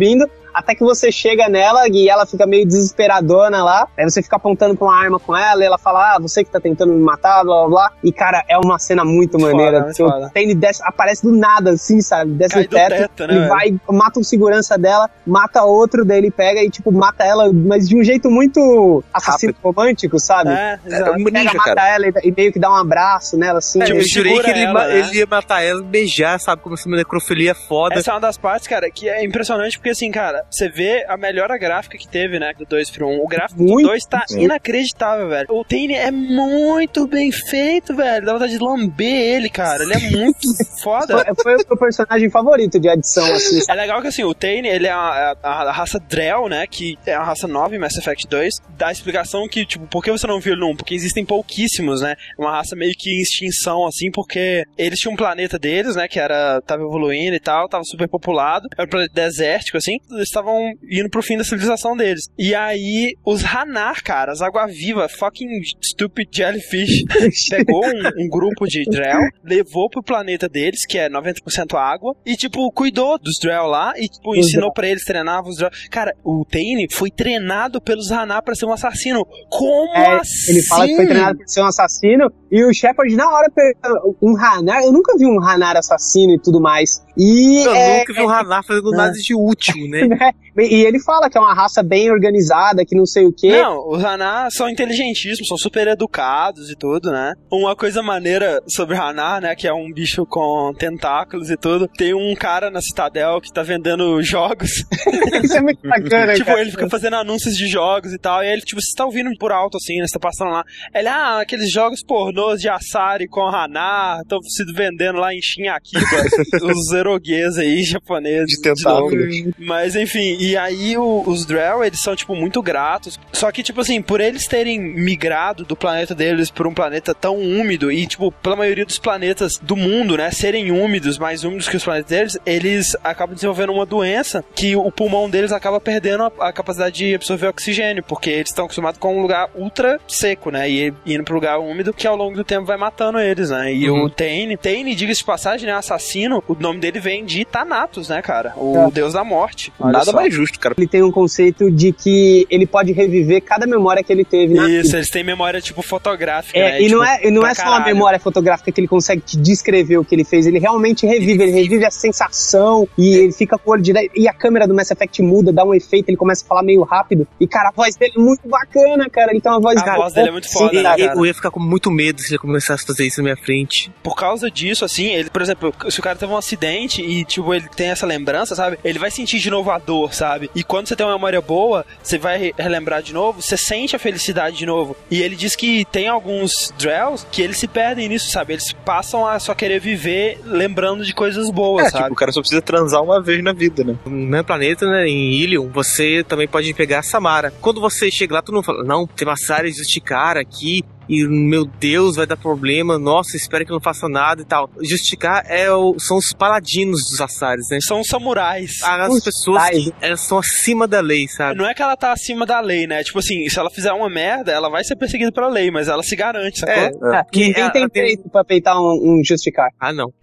até que você chega nela e ela fica meio desesperadona lá, aí você fica apontando pra uma arma com ela e ela fala, ah, você que tá tentando me matar, blá blá blá, e cara, é uma cena muito maneira, o Tane desce, aparece do nada assim, sabe, desce o teto, teto né, ele velho? vai, mata um segurança dela, mata outro, daí ele pega e tipo, mata ela, mas de um jeito muito assassino Rápido. romântico, sabe? É, é um ninja, pega, mata cara. ela e, e meio que dá um abraço nela, assim. É, tipo, eu jurei que ele, ela, né? ele ia matar ela, beijar, sabe, como se uma necrofilia foda. Essa é uma das partes, cara, que é impressionante, porque assim, cara, você vê a melhora gráfica que teve, né, do dois pro um. O gráfico muito, do dois tá sim. inacreditável, velho. O Tane é muito bem feito, velho. Dá vontade de lamber ele, cara. Ele é muito foda. Foi, foi o meu personagem favorito de adição, assim. É legal que, assim, o Tane, ele é a, a, a raça Drell, né, que é uma raça nova em Mass Effect dois. Dá a explicação que, tipo, por que você não viu ele no um? Porque existem pouquíssimos, né? Uma raça meio que em extinção, assim, porque eles tinham um planeta deles, né, que era, tava evoluindo e tal, tava super populado. Era um planeta desértico, assim. Eles estavam indo pro fim da civilização deles. E aí, os Hanar, cara, as água-viva, fucking stupid jellyfish, pegou um, um grupo de Drell, levou pro planeta deles, que é noventa por cento água, e, tipo, cuidou dos Drell lá e, tipo, ensinou pra eles, treinava os Drell. Cara, o Tane foi treinado pelos Hanar pra ser um assassino. Como é, assim? Ele fala que foi treinado pra ser um assassino, e o Shepard, na hora, um Hanar, eu nunca vi um Hanar assassino e tudo mais. E, eu é, nunca vi um Hanar fazendo é, nada de útil, né? E ele fala que é uma raça bem organizada, que não sei o quê. Não, os Hanar são inteligentíssimos, são super educados e tudo, né? Uma coisa maneira sobre Hanar, né, que é um bicho com tentáculos e tudo, tem um cara na Citadel que tá vendendo jogos. Isso é muito bacana, Tipo, cara. ele fica fazendo anúncios de jogos e tal, e aí ele, tipo, você tá ouvindo por alto, assim, né, você tá passando lá. Ele, ah, aqueles jogos pornôs de Asari com Hanar, estão se vendendo lá em Shinyakiba, os eroguês aí, japoneses. De tentáculos. Mas, enfim, e aí o, os Drell, eles são, tipo, muito gratos. Só que, tipo assim, por eles terem migrado do planeta deles por um planeta tão úmido, e, tipo, pela maioria dos planetas do mundo, né, serem úmidos, mais úmidos que os planetas deles, eles acabam desenvolvendo uma doença que o pulmão deles acaba perdendo a, a capacidade de absorver oxigênio, porque eles estão acostumados com um lugar ultra seco, né, e indo pro lugar úmido, que ao longo do tempo vai matando eles, né, e uhum. o Tane, Tane, diga-se de passagem, né, assassino, o nome dele vem de Thanatos, né, cara, o é. deus da morte. Nada só. mais justo, cara. Ele tem um conceito de que ele pode reviver cada memória que ele teve na Isso, vida. eles têm memória, tipo, fotográfica, é, né, e tipo, não é, não é só uma memória fotográfica que ele consegue te descrever o que ele fez, ele realmente revive, ele revive a sensação, e ele fica com o olho direto, e a câmera do Mass Effect muda, dá um efeito, ele começa a falar meio rápido, e cara, a voz dele é muito bacana, cara, ele tem uma voz... A cara, voz dele é muito foda, sim, né, cara? Eu ia ficar com muito medo se ele começasse a fazer isso na minha frente. Por causa disso, assim, ele, por exemplo, se o cara teve um acidente e, tipo, ele tem essa lembrança, sabe? Ele vai sentir de novo a dor, sabe? E quando você tem uma memória boa, você vai relembrar de novo, você sente a felicidade de novo. E ele diz que tem alguns Drells que eles se perdem nisso, sabe? Eles passam a só querer viver lembrando de coisas boas, é, sabe? Tipo, o cara só precisa transar uma vez na vida, né? No meu planeta, né, em Ilium, você também pode pegar a Samara. Quando você chega lá, todo mundo fala, não, tem uma Sara de Justicar aqui, e meu Deus, vai dar problema, nossa, espero que não faça nada e tal. Justicar é o, são os paladinos dos Assares, né? São os samurais. As os pessoas tais. que elas são acima da lei, sabe? Não é que ela tá acima da lei, né? Tipo assim, se ela fizer uma merda, ela vai ser perseguida pela lei, mas ela se garante, sacou? É, é. é. Ninguém ela, tem peito tem... pra peitar um, um Justicar. Ah, não.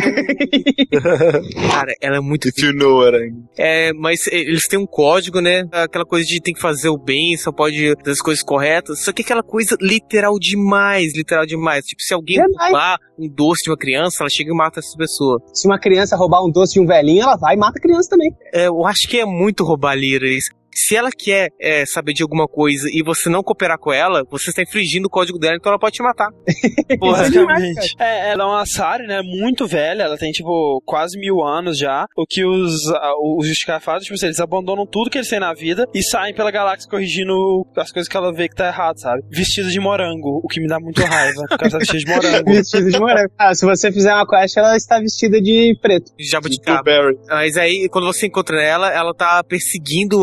Cara, ela é muito... If you know what I mean. É, mas eles têm um código, né? Aquela coisa de tem que fazer o bem, só pode fazer as coisas corretas. Só que aquela coisa literal demais, literal demais. Tipo, se alguém é roubar um doce de uma criança, ela chega e mata essa pessoa. Se uma criança roubar um doce de um velhinho, ela vai e mata a criança também. É, eu acho que é muito roubar lira isso. Se ela quer é, saber de alguma coisa e você não cooperar com ela, você está infringindo o código dela, então ela pode te matar. Porra, realmente. É, ela é uma Asari, né? Muito velha, ela tem, tipo, quase mil anos já. O que os, uh, os Justicar fazem, tipo assim, eles abandonam tudo que eles têm na vida e saem pela galáxia corrigindo as coisas que ela vê que tá errado, sabe? Vestidos de morango, o que me dá muito raiva. O cara tá vestido de morango. Vestido de morango. Ah, se você fizer uma quest, ela está vestida de preto. De jabuticaba. Mas aí, quando você encontra ela, ela tá perseguindo alguém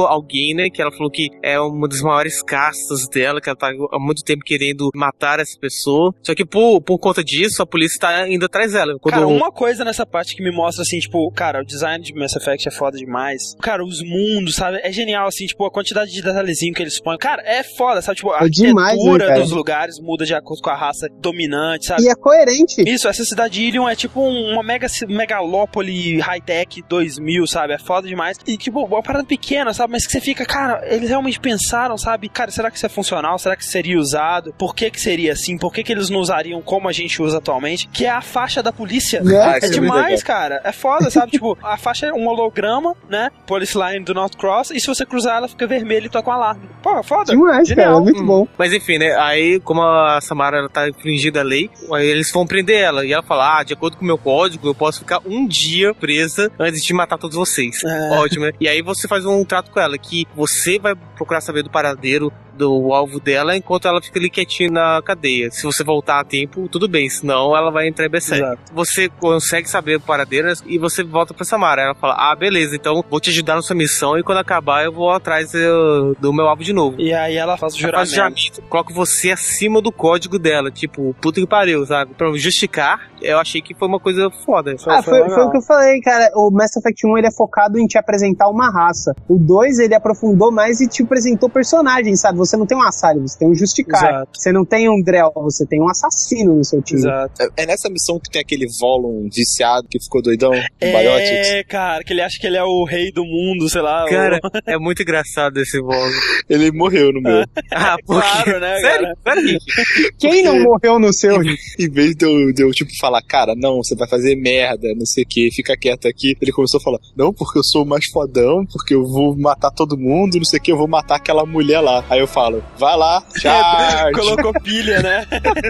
Lina, que ela falou que é uma das maiores castas dela, que ela tá há muito tempo querendo matar essa pessoa. Só que por, por conta disso, a polícia tá indo atrás dela. Quando cara, uma coisa nessa parte que me mostra, assim, tipo, cara, o design de Mass Effect é foda demais. Cara, os mundos, sabe? É genial, assim, tipo, a quantidade de detalhezinho que eles põem. Cara, é foda, sabe? Tipo, a é demais, arquitetura né, dos lugares muda de acordo com a raça dominante, sabe? E é coerente. Isso, essa cidade de Ilion é tipo uma mega megalópole high-tech dois mil, sabe? É foda demais. E, tipo, uma parada pequena, sabe? Mas que você fica, cara, eles realmente pensaram, sabe? Cara, será que isso é funcional? Será que seria usado? Por que que seria assim? Por que que eles não usariam como a gente usa atualmente? Que é a faixa da polícia. Ah, é demais, cara. É foda, sabe? Tipo, a faixa é um holograma, né? Police Line do North Cross, e se você cruzar ela fica vermelha e toca um alarme. Pô, é foda. Demais, genial. cara. É muito hum. bom. Mas enfim, né? Aí, como a Samara ela tá infringindo a lei, aí eles vão prender ela. E ela fala, ah, de acordo com o meu código, eu posso ficar um dia presa antes de matar todos vocês. É. Ótimo, né? E aí você faz um trato com ela, que você vai procurar saber do paradeiro do alvo dela, enquanto ela fica ali quietinha na cadeia. Se você voltar a tempo, tudo bem, senão ela vai entrar em berserk. Você consegue saber o paradeiro e você volta pra Samara. Ela fala, ah, beleza, então vou te ajudar na sua missão e quando acabar eu vou atrás eu, do meu alvo de novo. E aí ela faz o juramento. Faz o juramento. Coloca você acima do código dela, tipo, puta que pariu, sabe? Pra justificar, eu achei que foi uma coisa foda. Ah, foi, foi, foi o que eu falei, cara. O Mass Effect um, ele é focado em te apresentar uma raça. O dois, ele aprofundou mais e te apresentou personagens, sabe? Você não tem um Asari, você tem um Justicar. Exato. Você não tem um Drell, você tem um assassino no seu time. Exato. É, é nessa missão que tem aquele Volum viciado que ficou doidão no é, Biotics? É, cara, que ele acha que ele é o rei do mundo, sei lá. Cara, o... é muito engraçado esse Volum. Ele morreu no meu. Ah, porque... claro, né, Sério? Sério? Quem não morreu no seu? Em vez de eu, de eu, tipo, falar, cara, não, você vai fazer merda, não sei o que, fica quieto aqui. Ele começou a falar, não, porque eu sou o mais fodão, porque eu vou matar todo mundo, não sei o que, eu vou matar aquela mulher lá. Aí eu falo, vai lá, charge. Colocou pilha, né?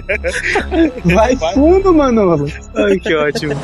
Vai, vai fundo, Manolo. Ai, que ótimo.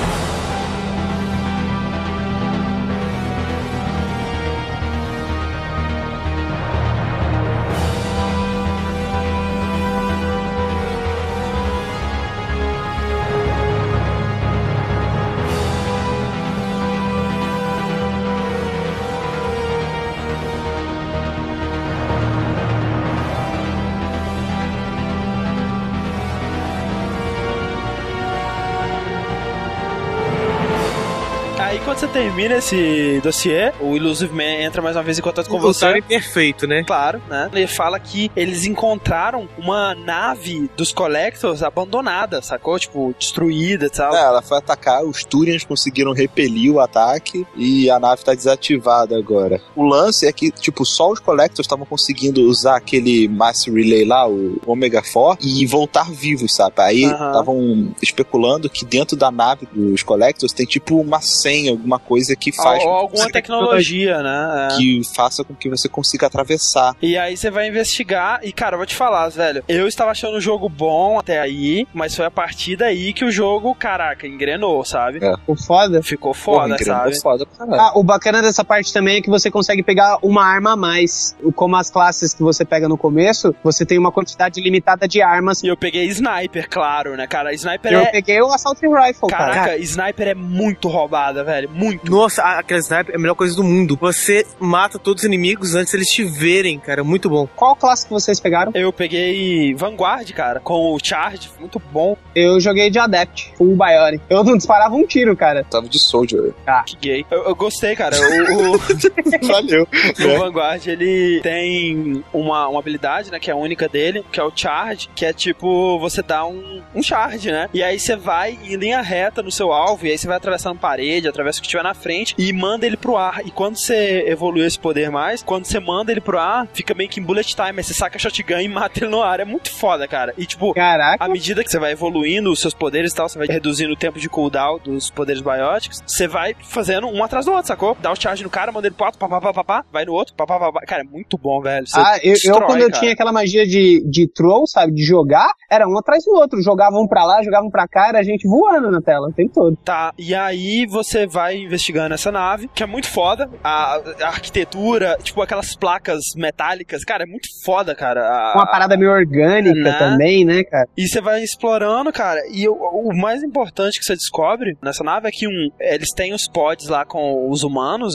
Quando você termina esse dossiê, o Illusive Man entra mais uma vez em contato com o você. O perfeito, né? Claro, né? Ele fala que eles encontraram uma nave dos Collectors abandonada, sacou? Tipo, destruída e tal. É, ela foi atacar, os Turians conseguiram repelir o ataque e a nave tá desativada agora. O lance é que, tipo, só os Collectors estavam conseguindo usar aquele Mass Relay lá, o Omega quatro, e voltar vivos, sabe? Aí estavam uh-huh. especulando que dentro da nave dos Collectors tem, tipo, uma senha, alguma coisa que faz... Ou alguma tecnologia, né? É. Que faça com que você consiga atravessar. E aí você vai investigar e, cara, eu vou te falar, velho, eu estava achando o jogo bom até aí, mas foi a partir daí que o jogo, caraca, engrenou, sabe? É. Ficou foda. Ficou foda, Porra, sabe? Foda, ah, o bacana dessa parte também é que você consegue pegar uma arma a mais. Como as classes que você pega no começo, você tem uma quantidade limitada de armas. E eu peguei Sniper, claro, né, cara? Sniper eu é... Eu peguei o Assault Rifle, Caraca, cara. Sniper é muito roubada, velho. Muito. Nossa, aquela Sniper é a melhor coisa do mundo. Você mata todos os inimigos antes eles te verem, cara. Muito bom. Qual classe que vocês pegaram? Eu peguei Vanguard, cara, com o Charge. Muito bom. Eu joguei de Adept, Full Bionic. Eu não disparava um tiro, cara. Tava de Soldier. Ah. Que gay. Eu, eu gostei, cara. O, o... Valeu. O é. Vanguard, ele tem uma, uma habilidade, né, que é a única dele, que é o Charge, que é tipo, você dá um, um charge, né? E aí você vai em linha reta no seu alvo, e aí você vai atravessando parede, atravessa o que estiver na frente, e manda ele pro ar. E quando você evolui esse poder mais, quando você manda ele pro ar, fica meio que em bullet time, aí você saca a shotgun e mata ele no ar. É muito foda, cara. E tipo, caraca, à medida que você vai evoluindo os seus poderes e tal, você vai reduzindo o tempo de cooldown dos poderes bióticos, você vai fazendo um atrás do outro, sacou? Dá o charge no cara, manda ele pro outro, papá, papá, papá, vai no outro, papá, papá. Cara, é muito bom, velho. Você ah, eu, destrói, eu quando eu cara. tinha aquela magia de, de troll, sabe, de jogar, era um atrás do outro. Jogavam um pra lá, jogavam pra cá, era a gente voando na tela, o tempo todo. Tá, e aí você vai investigando essa nave, que é muito foda. A, a arquitetura, tipo aquelas placas metálicas, cara, é muito foda, cara. A, Uma parada meio orgânica, né? Também, né, cara? E você vai explorando, cara, e o, o mais importante que você descobre nessa nave é que um, eles têm os pods lá com os humanos, né?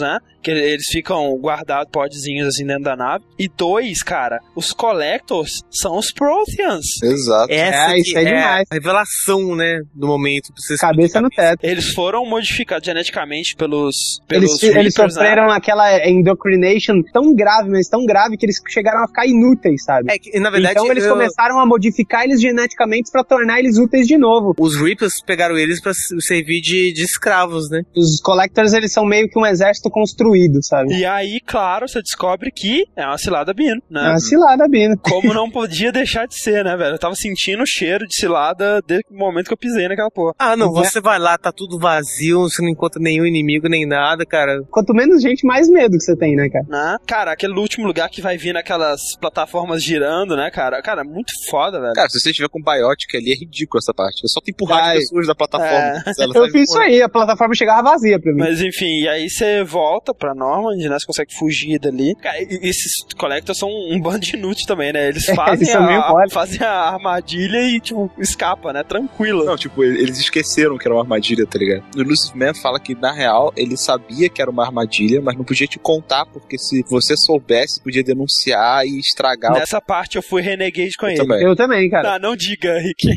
que eles ficam guardados, podzinhos assim dentro da nave. E dois, cara, os Collectors são os Protheans. Exato. Essa É, isso é demais. a revelação, né, do momento. Pra vocês Cabeça no teto. Eles foram modificados geneticamente pelos, pelos Eles, eles Reapers, sofreram né? aquela indoctrination tão grave, mas tão grave que eles chegaram a ficar inúteis, sabe? É que, na verdade, então eles eu- começaram a modificar eles geneticamente pra tornar eles úteis de novo. os Reapers pegaram eles pra servir de, de escravos, né? Os Collectors, eles são meio que um exército construído, sabe? E aí, claro, você descobre que é uma cilada Bino, É né? uma cilada, Bino. Como não podia deixar de ser, né, velho? Eu tava sentindo o cheiro de cilada desde o momento que eu pisei naquela porra. Ah, não, Né? você vai lá, tá tudo vazio, você não encontra nenhum inimigo, nem nada, cara. Quanto menos gente, mais medo que você tem, né, cara? Né? Cara, aquele último lugar que vai vir naquelas plataformas girando, né, cara? Cara, muito foda, velho. Cara, se você estiver com Biotic ali, é ridículo essa parte. É só tu empurrar Vai. as pessoas da plataforma. É. Ela Eu sai fiz isso voando. aí, a plataforma chegava vazia pra mim. Mas enfim, e aí você volta pra Normand, né? Você consegue fugir dali. Cara, e esses Collectors são um bando de inútil também, né? Eles É, fazem, eles são meio a, mole. fazem a armadilha e, tipo, escapa, né? Tranquilo. Não, tipo, eles esqueceram que era uma armadilha, tá ligado? O Lucifer Man fala que, na real, ele sabia que era uma armadilha, mas não podia te contar, porque se você soubesse, podia denunciar e estragar. Nessa parte eu fui renegade com Eu ele. também. Eu também, cara. Não, não diga, Rick.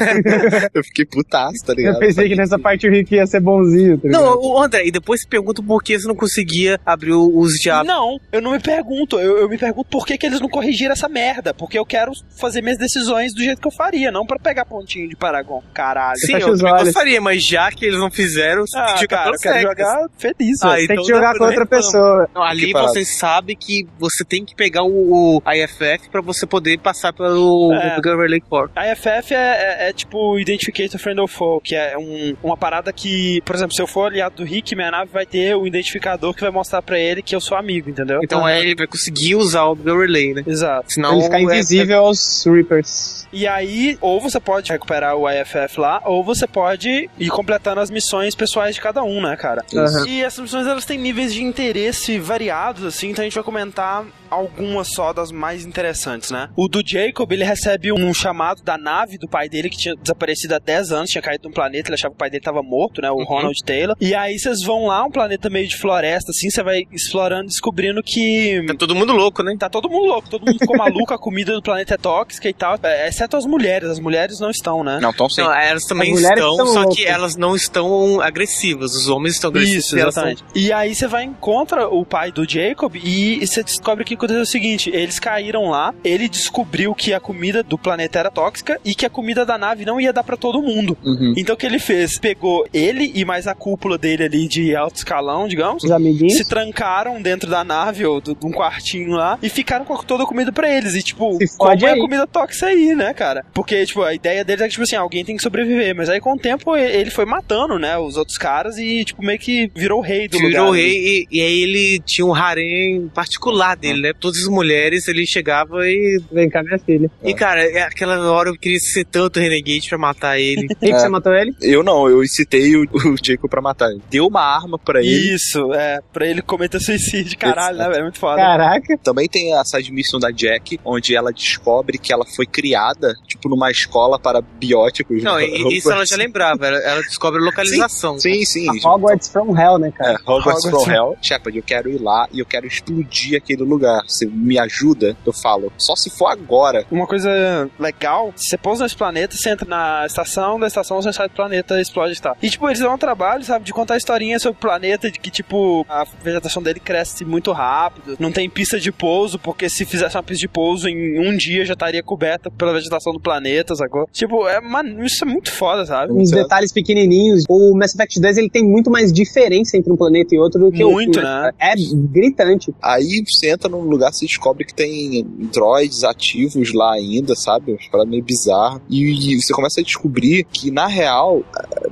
Eu fiquei putaço, tá ligado? Eu pensei que nessa parte o Rick ia ser bonzinho, tá ligado? Não, o André, e depois se pergunta por que você não conseguia abrir o- os diabos. Não, eu não me pergunto. Eu, eu me pergunto por que, que eles não corrigiram essa merda. Porque eu quero fazer minhas decisões do jeito que eu faria, não pra pegar pontinho de Paragon. Caralho. Sim, fecha eu os também olhos. gostaria, mas já que eles não fizeram, você Ah, fica cara, eu tão quero cego. jogar feliz, Ah, velho. Tem então que jogar dá com outra pra- pessoa. Não, ali Que parada. você sabe que você tem que pegar o, o I F F pra você poder passar pelo É. Upgrade Relay Core. A I F F é, é, é tipo Identificator Friend or Foe, que é um, uma parada que, por exemplo, se eu for aliado do Rick, minha nave vai ter o identificador que vai mostrar pra ele que eu sou amigo, entendeu? Então é, ele vai conseguir usar o Upgrade Relay, né? Exato. Senão Ele ficar é- invisível aos Reapers. E aí, ou você pode recuperar o I F F lá, ou você pode ir completando as missões pessoais de cada um, né, cara? Aham. E essas missões, elas têm níveis de interesse variados, assim, então a gente vai comentar algumas só das mais interessantes, né? O do Jacob, ele recebe um chamado da nave do pai dele, que tinha desaparecido há dez anos, tinha caído num planeta, ele achava que o pai dele tava morto, né? O Uhum. Ronald Taylor. E aí vocês vão lá, um planeta meio de floresta, assim, você vai explorando, descobrindo que... Tá todo mundo louco, né? Tá todo mundo louco, todo mundo ficou maluco, a comida do planeta é tóxica e tal, é, exceto as mulheres, as mulheres não estão, né? Não, então sim. Não, elas também As mulheres estão, estão só loucas. que elas não estão agressivas. Os homens estão agressivos. Isso, e elas exatamente. E aí você vai encontra o pai do Jacob e você descobre que aconteceu o seguinte, eles caíram lá, ele descobriu que a comida do planeta era tóxica e que a comida da nave não ia dar pra todo mundo. Uhum. Então o que ele fez? Pegou ele e mais a cúpula dele ali de alto escalão, digamos, Os amiguinhos. se trancaram dentro da nave ou de um quartinho lá e ficaram com toda a comida pra eles. E tipo, Se como fode é a aí. comida tóxica aí, né, cara? Porque, tipo, a ideia deles é que, tipo assim, alguém tem que sobreviver. Mas aí com o tempo e- ele foi matando, né, os outros caras e, tipo, meio que virou o rei do lugar. virou o ali. rei e, e aí ele tinha um harém particular dele, né? Todas as mulheres, ele chegava e... Vem cá, minha filha. E, cara, é aquela hora eu queria ser tanto Renegade pra matar ele. Rick, É. você matou ele? Eu não, eu incitei o, o Jacob pra matar ele. Deu uma arma pra ele. Isso, é, pra ele cometer suicídio, caralho, né, Exato. velho? Muito foda. Caraca. Também tem a side mission da Jack, onde ela descobre que ela foi criada, tipo, numa escola para bióticos. Não, e, isso ela já lembrava. Ela, ela descobre a localização. Sim, sim. A Hogwarts from Hell, né, cara? É, Hogwarts Hogwarts from Hell. Shepard, eu quero ir lá e eu quero explodir aquele lugar. Você me ajuda? Eu falo, só se for agora. Uma coisa legal, você pousa nesse planeta, você entra na estação, da estação você sai do planeta, explode e tal. E, tipo, eles dão um trabalho, sabe, de contar historinha sobre o planeta, de que, tipo, a vegetação dele cresce muito rápido, não tem pista de pouso, porque se fizesse uma pista de pouso em um dia já estaria coberta pela vegetação do planeta, sacou? Tipo, é, mano, isso é muito foda, sabe? Uns detalhes pequenininhos. O Mass Effect dois, ele tem muito mais diferença entre um planeta e outro do que Muito, o né? É gritante. Aí você entra num lugar, você descobre que tem droids ativos lá ainda, sabe? Uma parada meio bizarra. E, e você começa a descobrir que, na real...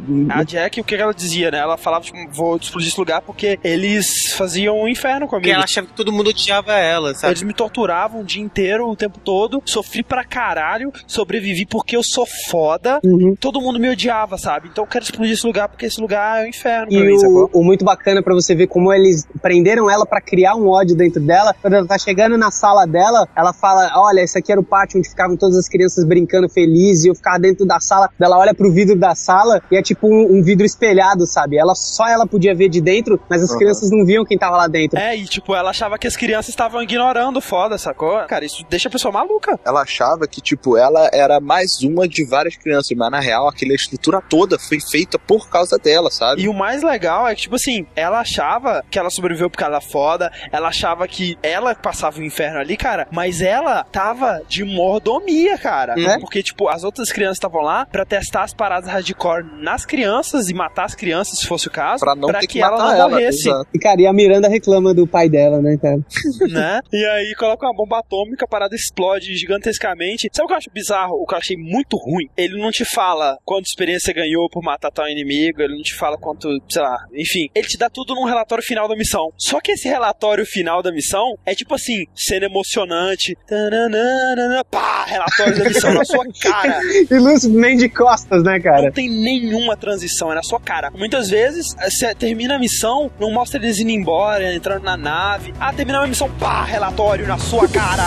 A Jack, o que ela dizia, né? Ela falava, tipo, vou explodir esse lugar porque eles faziam um inferno Porque comigo. ela achava que todo mundo odiava ela, sabe? Eles me torturavam o dia inteiro, o tempo todo. Sofri pra caralho. Sobrevivi porque eu sou foda. Uhum. Todo mundo me odiava, sabe? Então eu quero explodir esse lugar porque esse lugar é um inferno pra E mim, sacou? o, o muito bacana pra você ver como eles prenderam ela pra criar um ódio dentro dela. Quando ela tá chegando na sala dela, ela fala, olha, esse aqui era o pátio onde ficavam todas as crianças brincando felizes, e eu ficava dentro da sala. Ela olha pro vidro da sala e é tipo um, um vidro espelhado, sabe? Ela, só ela podia ver de dentro, mas as Uhum. crianças crianças não viam quem tava lá dentro. É, e tipo, ela achava que as crianças estavam ignorando foda, sacou? Cara, isso deixa a pessoa maluca. Ela achava que, tipo, ela era mais uma de várias crianças, mas na real, aquela estrutura toda foi feita por causa dela, sabe? E o mais legal é que, tipo assim, ela achava que ela sobreviveu por causa da foda, ela achava que ela passava o inferno ali, cara, mas ela tava de mordomia, cara. Uhum. Porque, tipo, as outras crianças estavam lá pra testar as paradas hardcore nas crianças e matar as crianças, se fosse o caso, pra, não pra ter que, que ela não ela, morresse. exato. E, cara, e a Miranda reclama do pai dela, né, cara? Né? E aí coloca uma bomba atômica, a parada explode gigantescamente. Sabe o que eu acho bizarro? O que eu achei muito ruim? Ele não te fala quanta experiência você ganhou por matar tal inimigo, ele não te fala quanto, sei lá, enfim. Ele te dá tudo num relatório final da missão. Só que esse relatório final da missão é tipo assim, cena emocionante, tananana, pá, relatório da missão na sua cara. E luz nem de costas, né, cara? Não tem nenhuma transição, é na sua cara. Muitas vezes, você termina a missão, não mostra eles indo embora, entrando na nave. Ah, terminou a missão, pá, relatório na sua cara.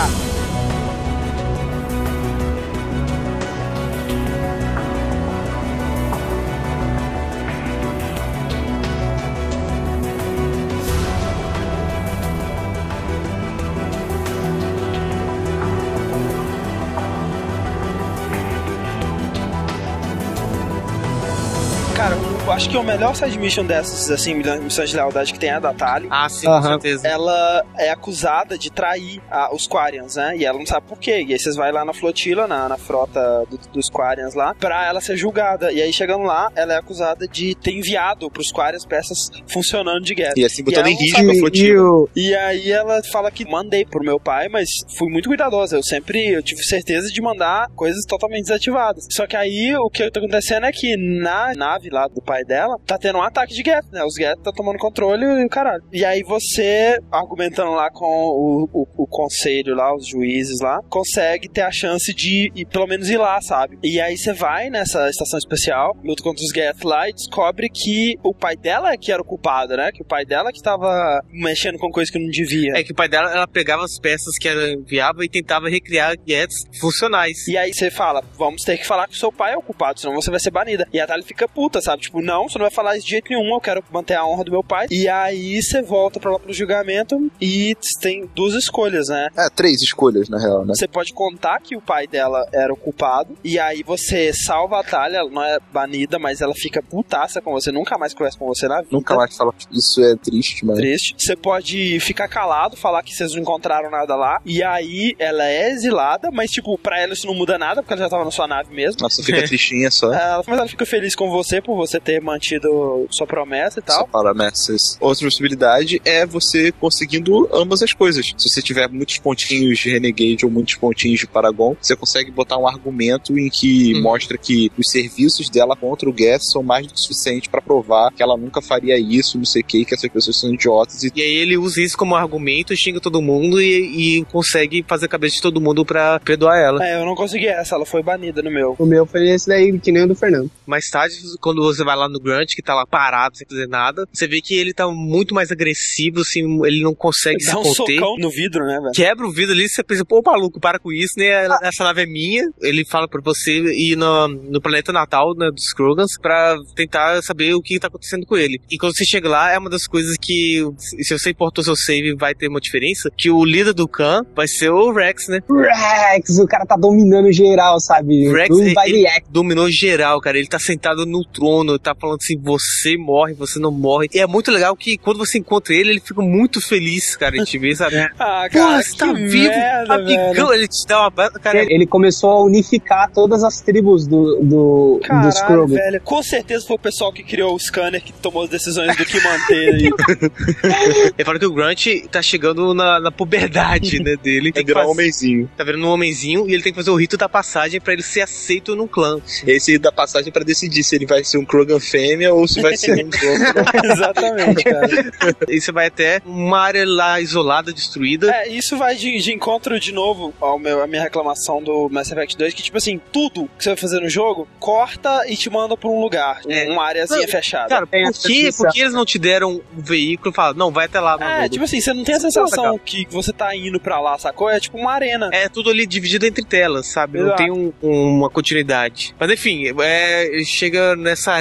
Cara, eu acho que o melhor side mission dessas, assim, missões de lealdade que tem é a da Tali. Ah, sim, Aham. com certeza. Ela é acusada de trair a, os Quarians, né? E ela não sabe por quê. E aí vocês vão lá na flotila, na, na frota do, dos Quarians lá, pra ela ser julgada. E aí, chegando lá, ela é acusada de ter enviado pros Quarians peças funcionando de guerra. E assim, botando E em ela não risco sabe- a E, flotila. e o... E aí ela fala que mandei pro meu pai, mas fui muito cuidadosa. Eu sempre eu tive certeza de mandar coisas totalmente desativadas. Só que aí o que tá acontecendo é que na nave lá do pai dela, tá tendo um ataque de Geth, né? Os Geth tá tomando controle e o caralho. E aí você, argumentando lá com o, o, o conselho lá, os juízes lá, consegue ter a chance de ir, pelo menos ir lá, sabe? E aí você vai nessa estação especial, luta contra os Geth lá e descobre que o pai dela é que era o culpado, né? Que o pai dela que tava mexendo com coisa que não devia. É que o pai dela, ela pegava as peças que ela enviava e tentava recriar Geths funcionais. E aí você fala, vamos ter que falar que o seu pai é o culpado, senão você vai ser banida. E a Tali fica puta, sabe? Tipo, não, você não vai falar isso de jeito nenhum, eu quero manter a honra do meu pai. E aí você volta pra lá pro julgamento e tem duas escolhas, né? É, três escolhas, na real, né? Você pode contar que o pai dela era o culpado, e aí você salva a Tali, ela não é banida, mas ela fica putaça com você, nunca mais conversa com você na vida. Nunca mais fala que isso é triste, mas... Triste. Você pode ficar calado, falar que vocês não encontraram nada lá, e aí ela é exilada, mas tipo, pra ela isso não muda nada, porque ela já tava na sua nave mesmo. Nossa, fica tristinha só. Ela, mas ela fica feliz com você por você ter mantido sua promessa e tal. Só para promessas. Outra possibilidade é você conseguindo ambas as coisas. Se você tiver muitos pontinhos de Renegade ou muitos pontinhos de Paragon, você consegue botar um argumento em que Hum. mostra que os serviços dela contra o Geth são mais do que suficiente pra provar que ela nunca faria isso, não sei o que, que essas pessoas são idiotas e E aí ele usa isso como argumento, xinga todo mundo e, e consegue fazer a cabeça de todo mundo pra perdoar ela. É, eu não consegui essa, ela foi banida no meu. O meu foi esse daí, que nem o do Fernando. Mais tarde, quando você vai lá no Grunt, que tá lá parado, sem fazer nada, você vê que ele tá muito mais agressivo, assim, ele não consegue Dá se um conter. socão no vidro, né, velho? Quebra o vidro ali, você pensa, pô, maluco, para com isso, né? Essa nave é minha. Ele fala pra você ir no, no planeta natal, né, dos Krogans, pra tentar saber o que tá acontecendo com ele. E quando você chega lá, é uma das coisas que, se você importou seu save, vai ter uma diferença, que o líder do Khan vai ser o Rex, né? Rex, o cara tá dominando geral, sabe? Rex, Tudo ele, vai ele react. dominou geral, cara. Ele tá sentado no trono, tá falando assim, você morre, você não morre. E é muito legal que quando você encontra ele, ele fica muito feliz, cara, de te ver, sabe? Ah, Pô, cara, você tá que vivo, merda, amigão. velho. Ele te dá uma... ba- Cara, Ele, ele começou a unificar todas as tribos do, do, dos Caralho, Krogan. velho. Com certeza foi o pessoal que criou o scanner que tomou as decisões do que manter aí. ele fala que o Grunt tá chegando na, na puberdade, né, dele. é Tem que virar um fazer- homenzinho. Tá virando um homenzinho e ele tem que fazer o rito da passagem pra ele ser aceito no clã. Esse da passagem pra decidir se ele vai ser um Krogan fêmea ou se vai ser um Krogan. Exatamente, cara. E você vai até uma área lá isolada, destruída. É, isso vai de, de encontro de novo ao meu, a minha reclamação do Mass Effect dois, que tipo assim, tudo que você vai fazer no jogo, corta e te manda pra um lugar, É. uma areazinha Não, fechada. Cara, Tem por essa que, sensação. por que eles não te deram um veículo e falaram, não, vai até lá, É, maluco? tipo assim, você não tem a sensação que você tá indo pra lá, sacou? É tipo uma arena. É tudo ali dividido entre telas, sabe? Não Exato. tem um- uma continuidade. Mas enfim, é, chega nessa arenazinha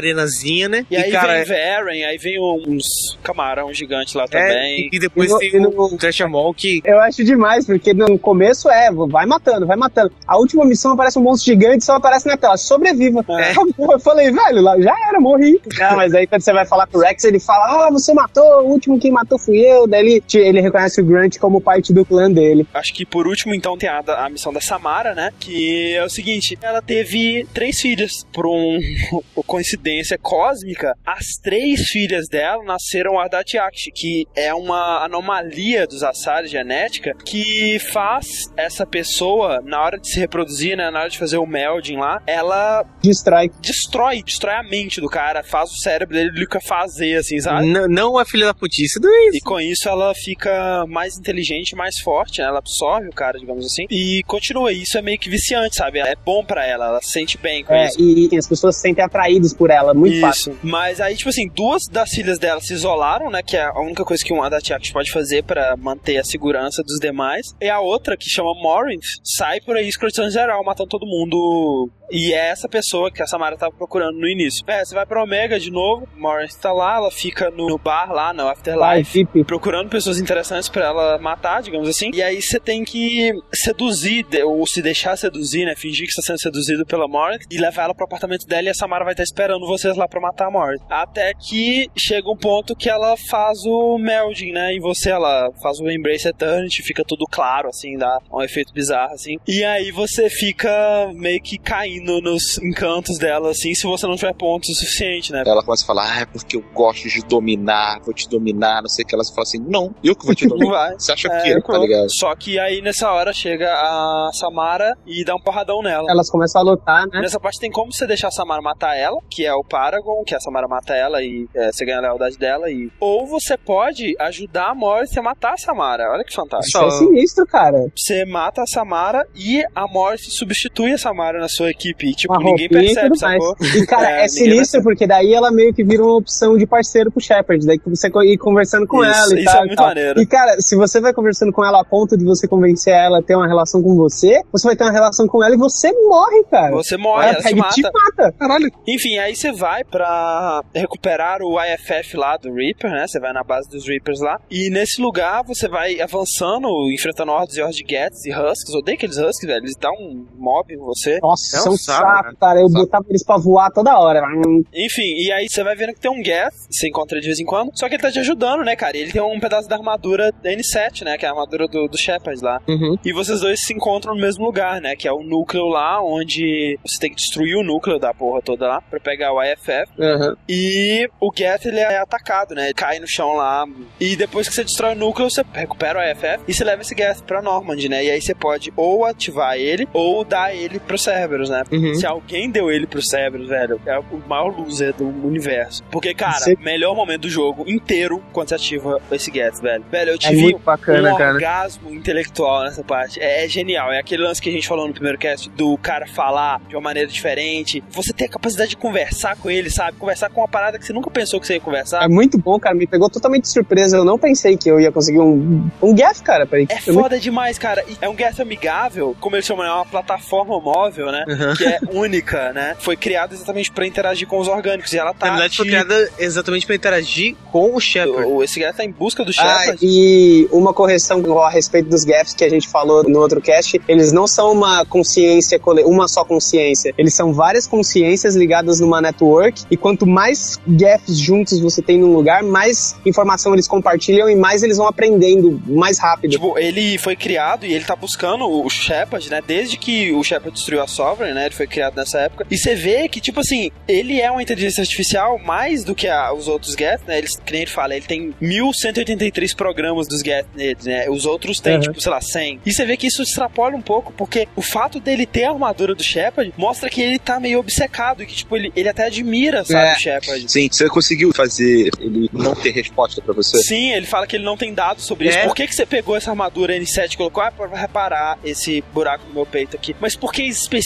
navezinha, né? E, e aí cara, vem Varen, aí vem uns camarão gigante lá também. É, e depois e no, tem no, o Threshamol que... Eu acho demais, porque no começo é, vai matando, vai matando. A última missão aparece um monstro gigante e só aparece na tela, sobreviva. É. Eu falei, velho, lá já era, morri. Não, mas aí quando você vai falar pro Rex, ele fala, ah, você matou, o último quem matou fui eu. Daí ele, ele reconhece o Grunt como parte do clã dele. Acho que por último, então, tem a, a missão da Samara, né? Que é o seguinte, ela teve três filhas. Por um, uma coincidência cósmica, as três filhas dela nasceram Ardatiakshi, que é uma anomalia dos Asari genética que faz essa pessoa, na hora de se reproduzir, né, na hora de fazer o melding lá, ela destrói, destrói, destrói a mente do cara, faz o cérebro dele liquefazer, assim, sabe? N- não a filha da putice do isso. E com isso ela fica mais inteligente, mais forte, né? Ela absorve o cara, digamos assim, e continua. Isso é meio que viciante, sabe? É bom pra ela, ela se sente bem com é, isso. E, e as pessoas se sentem atraídas por ela, muito isso. fácil. Mas aí, tipo assim, duas das filhas dela se isolaram, né? Que é a única coisa que um Ardatiakshi pode fazer pra manter a segurança dos demais. E a outra, que chama Morinth, sai por aí escrotizando geral, matando todo mundo. E é essa pessoa que a Samara tava procurando no início. É, você vai pra Omega de novo, Morinth tá lá, ela fica no bar lá, no Afterlife, Vai, procurando pessoas interessantes pra ela matar, digamos assim. E aí você tem que seduzir, ou se deixar seduzir, né? Fingir que você tá sendo seduzido pela Morinth e levar ela pro apartamento dela, e a Samara vai estar esperando vocês lá pra matar a Morinth. Até que chega um ponto que ela faz o melding, né? E você, ela faz o Embrace Eternity, fica tudo claro, assim, dá um efeito bizarro, assim. E aí você fica meio que caindo nos encantos dela, assim, se você não tiver pontos o suficiente, né? Ela começa a falar, ah, é porque eu gosto de dominar, vou te dominar, não sei o que. Ela fala assim, não, eu que vou te dominar. Não vai. Você acha é, que tá ligado? Só que aí nessa hora chega a Samara e dá um porradão nela. Elas começam a lutar, né? Nessa parte tem como você deixar a Samara matar ela, que é o Paragon, que a Samara mata ela e é, você ganha a lealdade dela. E... Ou você pode ajudar a Morris a matar a Samara. Olha que fantástico. Isso é sinistro, cara. Você mata a Samara e a Morris substitui a Samara na sua equipe. E, tipo, Uma ninguém percebe, sacou? E, cara, é, é sinistro porque daí ela meio que vira uma opção de parceiro pro Shepard. Daí que você ir conversando com isso, ela e isso tal. Isso é muito maneiro. E, cara, se você vai conversando com ela a ponto de você convencer ela a ter uma relação com você, você vai ter uma relação com ela e você morre, cara. Você morre, ela, ela pega se e mata. te mata. Caralho. Enfim, aí você vai pra recuperar o I F F lá do Reaper, né? Você vai na base dos Reapers lá. E nesse lugar você vai avançando, enfrentando hordas e hordas de Geths e Husks. Odeio aqueles Husks, velho. Eles dão um mob em você. Nossa, é um são saco, saco, né? cara. Eu Saco. botava eles pra voar toda hora. Enfim, e aí você vai vendo que tem um Geth, você encontra de vez em quando, só que ele tá te ajudando, né, cara? E ele tem um pedaço da armadura N sete, né? Que é a armadura do, do Shepard lá. Uhum. E vocês dois se encontram no mesmo lugar, né? Que é o núcleo lá, onde você tem que destruir o núcleo da porra toda lá, pra pegar o I F F. Uhum. E o Geth, ele é atacado, né? Ele cai no chão lá. E depois que você destrói o núcleo, você recupera o I F F e você leva esse Geth pra Normand, né? E aí você pode ou ativar ele, ou dar ele pro Cerberus, né? Uhum. Se alguém deu ele pro Cerberus, velho, é o maior loser do universo. Porque, cara, Você... melhor momento do jogo inteiro quando você ativa esse Geth, velho. Velho, eu É tive muito bacana, um cara. orgasmo intelectual nessa parte. É, é genial. É aquele lance que a gente falou no primeiro cast do cara falar de uma maneira diferente. Você ter a capacidade de conversar com ele, sabe? Conversar com uma parada que você nunca pensou que você ia conversar. É muito bom, cara. Me pegou totalmente de surpresa. Eu não pensei que eu ia conseguir um, um Geth, cara. Pra... É foda muito... demais, cara. E é um Geth amigável, como eles chamam, é uma plataforma móvel, né? Uhum. Que é única, né? Foi criada exatamente pra interagir com os orgânicos. E ela tá. Na verdade, foi criada exatamente pra interagir com o Shepard. O, esse Geth tá em busca do Ah, Shepard. e uma correção a respeito dos Geths que a gente falou no outro cast, eles não são uma consciência, uma só consciência, eles são várias consciências ligadas numa network, e quanto mais Geths juntos você tem num lugar, mais informação eles compartilham e mais eles vão aprendendo mais rápido. Tipo, ele foi criado e ele tá buscando o Shepard, né, desde que o Shepard destruiu a Sovereign, né, ele foi criado nessa época, e você vê que, tipo assim, ele é uma inteligência artificial mais do que a, os outros Geth, né, eles, que nem ele fala, ele tem mil cento e oitenta e três programas dos Geth neles, né, os outros têm, uhum. tipo, sei lá, cem. E você vê que isso extrapola um pouco, porque o fato dele ter a armadura do Shepard mostra que ele tá meio obcecado, e que, tipo, ele, ele até admira, sabe, é. o Shepard. Sim, você conseguiu fazer ele não ter resposta pra você? Sim, ele fala que ele não tem dados sobre é. isso. Por que, que você pegou essa armadura N sete e colocou, ah, pra reparar esse buraco no meu peito aqui? Mas por que especificamente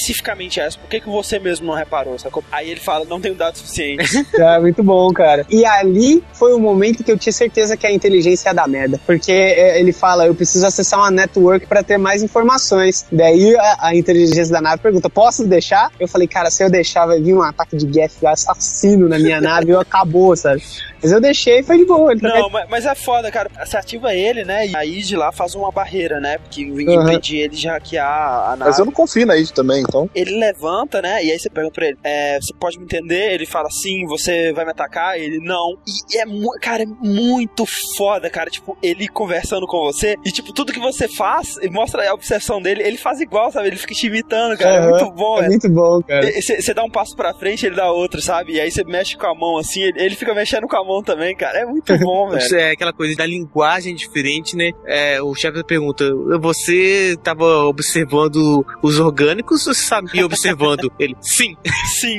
exatamente essa, por que, que você mesmo não reparou, sacou? Aí ele fala, não tenho dados suficientes. É, muito bom, cara. E ali foi o momento que eu tinha certeza que a inteligência ia dar merda. Porque é, ele fala, eu preciso acessar uma network pra ter mais informações. Daí a, a inteligência da nave pergunta, posso deixar? Eu falei, cara, se eu deixar vai vir um ataque de Geth assassino na minha nave e eu acabou, sabe? Mas eu deixei e foi de boa. Ele não, também... mas, mas é foda, cara. Você ativa ele, né? E a I D lá faz uma barreira, né? Porque impedir uhum. ele de hackear a nave. Mas eu não confio na I D também, então. Ele levanta, né? E aí você pergunta pra ele, é, você pode me entender? Ele fala, sim, você vai me atacar? Ele, não. E é, cara, é muito foda, cara. Tipo, ele conversando com você e, tipo, tudo que você faz, ele mostra a obsessão dele, ele faz igual, sabe? Ele fica te imitando, cara. Uhum. É muito bom, É muito bom, cara. Você dá um passo pra frente, ele dá outro, sabe? E aí você mexe com a mão, assim, ele, ele fica mexendo com a mão também, cara. É muito bom, velho. É aquela coisa da linguagem diferente, né? É, o chefe pergunta, você tava observando os orgânicos ou você sabia observando? Ele, sim. Sim.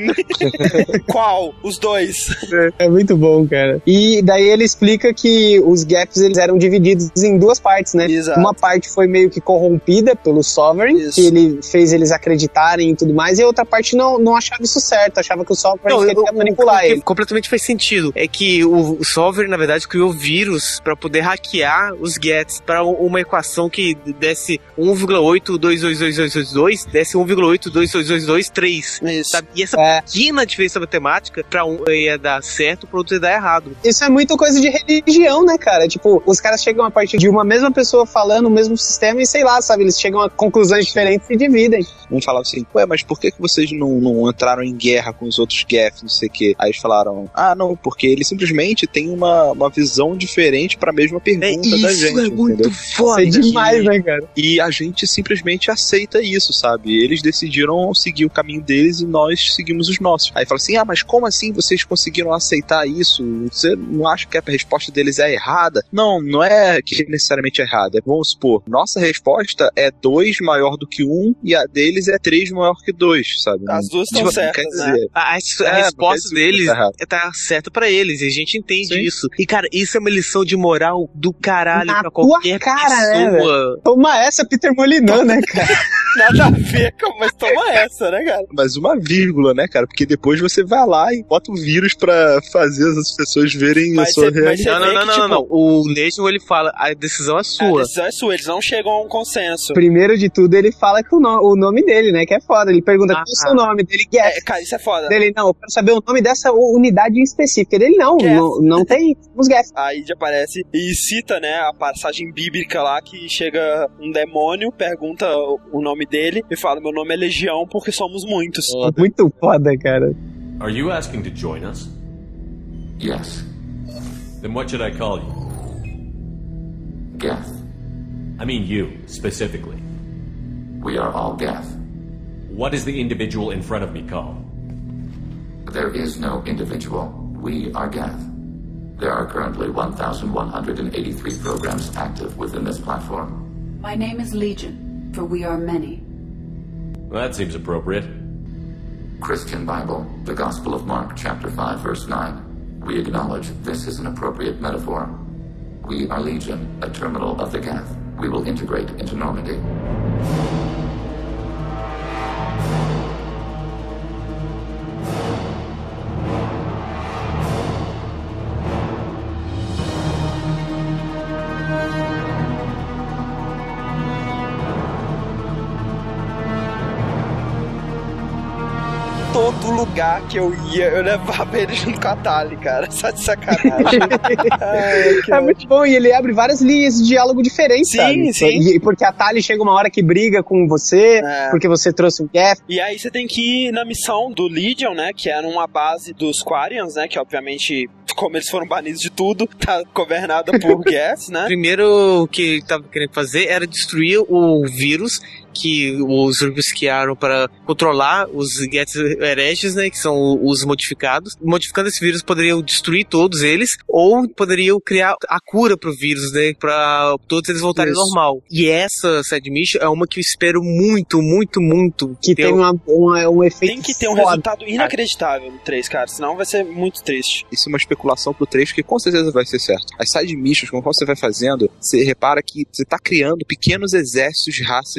Qual? Os dois. É, é muito bom, cara. E daí ele explica que os Geths, eles eram divididos em duas partes, né? Exato. Uma parte foi meio que corrompida pelo Sovereign, isso. que ele fez eles acreditarem e tudo mais, e a outra parte não, não achava isso certo, achava que o Sovereign não, queria manipular ele. Completamente faz sentido. É que o Sovereign, na verdade, criou vírus pra poder hackear os Geths para uma equação que desse um vírgula oito dois dois dois dois dois dois, desse um vírgula oito dois dois dois dois três. Sabe? E essa é. pequena diferença matemática, pra um ia dar certo, pro outro ia dar errado. Isso é muito coisa de religião, né, cara? Tipo, os caras chegam a partir de uma mesma pessoa falando o mesmo sistema e sei lá, sabe? Eles chegam a conclusões diferentes e dividem. Um falava assim, ué, mas por que, que vocês não, não entraram em guerra com os outros Geth, não sei o quê? Aí eles falaram, ah, não, porque ele simplesmente tem uma, uma visão diferente pra mesma pergunta é, isso da gente, é muito entendeu? foda. É demais, né, cara? E a gente simplesmente aceita isso, sabe? Eles decidiram seguir o caminho deles e nós seguimos os nossos. Aí fala assim, ah, mas como assim vocês conseguiram aceitar isso? Você não acha que a resposta deles é errada? Não, não é que necessariamente é errada. Vamos supor, nossa resposta é dois maior do que um e a deles é três maior que dois, sabe? As duas estão certas, né? A, a, a é, resposta deles tá certa pra eles, e a gente entende Sim. isso. E, cara, isso é uma lição de moral do caralho Na pra qualquer cara, pessoa. Né, toma essa, Peter Molyneux, né, cara? Nada a ver, mas toma essa, né, cara? Mas uma vírgula, né, cara? Porque depois você vai lá e bota o vírus pra fazer as pessoas verem mas a sua cê, realidade. Não, não, não, que, não, tipo, não. O Nation, ele fala, a decisão é sua. A decisão é sua, eles não chegam a um consenso. Primeiro de tudo, ele fala que o, no, o nome dele, né, que é foda. Ele pergunta ah, qual é o seu nome dele, Geth. É, cara, isso é foda. Dele, não, eu quero saber o nome dessa unidade em específica. Dele, não, não, não tem os Geth. Aí já aparece e cita, né, a passagem bíblica lá que chega um demônio, pergunta o nome dele e fala, meu nome é Legião porque somos muitos. Foda. Muito foda, cara. Are you asking to join us? Yes. Then what should I call you? Geth. I mean you, specifically. We are all Geth. What is the individual in front of me called? There is no individual. We are Geth. There are currently one thousand one hundred eighty-three programs active within this platform. My name is Legion, for we are many. Well, that seems appropriate. Christian Bible, the Gospel of Mark, chapter five, verse nine. We acknowledge this is an appropriate metaphor. We are Legion, a terminal of the Geth. We will integrate into Normandy. Todo lugar que eu ia, eu levava ele junto com a Tali, cara. Só de sacanagem. Ai, é muito bom, e ele abre várias linhas de diálogo diferentes, sim, sabe? Sim, sim. Porque a Tali chega uma hora que briga com você, é. porque você trouxe um Geth. E aí você tem que ir na missão do Legion, né? Que é numa base dos Quarians, né? Que obviamente, como eles foram banidos de tudo, tá governada por Geth, né? Primeiro, o que ele tava querendo fazer era destruir o vírus que os Reapers criaram para controlar os Geths hereges, né, que são os modificados. Modificando esse vírus, poderiam destruir todos eles, ou poderiam criar a cura pro vírus, né, para todos eles voltarem ao normal. E essa side mission é uma que eu espero muito, muito, muito. Que tem uma, uma, um efeito Tem que ter um foda. resultado inacreditável no três, cara, senão vai ser muito triste. Isso é uma especulação pro três que com certeza vai ser certo. As side missions, conforme você vai fazendo, você repara que você tá criando pequenos exércitos de raças Exato. diferentes.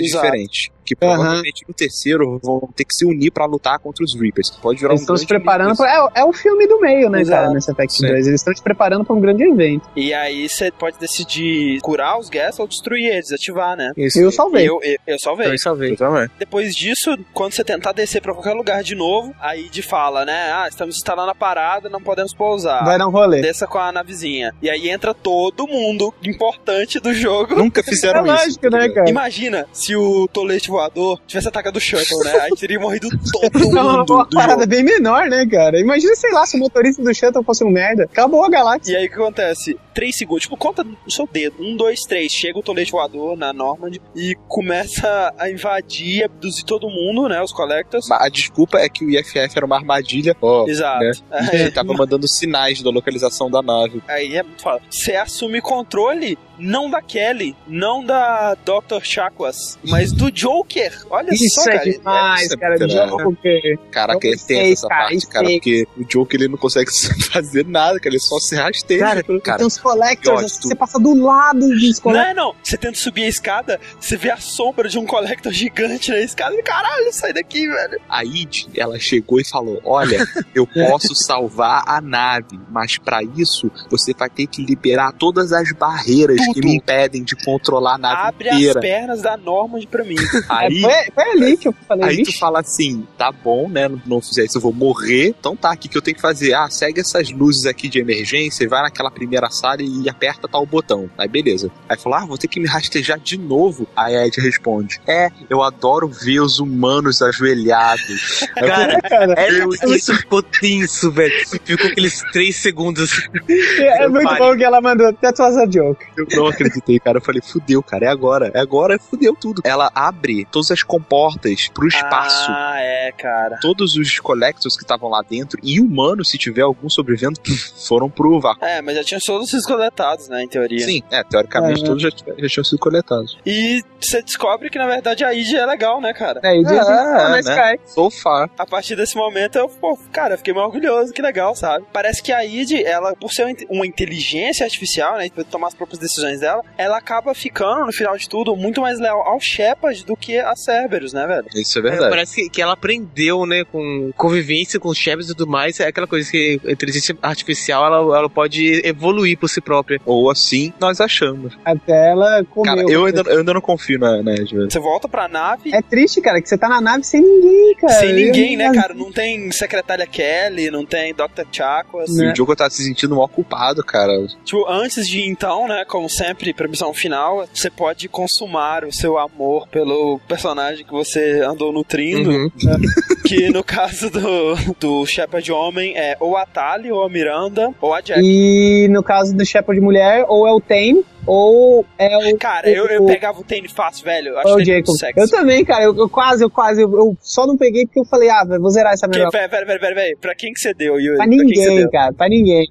gigante, que provavelmente uhum. no terceiro vão ter que se unir pra lutar contra os Reapers. Pode virar Eles um estão grande se preparando pra, é, é o filme do meio, né, Exato. cara, Mass Effect dois. Eles estão se preparando pra um grande evento. E aí você pode decidir curar os Gas ou destruir eles, ativar, né? Isso. Eu salvei. Eu, eu, eu salvei. Eu salvei. Eu Depois disso, quando você tentar descer pra qualquer lugar de novo, aí de fala, né? Ah, estamos instalando a parada, não podemos pousar. Vai dar um rolê. Desça com a navezinha. E aí entra todo mundo importante do jogo. Nunca fizeram é isso. Lógico, né, cara? Imagina se o tolete voador tivesse atacado o Shuttle, né? Aí teria morrido todo mundo. Uma, uma parada jogo. bem menor, né, cara? Imagina, sei lá, se o motorista do Shuttle fosse um merda. Acabou a galáxia. E aí o que acontece? Três segundos. Tipo, conta no seu dedo. Um, dois, três. Chega o tolete voador na Normandy e começa a invadir, abduzir todo mundo, né? Os Collectors. A desculpa é que o I F F era uma armadilha. Ó, Exato. Né? É. E tava mandando sinais da localização da nave. Aí é muito foda. Você assume controle não da Kelly, não da doutor Chakwas, mas do Joker. Olha isso só, é cara. Demais, é, cara. é, Joker. Caraca, é tenso essa cara, parte, cara, porque o Joker ele não consegue fazer nada, cara. Ele só se rasteja. Cara, cara, tem uns Collectors, assim, você passa do lado dos Collectors. Não, não. Você tenta subir a escada, você vê a sombra de um Collector gigante na escada e caralho, sai daqui, velho. A Id, ela chegou e falou, olha, eu posso salvar a nave, mas pra isso, você vai ter que liberar todas as barreiras Tudo. que me impedem de controlar a nave Abre inteira. as pernas da Normandy pra mim. Aí, é, foi, foi ali que eu falei, Aí bicho. tu fala assim, tá bom, né, não, não fizer isso eu vou morrer, então tá, o que, que eu tenho que fazer? Ah, segue essas luzes aqui de emergência e vai naquela primeira sala e aperta tal botão. Aí beleza. Aí falou, ah, vou ter que me rastejar de novo. Aí a Ed responde, é, eu adoro ver os humanos ajoelhados. Cara, cara é, isso ficou tenso, velho. Ficou aqueles três segundos. É, é muito pare. bom que ela mandou, that was a joke. Eu não acreditei, cara. Eu falei, fudeu, cara, é agora. É agora, fudeu tudo. Ela abre todas as comportas pro espaço. Ah, é, cara. Todos os Collectors que estavam lá dentro, e humanos, se tiver algum sobrevivendo, foram pro vácuo. É, mas já tinham todos sido coletados, né, em teoria. Sim, é, teoricamente é, todos já, já tinham sido coletados. E você descobre que, na verdade, a Id é legal, né, cara? É, a Id é, é, é né? So far. A partir desse momento, eu, pô, cara, eu fiquei meio orgulhoso, que legal, sabe? Parece que a Id, ela, por ser uma inteligência artificial, né, pra tomar as próprias decisões dela, ela acaba ficando, no final de tudo, muito mais leal ao Shepard do que a Cerberus, né, velho? Isso é verdade. É, parece que, que ela aprendeu, né, com convivência com os Shepard e tudo mais, é aquela coisa que a inteligência artificial, ela, ela pode evoluir por si própria. Ou assim, nós achamos. Até ela comeu. Cara, eu ainda, eu ainda não confio na, na Ed, velho. Você volta pra nave... É triste, cara, que você tá na nave sem ninguém, cara. Sem ninguém, né, cara? Não tem secretária Kelly, não tem doutor Chakwas. Né? O Diogo tá se sentindo mal culpado, cara. Tipo, antes de então, né, como sempre, pra missão final, você pode consumar o seu amor pelo personagem que você andou nutrindo, uhum. né? Que no caso do, do Shepard homem é ou a Tali, ou a Miranda, ou a Jack. E no caso do Shepard mulher, ou é o Tane, ou é o... Cara, o, eu, eu pegava o Tane fácil, velho. Eu acho o ele muito sexy. Eu também, cara. Eu, eu quase, eu quase. Eu, eu só não peguei porque eu falei, ah, vou zerar essa melhor. Pera, pera, pera, pera. Pra quem que você deu, Yuri? Pra ninguém, pra cara. Pra ninguém.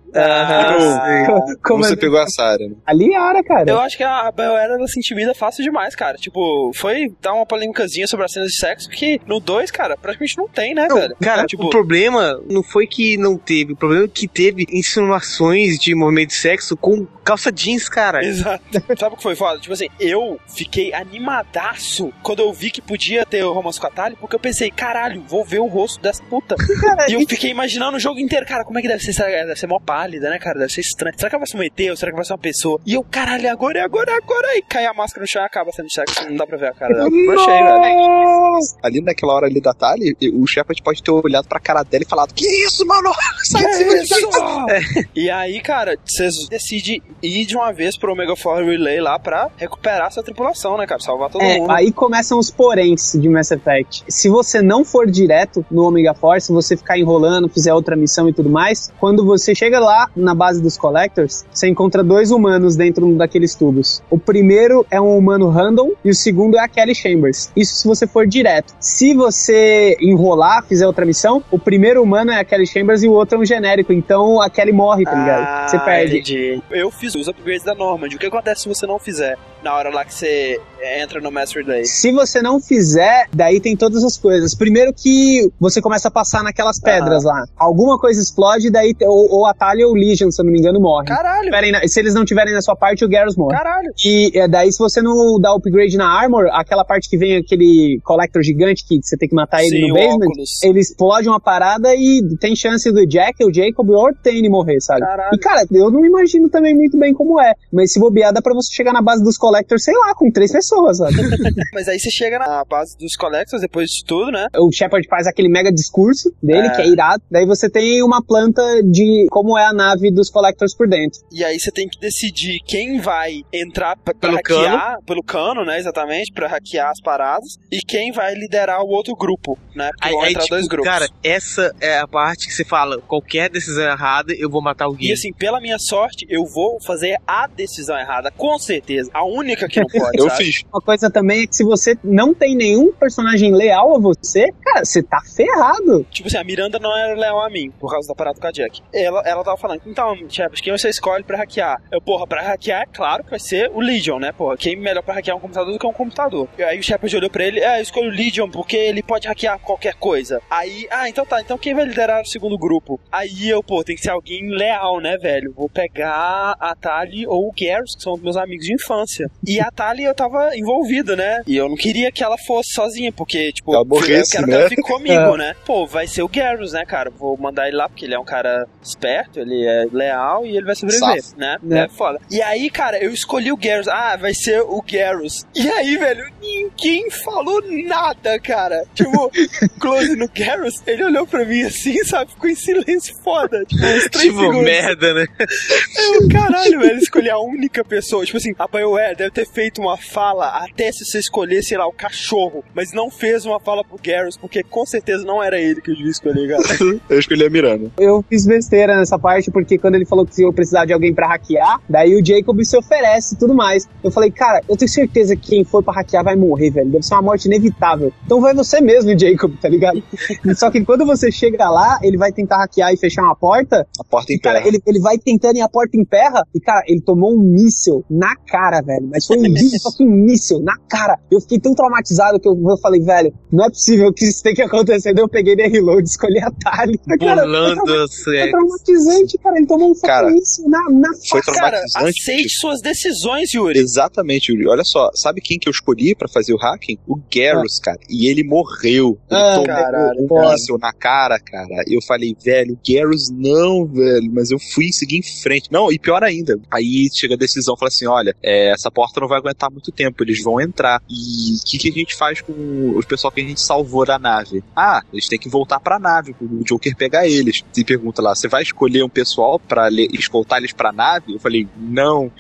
Ah, Como, como você pegou a Sarah, né? A Liara, cara. Eu acho que a Bel-Era, ela se intimida fácil demais, cara. Tipo, foi dar uma polêmicazinha sobre as cenas de sexo que no dois, cara, praticamente não tem, né, não, velho? Cara, tipo... o problema não foi que não teve. O problema é que teve insinuações de movimento de sexo com calça jeans, cara. Exato. Sabe o que foi foda? Tipo assim, eu fiquei animadaço quando eu vi que podia ter o romance com a Tali, porque eu pensei, caralho, vou ver o rosto dessa puta. E eu fiquei imaginando o jogo inteiro, cara, como é que deve ser? Deve ser mó pálida, né, cara? Deve ser estranho. Será que ela vai ser um E T ou será que vai ser uma pessoa? E eu, caralho, agora, agora, agora. E cai a máscara no chão e acaba sendo sexo. Não dá pra ver a cara dela. Brochei, velho. Ali naquela hora ali da Tali, o Shepard pode ter olhado pra cara dela e falado, que isso, mano? Sai de cima de mim. É. E aí, cara, vocês decidem ir de uma vez pro Omega quatro Relay lá pra recuperar sua tripulação, né, cara? Salvar todo é, mundo. Aí começam os poréns de Mass Effect. Se você não for direto no Omega quatro, se você ficar enrolando, fizer outra missão e tudo mais, quando você chega lá na base dos Collectors, você encontra dois humanos dentro daqueles tubos. O primeiro é um humano random e o segundo é a Kelly Chambers. Isso se você for direto. Se você enrolar, fizer outra missão, o primeiro humano é a Kelly Chambers e o outro é um genérico. Então a Kelly morre, tá ligado? Ah, você perde. Entendi. Eu fiz os upgrades da Normandy. O que acontece se você não fizer na hora lá que você entra no Master Day? Se você não fizer, daí tem todas as coisas. Primeiro que você começa a passar naquelas pedras uhum. lá. Alguma coisa explode, daí ou, ou a Talia ou o Legion, se eu não me engano, morre. Caralho! Na, se eles não tiverem na sua parte, o Garrus morre. Caralho! E é, daí se você não dá upgrade na armor, aquela parte que vem aquele Collector gigante que você tem que matar ele Sim, no basement, óculos. Ele explode uma parada e tem chance do Jack, o Jacob ou o Tane morrer, sabe? Caralho. E cara, eu não imagino também muito bem como é, mas se bobear dá pra você chegar na base dos Collectors, sei lá, com três pessoas, sabe? Mas aí você chega na base dos Collectors depois de tudo, né? O Shepard faz aquele mega discurso dele, é. que é irado, daí você tem uma planta de como é a nave dos Collectors por dentro. E aí você tem que decidir quem vai entrar pra, pra pelo hackear, cano. pelo cano, né, exatamente, pra hackear as paradas, e quem vai liderar o outro grupo, né? Porque aí, vão entrar aí, tipo, dois grupos. Cara, essa é a parte que você fala, qualquer decisão errada, eu vou matar alguém. E assim, pela minha sorte, eu vou fazer a decisão errada, com certeza. A única que não pode, Eu sabe? fiz. Uma coisa também é que se você não tem nenhum personagem leal a você, cara, você tá ferrado. Tipo assim, a Miranda não era leal a mim, por causa da parada com a Jack. Ela, ela tava falando, então, Shepard, quem você escolhe pra hackear? Eu, porra, pra hackear, é claro que vai ser o Legion, né, porra? Quem melhor pra hackear um computador do que um computador? E aí o Shepard olhou pra ele, ah, eu escolho o Legion porque ele pode hackear qualquer coisa. Aí, ah, então tá, então quem vai liderar o segundo grupo? Aí eu, pô, tem que ser alguém leal, né, velho? Vou pegar a Tali ou o Garrus, que são meus amigos de infância. E a Tali eu tava envolvida, né? E eu não queria que ela fosse sozinha, porque, tipo, ela morresse, eu quero né? que ela fique comigo, né? Pô, vai ser o Garrus, né, cara? Vou mandar ele lá, porque ele é um cara esperto, ele é leal e ele vai sobreviver, Safo. né? É. é foda. E aí, cara, eu escolhi o Garrus. Ah, vai ser o Garrus. E aí, velho, ninguém falou nada, cara. Tipo, close no Garrus, ele olhou pra mim assim, sabe? Ficou em silêncio foda. Tipo, uns três tipo segundos. merda, né? Eu, caralho, velho, escolhi a única pessoa. Tipo assim, a BioWare deve ter feito uma fala até se você escolher, sei lá, o cachorro, mas não fez uma fala pro Garrus, porque com certeza não era ele que eu devia escolher, cara. Eu escolhi a Miranda. Eu fiz besteira nessa parte, porque quando ele falou que eu precisar de alguém pra hackear, daí o Jacob se oferece e tudo mais. Eu falei, cara, eu tenho certeza que quem for pra hackear vai morrer, velho. Deve ser uma morte inevitável. Então vai você mesmo, Jacob, tá ligado? Só que quando você chega lá, ele vai tentar hackear e fechar uma porta. A porta emperra. Cara, ele, ele vai tentando e a porta emperra. E, cara, ele tomou um míssil na cara, velho. Mas foi um míssil, só que um míssil na cara. Eu fiquei tão traumatizado que eu, eu falei, velho, não é possível que isso tenha que acontecer. Daí eu peguei de reload, escolhi a Tali. Bolando foi traumatizante, cara. Ele tomou um cara, míssil na, na foi face. Cara, aceite suas decisões, Yuri. Exatamente, Yuri. Olha só, sabe quem que eu escolhi pra fazer o hacking? O Garrus, ah. cara. E ele morreu. Ele ah, tomou caralho, um míssil na cara, cara. Eu falei, velho, Garrus não, velho. Mas eu fui seguir em frente. Não, e pior ainda. Aí chega a decisão, fala assim, olha, é, essa porta não vai aguentar muito tempo. Eles vão entrar. E o que, que a gente faz com os pessoal que a gente salvou da nave? Ah, eles têm que voltar pra nave. O Joker pegar eles. E pergunta lá, você vai escolher um pessoal pra escoltar eles pra nave? Eu falei, não.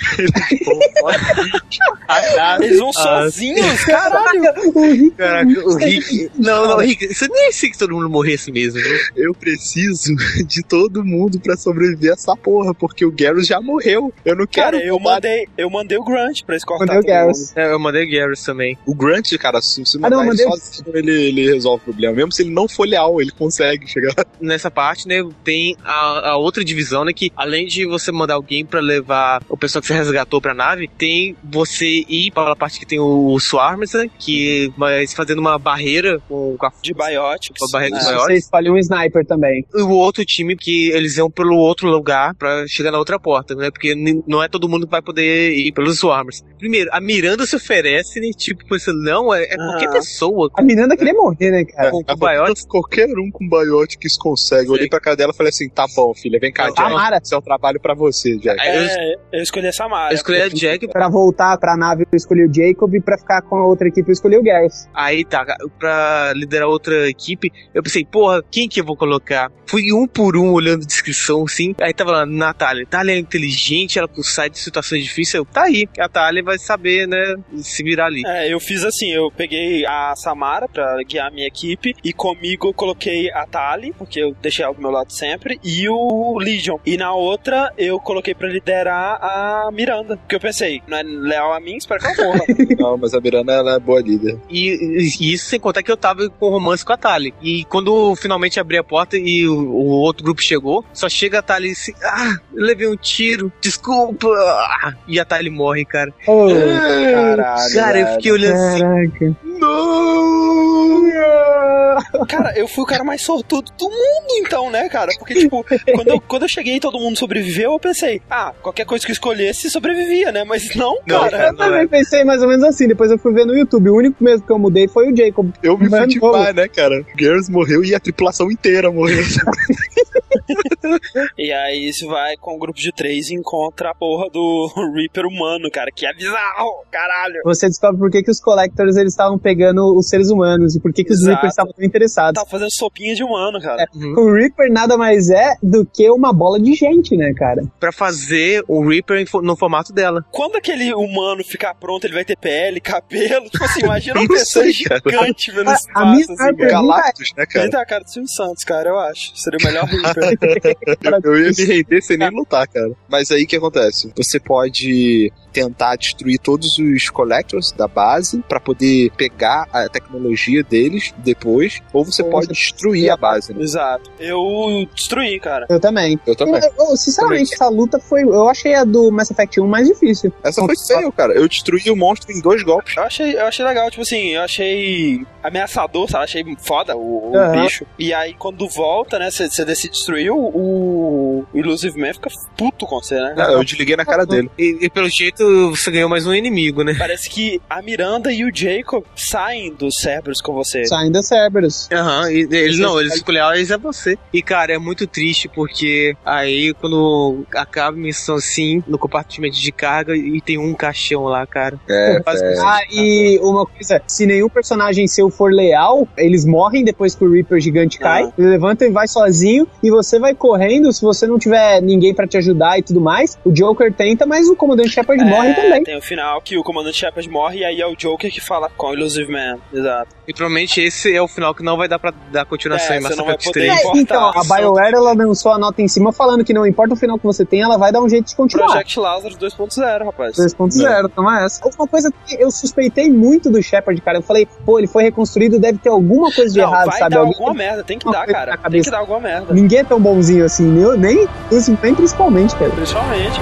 Eles vão sozinhos, caralho. Caraca, o Rick... Não, não, Rick, você nem sei que todo mundo morresse mesmo, viu? Eu preciso de todo mundo pra sobreviver a essa porra, porque o Garrus já morreu. Eu não quero... Cara, eu mandei, eu mandei o Grant pra escortar mandei todo o Garrus. É, eu mandei o Garrus também. O Grant, cara, se você mandar ah, não, ele sozinho, ele, ele resolve o problema. Mesmo se ele não for leal, ele consegue chegar. Nessa parte, né, tem a, a outra divisão, né, que além de você mandar alguém pra levar o pessoal que você resgatou pra nave, tem você ir para a parte que tem o Swarmers, né, que vai fazendo uma barreira com, com a... De biotics. Com a barreira ah, de biotics. Você escolhe um sniper também. E o outro time que eles vão pelo outro lugar pra chegar na outra porta, né, porque não é todo mundo que vai poder ir pelos Swarmers. Primeiro, a Miranda se oferece, né, tipo, pensando, não, é, é ah. qualquer pessoa. A Miranda queria morrer, né, cara? Com, com biotics. Qualquer um com biotics consegue. Eu olhei pra cara dela e falei assim, tá bom, filha, vem cá, Jack. Samara. Isso é um trabalho pra você, Jack. É, eu escolhi a Samara. Eu escolhi a Jack. Pra voltar pra nave, eu escolhi o Jacob, e pra ficar com a outra equipe, eu escolhi o Garrus. Aí tá, pra liderar outra equipe, eu pensei, porra, quem que eu vou colocar? Fui um por um olhando a descrição, assim. Aí tava lá, Natália. Natália é inteligente, ela sai de situações difíceis. Eu, tá aí, a Natália vai saber, né, se virar ali. É, eu fiz assim, eu peguei a Samara pra guiar a minha equipe equipe, e comigo eu coloquei a Tali, porque eu deixei ela do meu lado sempre, e o Legion. E na outra, eu coloquei pra liderar a Miranda, porque eu pensei, não é leal a mim, espero que ela morra. Não, mas a Miranda, ela é boa líder. E, e isso sem contar que eu tava com romance com a Tali. E quando finalmente abri a porta e o, o outro grupo chegou, só chega a Tali assim, ah, eu levei um tiro, desculpa. E a Tali morre, cara. Oh, caralho, cara, velho. eu fiquei olhando Caraca. assim. Não! Cara, eu fui o cara mais sortudo do mundo, então, né, cara? Porque, tipo, quando eu, quando eu cheguei e todo mundo sobreviveu, eu pensei, ah, qualquer coisa que eu escolhesse sobrevivia, né? Mas não, Não, cara. Eu também pensei mais ou menos assim, depois eu fui ver no YouTube. O único mesmo que eu mudei foi o Jacob. Eu me Mano, fudi mais, né, cara? Girls morreu e a tripulação inteira morreu. E aí isso vai com um grupo de três e encontra a porra do Reaper humano, cara, que é bizarro, caralho. Você descobre por que, que os Collectors eles estavam pegando os seres humanos e por que, que os Exato. Reapers estavam tão interessados. Tá fazendo sopinha de humano, cara. É, o Reaper nada mais é do que uma bola de gente, né, cara? Pra fazer o Reaper no formato dela. Quando aquele humano ficar pronto, ele vai ter pele, cabelo, tipo assim, imagina uma pessoa sei, cara. gigante vendo A- espaço, a minha assim, maior cara. Galactus, né, Ele cara? tem a cara do Silvio Santos, cara, eu acho. Seria o melhor Reaper. Eu, eu ia me render sem nem lutar, cara. Mas aí o que acontece? Você pode tentar destruir todos os Collectors da base pra poder pegar a tecnologia deles depois, ou você Ou pode você destruir a base, né? Exato. Eu destruí, cara. Eu também. Eu também. Eu, eu, sinceramente, essa luta foi. Eu achei a do Mass Effect um mais difícil. Essa foi feio, cara. Eu destruí o monstro em dois golpes. Eu achei, eu achei legal, tipo assim, eu achei ameaçador, sabe? Achei foda o, o Uhum. bicho. E aí, quando volta, né, você decide destruir, o, o Illusive Man fica puto com você, né? Ah, eu desliguei na cara dele. E, e pelo jeito você ganhou mais um inimigo, né? Parece que a Miranda e o Jacob saem dos Cerberus com você. Saem da Cerberus. Aham, e eles não, eles escolheram, eles é você. E cara, é muito triste porque aí quando acaba a missão assim, no compartimento de carga e tem um caixão lá, cara. É, Quase é. Ah, e uma coisa, se nenhum personagem seu for leal, eles morrem depois que o Reaper gigante cai, Ah. ele levanta e vai sozinho, e você vai correndo, se você não tiver ninguém pra te ajudar e tudo mais, o Joker tenta, mas o Comandante Shepard morre também. Tem o final que o Comandante Shepard morre e aí é o Joker que fala com o Illusive Man. Exato. E provavelmente esse é o final que não vai dar pra dar continuação É, em Mass você não vai Effect poder três. importar. É, então, a BioWare, ela lançou a nota em cima falando que não importa o final que você tem, ela vai dar um jeito de continuar. Project Lazarus dois ponto zero, rapaz. dois ponto zero, toma essa. Uma coisa que eu suspeitei muito do Shepard, cara, eu falei, pô, ele foi reconstruído, deve ter alguma coisa de Não, errado, vai sabe? dar Alguém- alguma merda, tem que uma dar, coisa cara. na Tem cabeça. que dar alguma merda. Ninguém é tão bonzinho assim, nem, nem, nem principalmente, cara. Principalmente.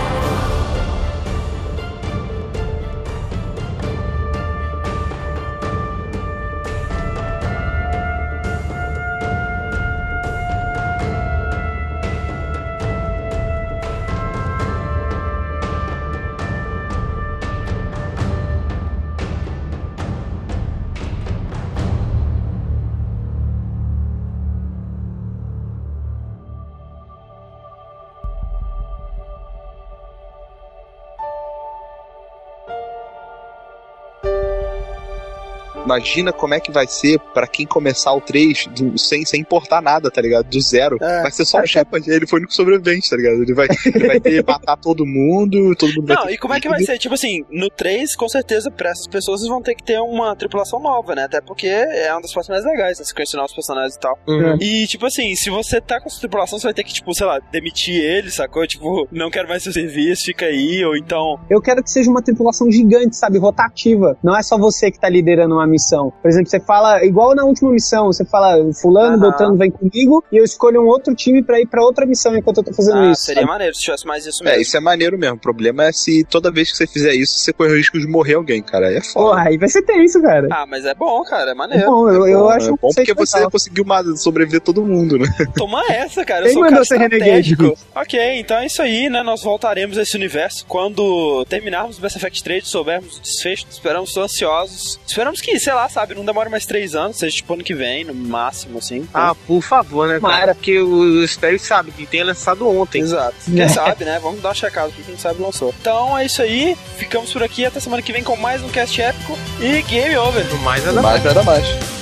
Imagina como é que vai ser pra quem começar o três do- sem, sem importar nada, tá ligado? Do zero. É. Vai ser só o Shepard, ele foi o único sobrevivente, tá ligado? Ele vai, ele vai ter matar todo mundo, todo mundo vai Não, ter e como é que vai ser? Tipo assim, no três, com certeza, pra essas pessoas eles vão ter que ter uma tripulação nova, né? Até porque é uma das partes mais legais, né? Você conhecer novos personagens e tal. Uhum. E, tipo assim, se você tá com essa tripulação, você vai ter que, tipo, sei lá, demitir ele, sacou? Tipo, não quero mais seu serviço, fica aí, ou então... Eu quero que seja uma tripulação gigante, sabe? Rotativa. Não é só você que tá liderando uma missão. Por exemplo, você fala, igual na última missão, você fala, fulano, Aham. Beltrano vem comigo, e eu escolho um outro time pra ir pra outra missão enquanto eu tô fazendo Ah, isso. seria sabe? maneiro se tivesse mais isso mesmo. É, isso é maneiro mesmo. O problema é se toda vez que você fizer isso, você corre o risco de morrer alguém, cara. Aí é foda. Porra, aí vai ser tenso, cara. Ah, mas é bom, cara, é É maneiro. bom, eu, eu Bom, acho é bom que porque você conseguiu ma- sobreviver todo mundo, né? Toma essa, cara. Eu Quem sou um cara mandou ser Renegade? estratégico. Ok, então é isso aí, né? Nós voltaremos a esse universo quando terminarmos o Mass Effect três, soubermos o desfecho. Esperamos, tô ansiosos. Esperamos que, sei lá, sabe, não demore mais três anos, seja tipo ano que vem, no máximo, assim. Ah, por favor, né, cara? Mara. Porque o Sperry sabe que tenha lançado ontem. Exato. Quem sabe, né? Vamos dar uma checada aqui, quem sabe lançou. Então é isso aí, ficamos por aqui até semana que vem com mais um cast épico e game over. No mais nada Mais nada mais.